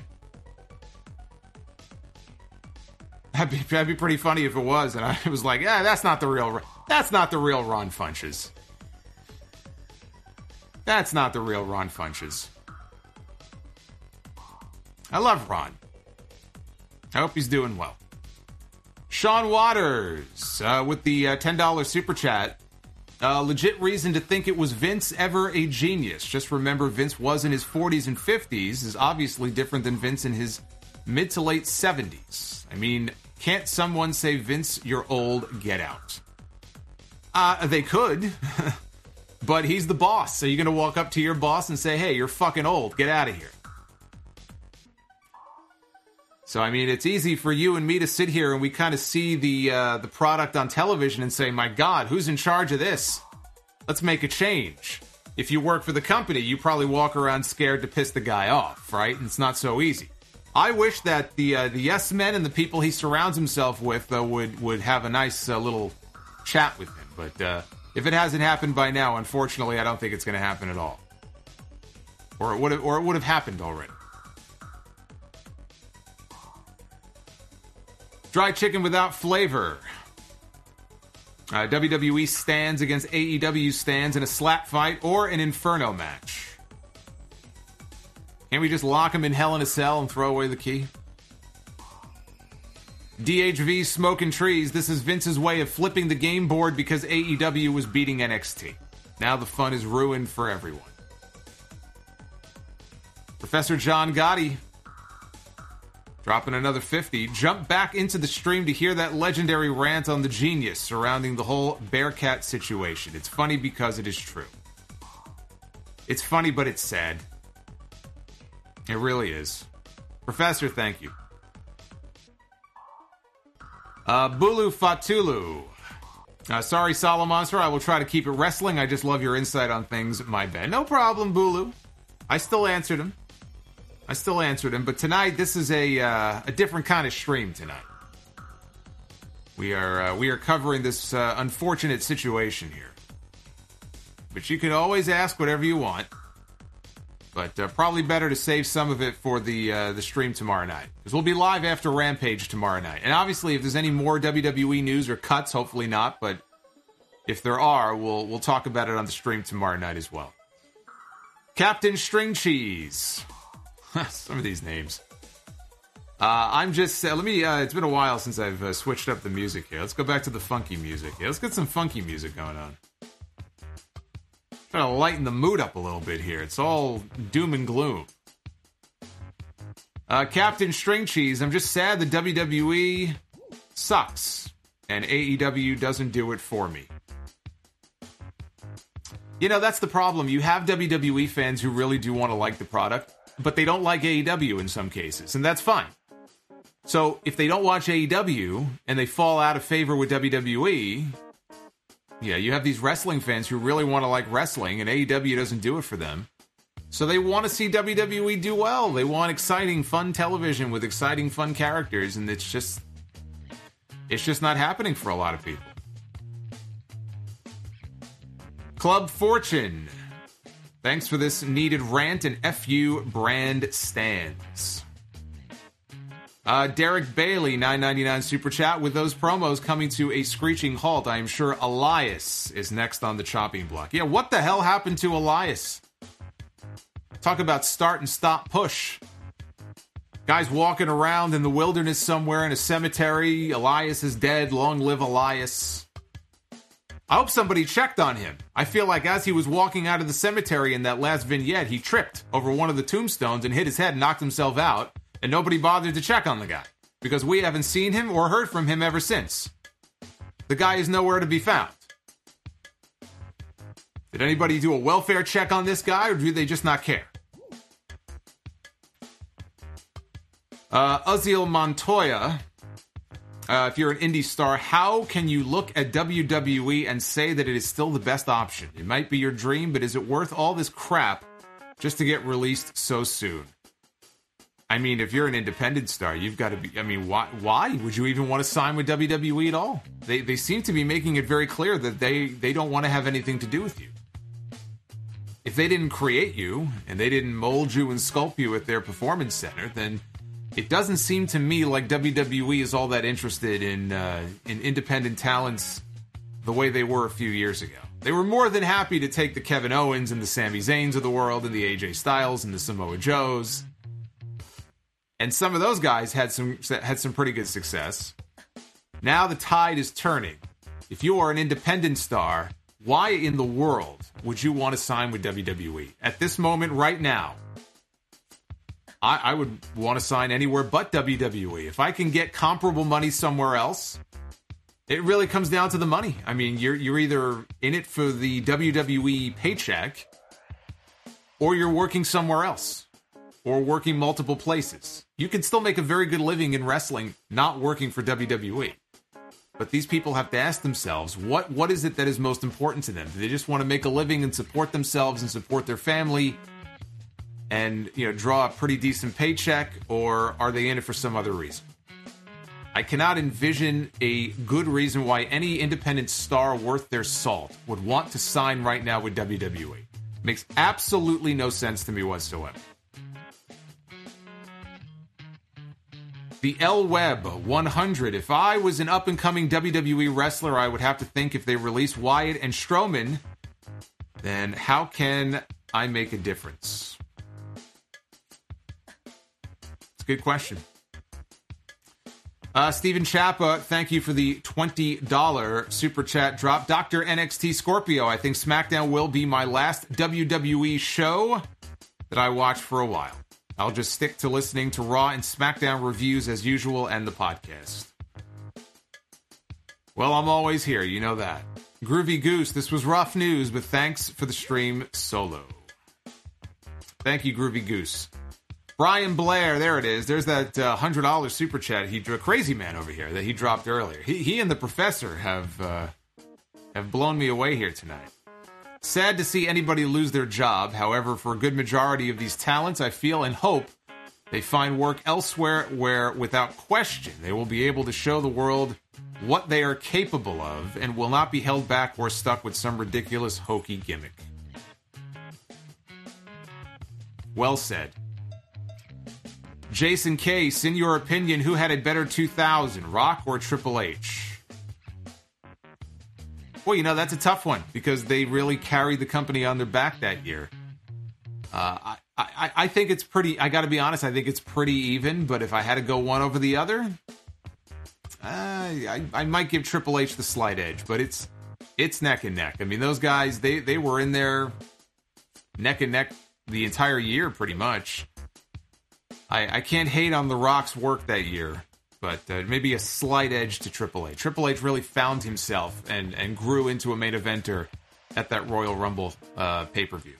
That'd be pretty funny if it was, and I was like, that's not the real Ron Funches. That's not the real Ron Funches. I love Ron. I hope he's doing well. Sean Waters with the $10 super chat. Legit reason to think it was Vince ever a genius. Just remember, Vince was in his 40s and 50s is obviously different than Vince in his mid to late 70s. I mean, can't someone say, Vince, you're old, get out? They could. But he's the boss. So you're going to walk up to your boss and say, hey, you're fucking old, get out of here. So, I mean, it's easy for you and me to sit here and we kind of see the product on television and say, my God, who's in charge of this? Let's make a change. If you work for the company, you probably walk around scared to piss the guy off, right? And it's not so easy. I wish that the yes men and the people he surrounds himself with would have a nice little chat with him. But if it hasn't happened by now, unfortunately, I don't think it's going to happen at all. Or it would have happened already. Dry chicken without flavor. WWE stands against AEW stands in a slap fight or an Inferno match. Can't we just lock him in Hell in a Cell and throw away the key? DHV Smoking Trees. This is Vince's way of flipping the game board because AEW was beating NXT. Now the fun is ruined for everyone. Professor John Gotti. Dropping another 50. Jump back into the stream to hear that legendary rant on the genius surrounding the whole Bearcat situation. It's funny because it is true. It's funny, but it's sad. It really is. Professor, thank you. Bulu Fatulu. Sorry, Solomonster. I will try to keep it wrestling. I just love your insight on things. My bad. No problem, Bulu. I still answered him. But tonight, this is a different kind of stream tonight. We are covering this unfortunate situation here. But you can always ask whatever you want. But probably better to save some of it for the stream tomorrow night. Because we'll be live after Rampage tomorrow night. And obviously, if there's any more WWE news or cuts, hopefully not. But if there are, we'll talk about it on the stream tomorrow night as well. Captain String Cheese. Some of these names. I'm just... let me... it's been a while since I've switched up the music here. Let's go back to the funky music. Yeah, let's get some funky music going on. Trying to lighten the mood up a little bit here. It's all doom and gloom. Captain String Cheese, I'm just sad that WWE sucks and AEW doesn't do it for me. You know, that's the problem. You have WWE fans who really do want to like the product, but they don't like AEW in some cases, and that's fine. So if they don't watch AEW and they fall out of favor with WWE... Yeah, you have these wrestling fans who really want to like wrestling, and AEW doesn't do it for them. So they want to see WWE do well. They want exciting, fun television with exciting, fun characters, and it's just not happening for a lot of people. Club Fortune. Thanks for this needed rant and FU brand stands. Derek Bailey, $9.99 super chat. With those promos coming to a screeching halt, I am sure Elias is next on the chopping block. Yeah, what the hell happened to Elias? Talk about start and stop push. Guy's walking around in the wilderness somewhere in a cemetery. Elias is dead. Long live Elias. I hope somebody checked on him. I feel like as he was walking out of the cemetery in that last vignette, he tripped over one of the tombstones and hit his head and knocked himself out. And nobody bothered to check on the guy, because we haven't seen him or heard from him ever since. The guy is nowhere to be found. Did anybody do a welfare check on this guy, or do they just not care? Uzziel Montoya, if you're an indie star, how can you look at WWE and say that it is still the best option? It might be your dream, but is it worth all this crap just to get released so soon? I mean, if you're an independent star, you've got to be... I mean, why would you even want to sign with WWE at all? They seem to be making it very clear that they don't want to have anything to do with you. If they didn't create you, and they didn't mold you and sculpt you at their performance center, then it doesn't seem to me like WWE is all that interested in independent talents the way they were a few years ago. They were more than happy to take the Kevin Owens and the Sami Zayns of the world, and the AJ Styles and the Samoa Joes. And some of those guys had some pretty good success. Now the tide is turning. If you are an independent star, why in the world would you want to sign with WWE? At this moment, right now, I would want to sign anywhere but WWE. If I can get comparable money somewhere else, it really comes down to the money. I mean, you're either in it for the WWE paycheck, or you're working somewhere else, or working multiple places. You can still make a very good living in wrestling not working for WWE. But these people have to ask themselves, what is it that is most important to them? Do they just want to make a living and support themselves and support their family and, draw a pretty decent paycheck, or are they in it for some other reason? I cannot envision a good reason why any independent star worth their salt would want to sign right now with WWE. Makes absolutely no sense to me whatsoever. The L Web 100. If I was an up-and-coming WWE wrestler, I would have to think if they release Wyatt and Strowman, then how can I make a difference? It's a good question. Steven Chappa, thank you for the $20 super chat drop. Dr. NXT Scorpio, I think SmackDown will be my last WWE show that I watch for a while. I'll just stick to listening to Raw and SmackDown reviews as usual and the podcast. Well, I'm always here, you know that. Groovy Goose, this was rough news, but thanks for the stream solo. Thank you, Groovy Goose. Brian Blair, there it is. There's that $100 super chat. Crazy man over here that he dropped earlier. He and the professor have blown me away here tonight. Sad to see anybody lose their job. However, for a good majority of these talents, I feel and hope they find work elsewhere where, without question, they will be able to show the world what they are capable of and will not be held back or stuck with some ridiculous hokey gimmick. Well said. Jason Case, in your opinion, who had a better 2000, Rock or Triple H? Well, you know, that's a tough one because they really carried the company on their back that year. I think it's pretty, I gotta be honest, I think it's pretty even, but if I had to go one over the other, I might give Triple H the slight edge, but it's neck and neck. I mean, those guys, they were in there neck and neck the entire year, pretty much. I can't hate on The Rock's work that year, but maybe a slight edge to Triple H. Triple H really found himself and grew into a main eventer at that Royal Rumble pay-per-view.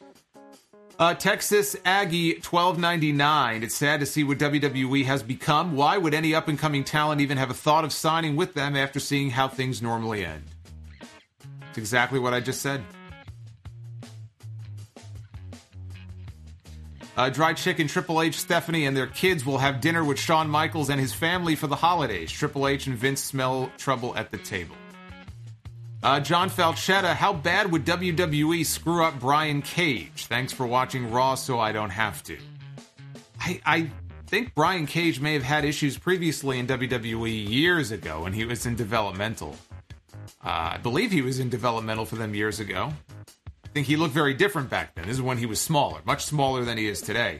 Texas Aggie 1299. It's sad to see what WWE has become. Why would any up-and-coming talent even have a thought of signing with them after seeing how things normally end? It's exactly what I just said. Dry Chicken, Triple H, Stephanie, and their kids will have dinner with Shawn Michaels and his family for the holidays. Triple H and Vince smell trouble at the table. John Falchetta, how bad would WWE screw up Brian Cage? Thanks for watching Raw so I don't have to. I think Brian Cage may have had issues previously in WWE years ago when he was in developmental. I believe he was in developmental for them years ago. I think he looked very different back then. This is when he was smaller, much smaller than he is today.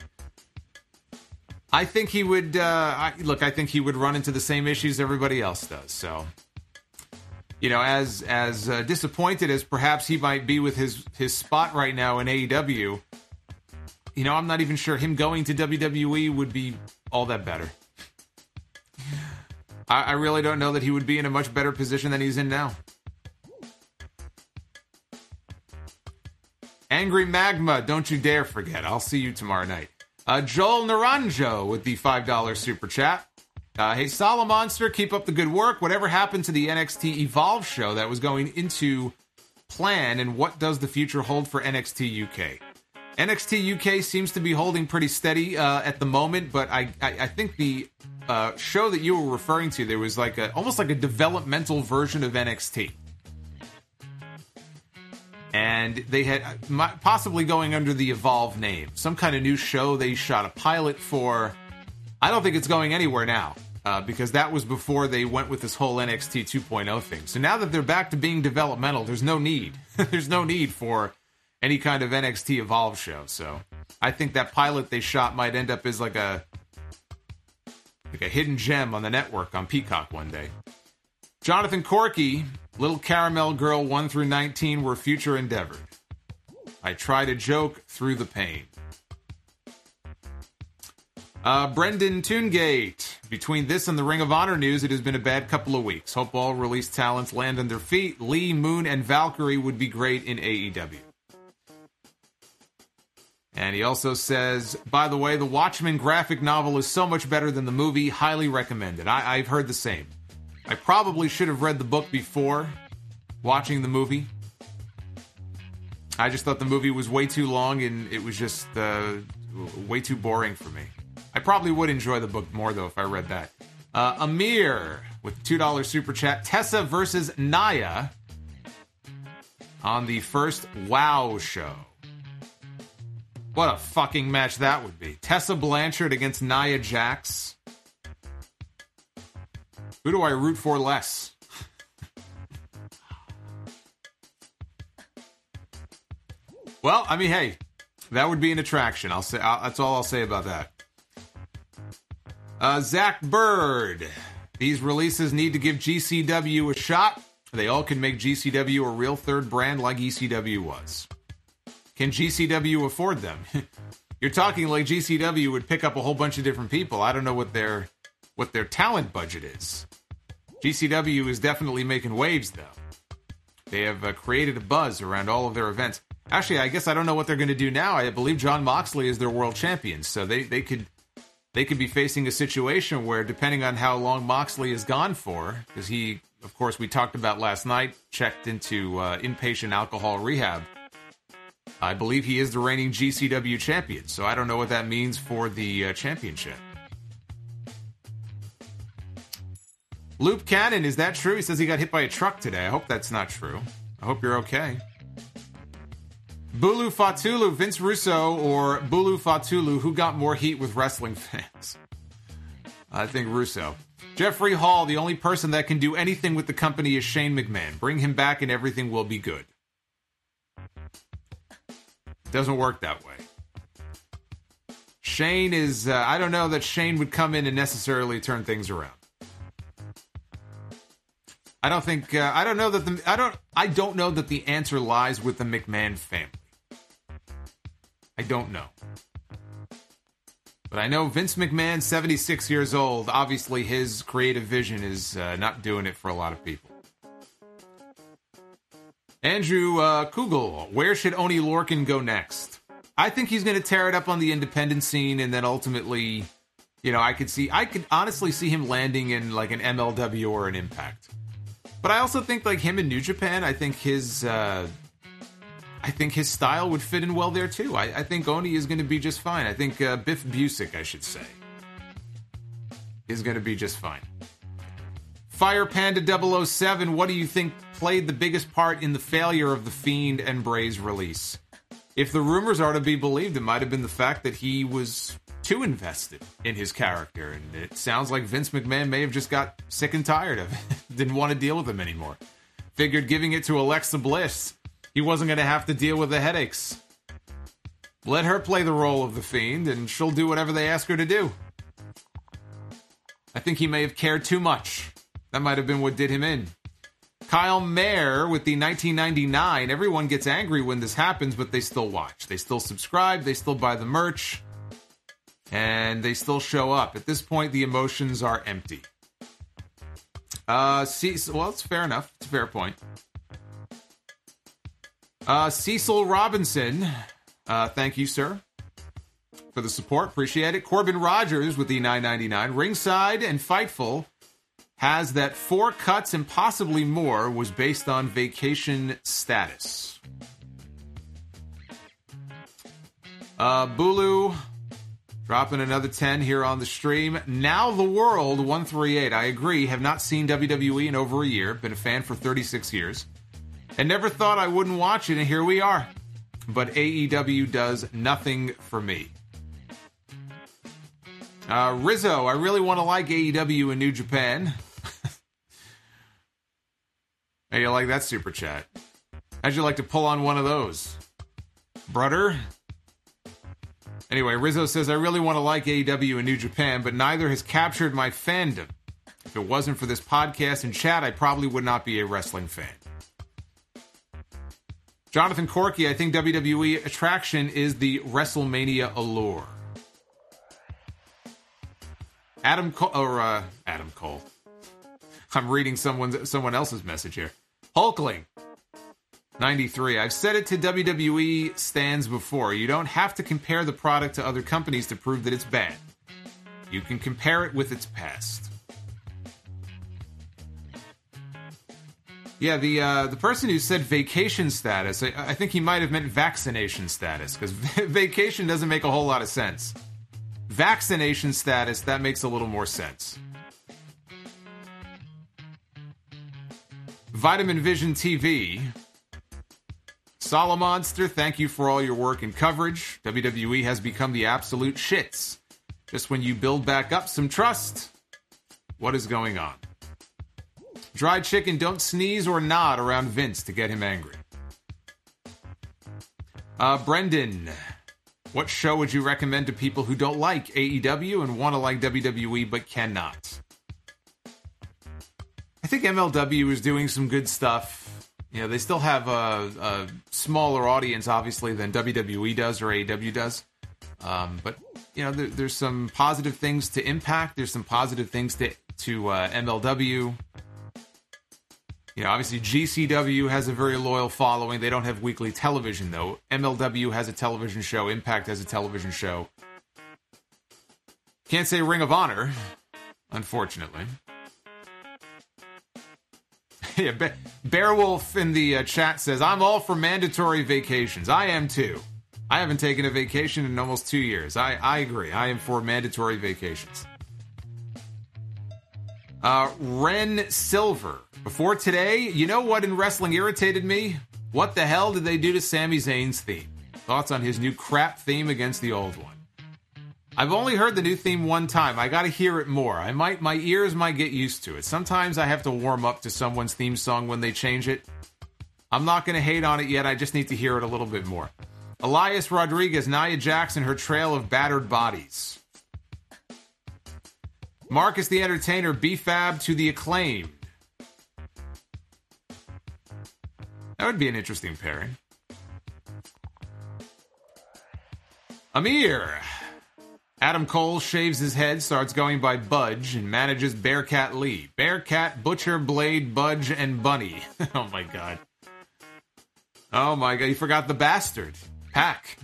I think he would, I think he would run into the same issues everybody else does. So, you know, as disappointed as perhaps he might be with his spot right now in AEW, you know, I'm not even sure him going to WWE would be all that better. I really don't know that he would be in a much better position than he's in now. Angry Magma, don't you dare forget. I'll see you tomorrow night. Joel Naranjo with the $5 super chat. Hey, Solomonster, keep up the good work. Whatever happened to the NXT Evolve show that was going into plan, and what does the future hold for NXT UK? NXT UK seems to be holding pretty steady at the moment, but I think the show that you were referring to, there was like almost like a developmental version of NXT. And they had possibly going under the Evolve name. Some kind of new show they shot a pilot for. I don't think it's going anywhere now, because that was before they went with this whole NXT 2.0 thing. So now that they're back to being developmental, there's no need. There's no need for any kind of NXT Evolve show. So I think that pilot they shot might end up as like a hidden gem on the network on Peacock one day. Jonathan Corky, Little Caramel Girl 1 through 19 were future endeavored. I try to joke through the pain. Brendan Toongate, between this and the Ring of Honor news, it has been a bad couple of weeks. Hope all released talents land on their feet. Lee, Moon, and Valkyrie would be great in AEW. And he also says, by the way, the Watchmen graphic novel is so much better than the movie. Highly recommended. I've heard the same. I probably should have read the book before watching the movie. I just thought the movie was way too long and it was just way too boring for me. I probably would enjoy the book more, though, if I read that. Amir with $2 super chat. Tessa versus Nia on the first WoW show. What a fucking match that would be. Tessa Blanchard against Nia Jax. Who do I root for less? Well, I mean, hey, that would be an attraction. That's all I'll say about that. Zach Bird. These releases need to give GCW a shot. They all can make GCW a real third brand like ECW was. Can GCW afford them? You're talking like GCW would pick up a whole bunch of different people. I don't know what their talent budget is. GCW is definitely making waves, though. They have created a buzz around all of their events. Actually, I guess I don't know what they're going to do now. I believe Jon Moxley is their world champion, so they could be facing a situation where, depending on how long Moxley is gone for, because he, of course, we talked about last night, checked into inpatient alcohol rehab. I believe he is the reigning GCW champion, so I don't know what that means for the championship. Loop Cannon, is that true? He says he got hit by a truck today. I hope that's not true. I hope you're okay. Bulu Fatulu, Vince Russo or Bulu Fatulu, who got more heat with wrestling fans? I think Russo. Jeffrey Hall, the only person that can do anything with the company is Shane McMahon. Bring him back and everything will be good. Doesn't work that way. Shane is, I don't know that Shane would come in and necessarily turn things around. I don't know that the answer lies with the McMahon family. I don't know. But I know Vince McMahon, 76 years old, obviously his creative vision is not doing it for a lot of people. Andrew Kugel, where should Oney Lorcan go next? I think he's going to tear it up on the independent scene, and then ultimately, I could honestly see him landing in like an MLW or an Impact. But I also think like him in New Japan, I think his style would fit in well there too. I think Oney is going to be just fine. I think Biff Busick, I should say, is going to be just fine. Fire Panda 007, what do you think played the biggest part in the failure of The Fiend and Bray's release? If the rumors are to be believed, it might have been the fact that he was too invested in his character, and it sounds like Vince McMahon may have just got sick and tired of it. Didn't want to deal with him anymore. Figured giving it to Alexa Bliss, he wasn't going to have to deal with the headaches. Let her play the role of the Fiend, and she'll do whatever they ask her to do. I think he may have cared too much. That might have been what did him in. Kyle Mayer with the 1999. Everyone gets angry when this happens, but they still watch. They still subscribe. They still buy the merch. And they still show up. At this point, the emotions are empty. Well, it's fair enough. It's a fair point. Cecil Robinson. Thank you, sir, for the support. Appreciate it. Corbin Rogers with the $9.99. Ringside and Fightful has that 4 cuts and possibly more was based on Vacation Status. Bulu dropping another 10 here on the stream. Now the World 138. I agree. Have not seen WWE in over a year. Been a fan for 36 years. And never thought I wouldn't watch it, and here we are. But AEW does nothing for me. Rizzo, I really want to like AEW in New Japan. Hey, you like that super chat? How'd you like to pull on one of those? Brother? Anyway, Rizzo says, I really want to like AEW in New Japan, but neither has captured my fandom. If it wasn't for this podcast and chat, I probably would not be a wrestling fan. Jonathan Corky, I think WWE attraction is the WrestleMania allure. Adam Cole. I'm reading someone else's message here. Hulkling, 93. I've said it to WWE stands before. You don't have to compare the product to other companies to prove that it's bad. You can compare it with its past. Yeah, the person who said vacation status, I think he might have meant vaccination status, because vacation doesn't make a whole lot of sense. Vaccination status, that makes a little more sense. Vitamin Vision TV. Solomonster, thank you for all your work and coverage. WWE has become the absolute shits. Just when you build back up some trust, what is going on? Dried Chicken, don't sneeze or nod around Vince to get him angry. Brendan, what show would you recommend to people who don't like AEW and want to like WWE but cannot? I think MLW is doing some good stuff. You know, they still have a smaller audience, obviously, than WWE does or AEW does. But, you know, there's some positive things to Impact. There's some positive things to MLW. You know, obviously GCW has a very loyal following. They don't have weekly television, though. MLW has a television show. Impact has a television show. Can't say Ring of Honor, unfortunately. Yeah, Bearwolf in the chat says, I'm all for mandatory vacations. I am too. I haven't taken a vacation in almost 2 years. I agree. I am for mandatory vacations. Ren Silver. Before today, you know what in wrestling irritated me? What the hell did they do to Sami Zayn's theme? Thoughts on his new crap theme against the old one? I've only heard the new theme one time. I gotta hear it more. My ears might get used to it. Sometimes I have to warm up to someone's theme song when they change it. I'm not gonna hate on it yet. I just need to hear it a little bit more. Elias Rodriguez, Nia Jackson, her trail of battered bodies. Marcus the Entertainer, B-Fab to the Acclaimed. That would be an interesting pairing. Amir. Adam Cole shaves his head, starts going by Budge, and manages Bearcat Lee. Bearcat, Butcher, Blade, Budge, and Bunny. Oh my god. Oh my god, you forgot the bastard. Pack.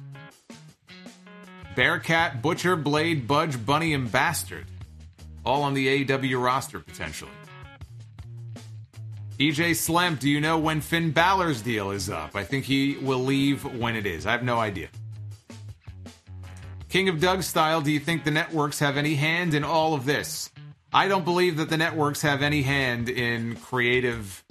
Bearcat, Butcher, Blade, Budge, Bunny, and Bastard. All on the AEW roster, potentially. EJ Slemp, do you know when Finn Balor's deal is up? I think he will leave when it is. I have no idea. King of Doug Style, do you think the networks have any hand in all of this? I don't believe that the networks have any hand in creative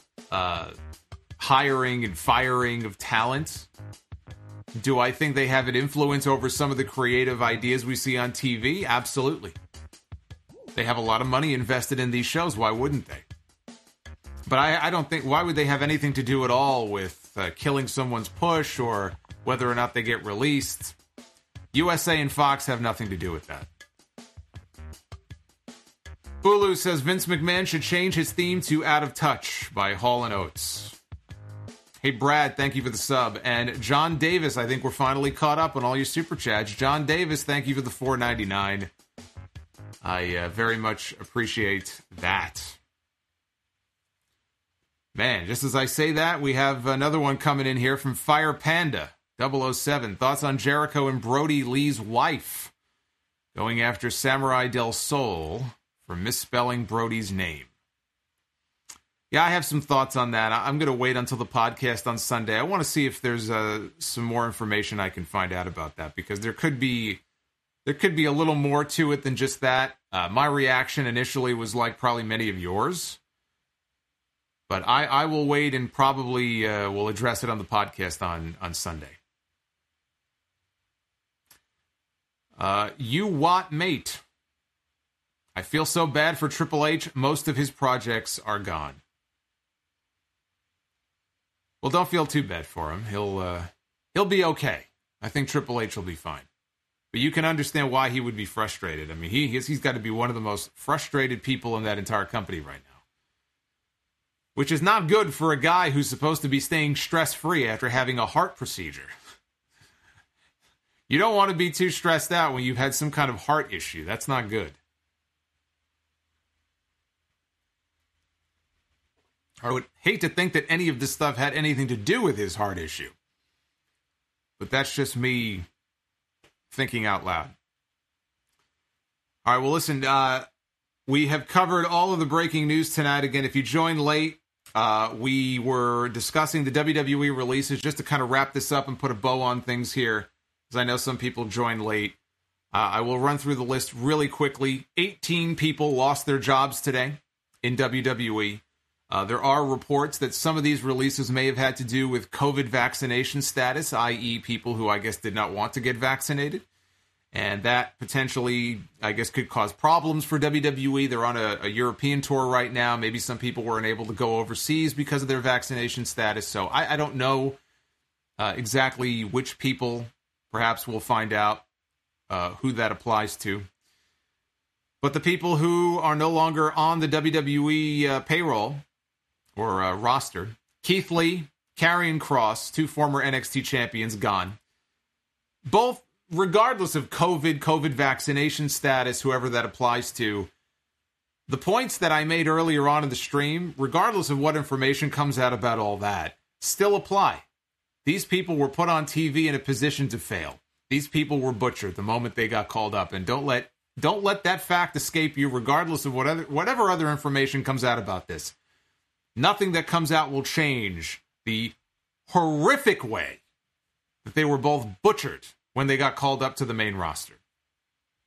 hiring and firing of talent. Do I think they have an influence over some of the creative ideas we see on TV? Absolutely. They have a lot of money invested in these shows. Why wouldn't they? But I don't think... Why would they have anything to do at all with killing someone's push or whether or not they get released? USA and Fox have nothing to do with that. Bulu says Vince McMahon should change his theme to Out of Touch by Hall & Oates. Hey, Brad, thank you for the sub. And John Davis, I think we're finally caught up on all your super chats. John Davis, thank you for the $4.99. I very much appreciate that. Man, just as I say that, we have another one coming in here from Fire Panda 007. Thoughts on Jericho and Brody Lee's wife going after Samurai Del Sol for misspelling Brody's name. Yeah, I have some thoughts on that. I'm going to wait until the podcast on Sunday. I want to see if there's some more information I can find out about that, because there could be a little more to it than just that. My reaction initially was like probably many of yours. But I will wait and probably will address it on the podcast on Sunday. You Watt Mate. I feel so bad for Triple H. Most of his projects are gone. Well, don't feel too bad for him. He'll be okay. I think Triple H will be fine. But you can understand why he would be frustrated. I mean, he's got to be one of the most frustrated people in that entire company right now. Which is not good for a guy who's supposed to be staying stress-free after having a heart procedure. You don't want to be too stressed out when you've had some kind of heart issue. That's not good. I would hate to think that any of this stuff had anything to do with his heart issue. But that's just me thinking out loud. All right, well, listen, we have covered all of the breaking news tonight. Again, if you joined late, we were discussing the WWE releases. Just to kind of wrap this up and put a bow on things here, because I know some people joined late. I will run through the list really quickly. 18 people lost their jobs today in WWE. There are reports that some of these releases may have had to do with COVID vaccination status, i.e. people who I guess did not want to get vaccinated. And that potentially, I guess, could cause problems for WWE. They're on a European tour right now. Maybe some people weren't able to go overseas because of their vaccination status. So I don't know exactly which people. Perhaps we'll find out who that applies to. But the people who are no longer on the WWE payroll or roster, Keith Lee, Karrion Kross, two former NXT champions, gone. Both, regardless of COVID vaccination status, whoever that applies to, the points that I made earlier on in the stream, regardless of what information comes out about all that, still apply. These people were put on TV in a position to fail. These people were butchered the moment they got called up, and don't let that fact escape you, regardless of whatever other information comes out about this. Nothing that comes out will change the horrific way that they were both butchered when they got called up to the main roster.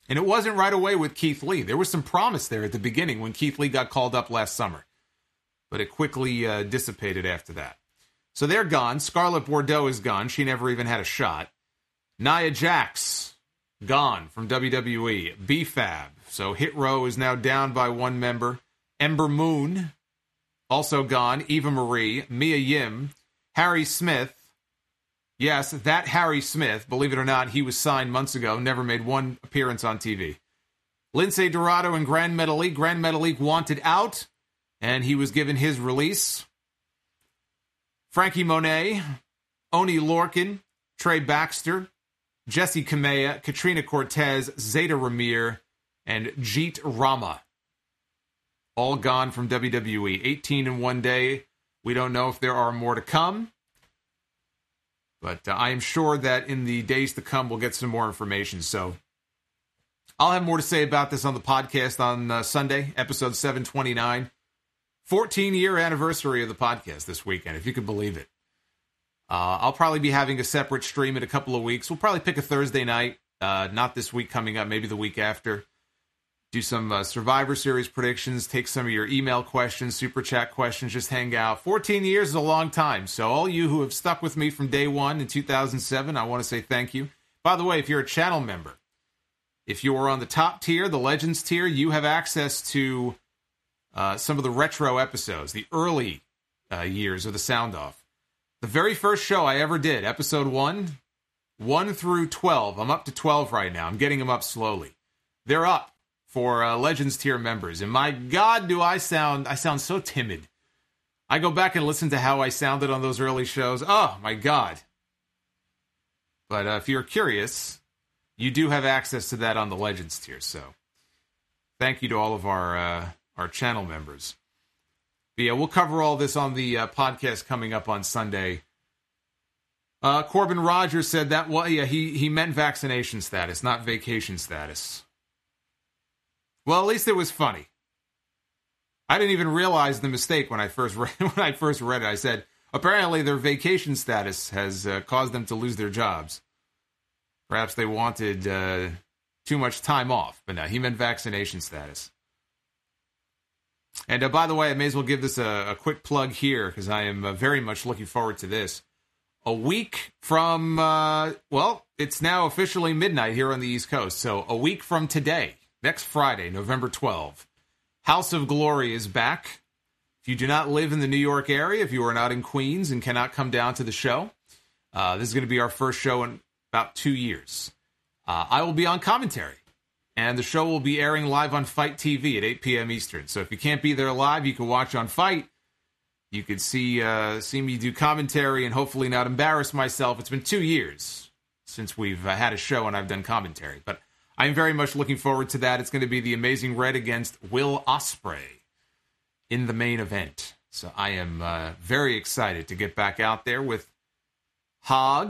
And it wasn't right away with Keith Lee. There was some promise there at the beginning when Keith Lee got called up last summer. But it quickly dissipated after that. So they're gone. Scarlett Bordeaux is gone. She never even had a shot. Nia Jax, gone from WWE. B-Fab. So Hit Row is now down by one member. Ember Moon, also gone. Eva Marie. Mia Yim. Harry Smith. Yes, that Harry Smith, believe it or not, he was signed months ago, never made one appearance on TV. Lince Dorado and Grand Metalik. Grand Metalik wanted out, and he was given his release. Frankie Monet, Oni Lorcan, Trey Baxter, Jesse Kamea, Katrina Cortez, Zeta Ramir, and Jeet Rama. All gone from WWE. 18 in one day. We don't know if there are more to come. But I am sure that in the days to come, we'll get some more information. So I'll have more to say about this on the podcast on Sunday, episode 729. 14-year anniversary of the podcast this weekend, if you could believe it. I'll probably be having a separate stream in a couple of weeks. We'll probably pick a Thursday night, not this week coming up, maybe the week after. Do some Survivor Series predictions, take some of your email questions, super chat questions, just hang out. 14 years is a long time, so all you who have stuck with me from day one in 2007, I want to say thank you. By the way, if you're a channel member, if you are on the top tier, the Legends tier, you have access to some of the retro episodes, the early years of the Sound Off. The very first show I ever did, episode 1 through 12. I'm up to 12 right now. I'm getting them up slowly. They're up for Legends tier members. And my God, do I sound so timid. I go back and listen to how I sounded on those early shows. Oh, my God. But if you're curious, you do have access to that on the Legends tier. So thank you to all of our channel members. But yeah, we'll cover all this on the podcast coming up on Sunday. Corbin Rogers said that, well, yeah, he meant vaccination status, not vacation status. Well, at least it was funny. I didn't even realize the mistake when I first read it. I said, apparently their vacation status has caused them to lose their jobs. Perhaps they wanted too much time off, but no, he meant vaccination status. And by the way, I may as well give this a quick plug here, because I am very much looking forward to this. A week from, it's now officially midnight here on the East Coast, so a week from today, next Friday, November 12th, House of Glory is back. If you do not live in the New York area, if you are not in Queens and cannot come down to the show, this is going to be our first show in about 2 years. I will be on commentary, and the show will be airing live on Fight TV at 8 p.m. Eastern. So if you can't be there live, you can watch on Fight. You could see me do commentary and hopefully not embarrass myself. It's been 2 years since we've had a show and I've done commentary, but I'm very much looking forward to that. It's going to be the Amazing Red against Will Ospreay in the main event. So I am very excited to get back out there with Hog.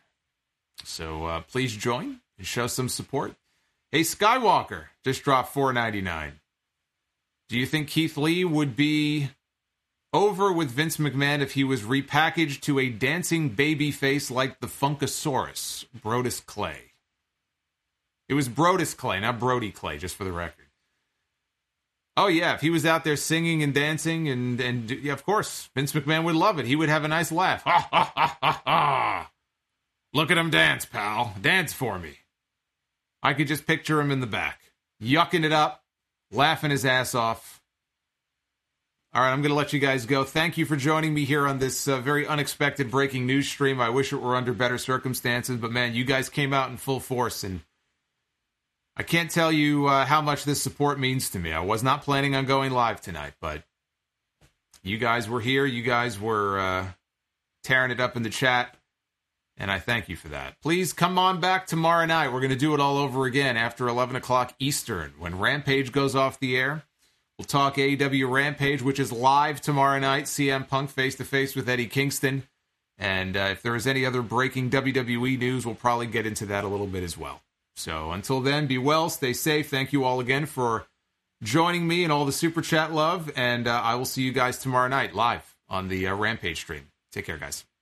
So please join and show some support. Hey, Skywalker just dropped $4.99. Do you think Keith Lee would be over with Vince McMahon if he was repackaged to a dancing baby face like the Funkasaurus, Brodus Clay? It was Brodus Clay, not Brody Clay, just for the record. Oh, yeah, if he was out there singing and dancing, and yeah, of course, Vince McMahon would love it. He would have a nice laugh. Ha, ha, ha, ha, ha. Look at him dance, pal. Dance for me. I could just picture him in the back, yucking it up, laughing his ass off. All right, I'm going to let you guys go. Thank you for joining me here on this very unexpected breaking news stream. I wish it were under better circumstances, but man, you guys came out in full force, and I can't tell you how much this support means to me. I was not planning on going live tonight, but you guys were here. You guys were tearing it up in the chat, and I thank you for that. Please come on back tomorrow night. We're going to do it all over again after 11 o'clock Eastern when Rampage goes off the air. We'll talk AEW Rampage, which is live tomorrow night. CM Punk face-to-face with Eddie Kingston. And if there is any other breaking WWE news, we'll probably get into that a little bit as well. So until then, be well, stay safe. Thank you all again for joining me and all the Super Chat love. And I will see you guys tomorrow night live on the Rampage stream. Take care, guys.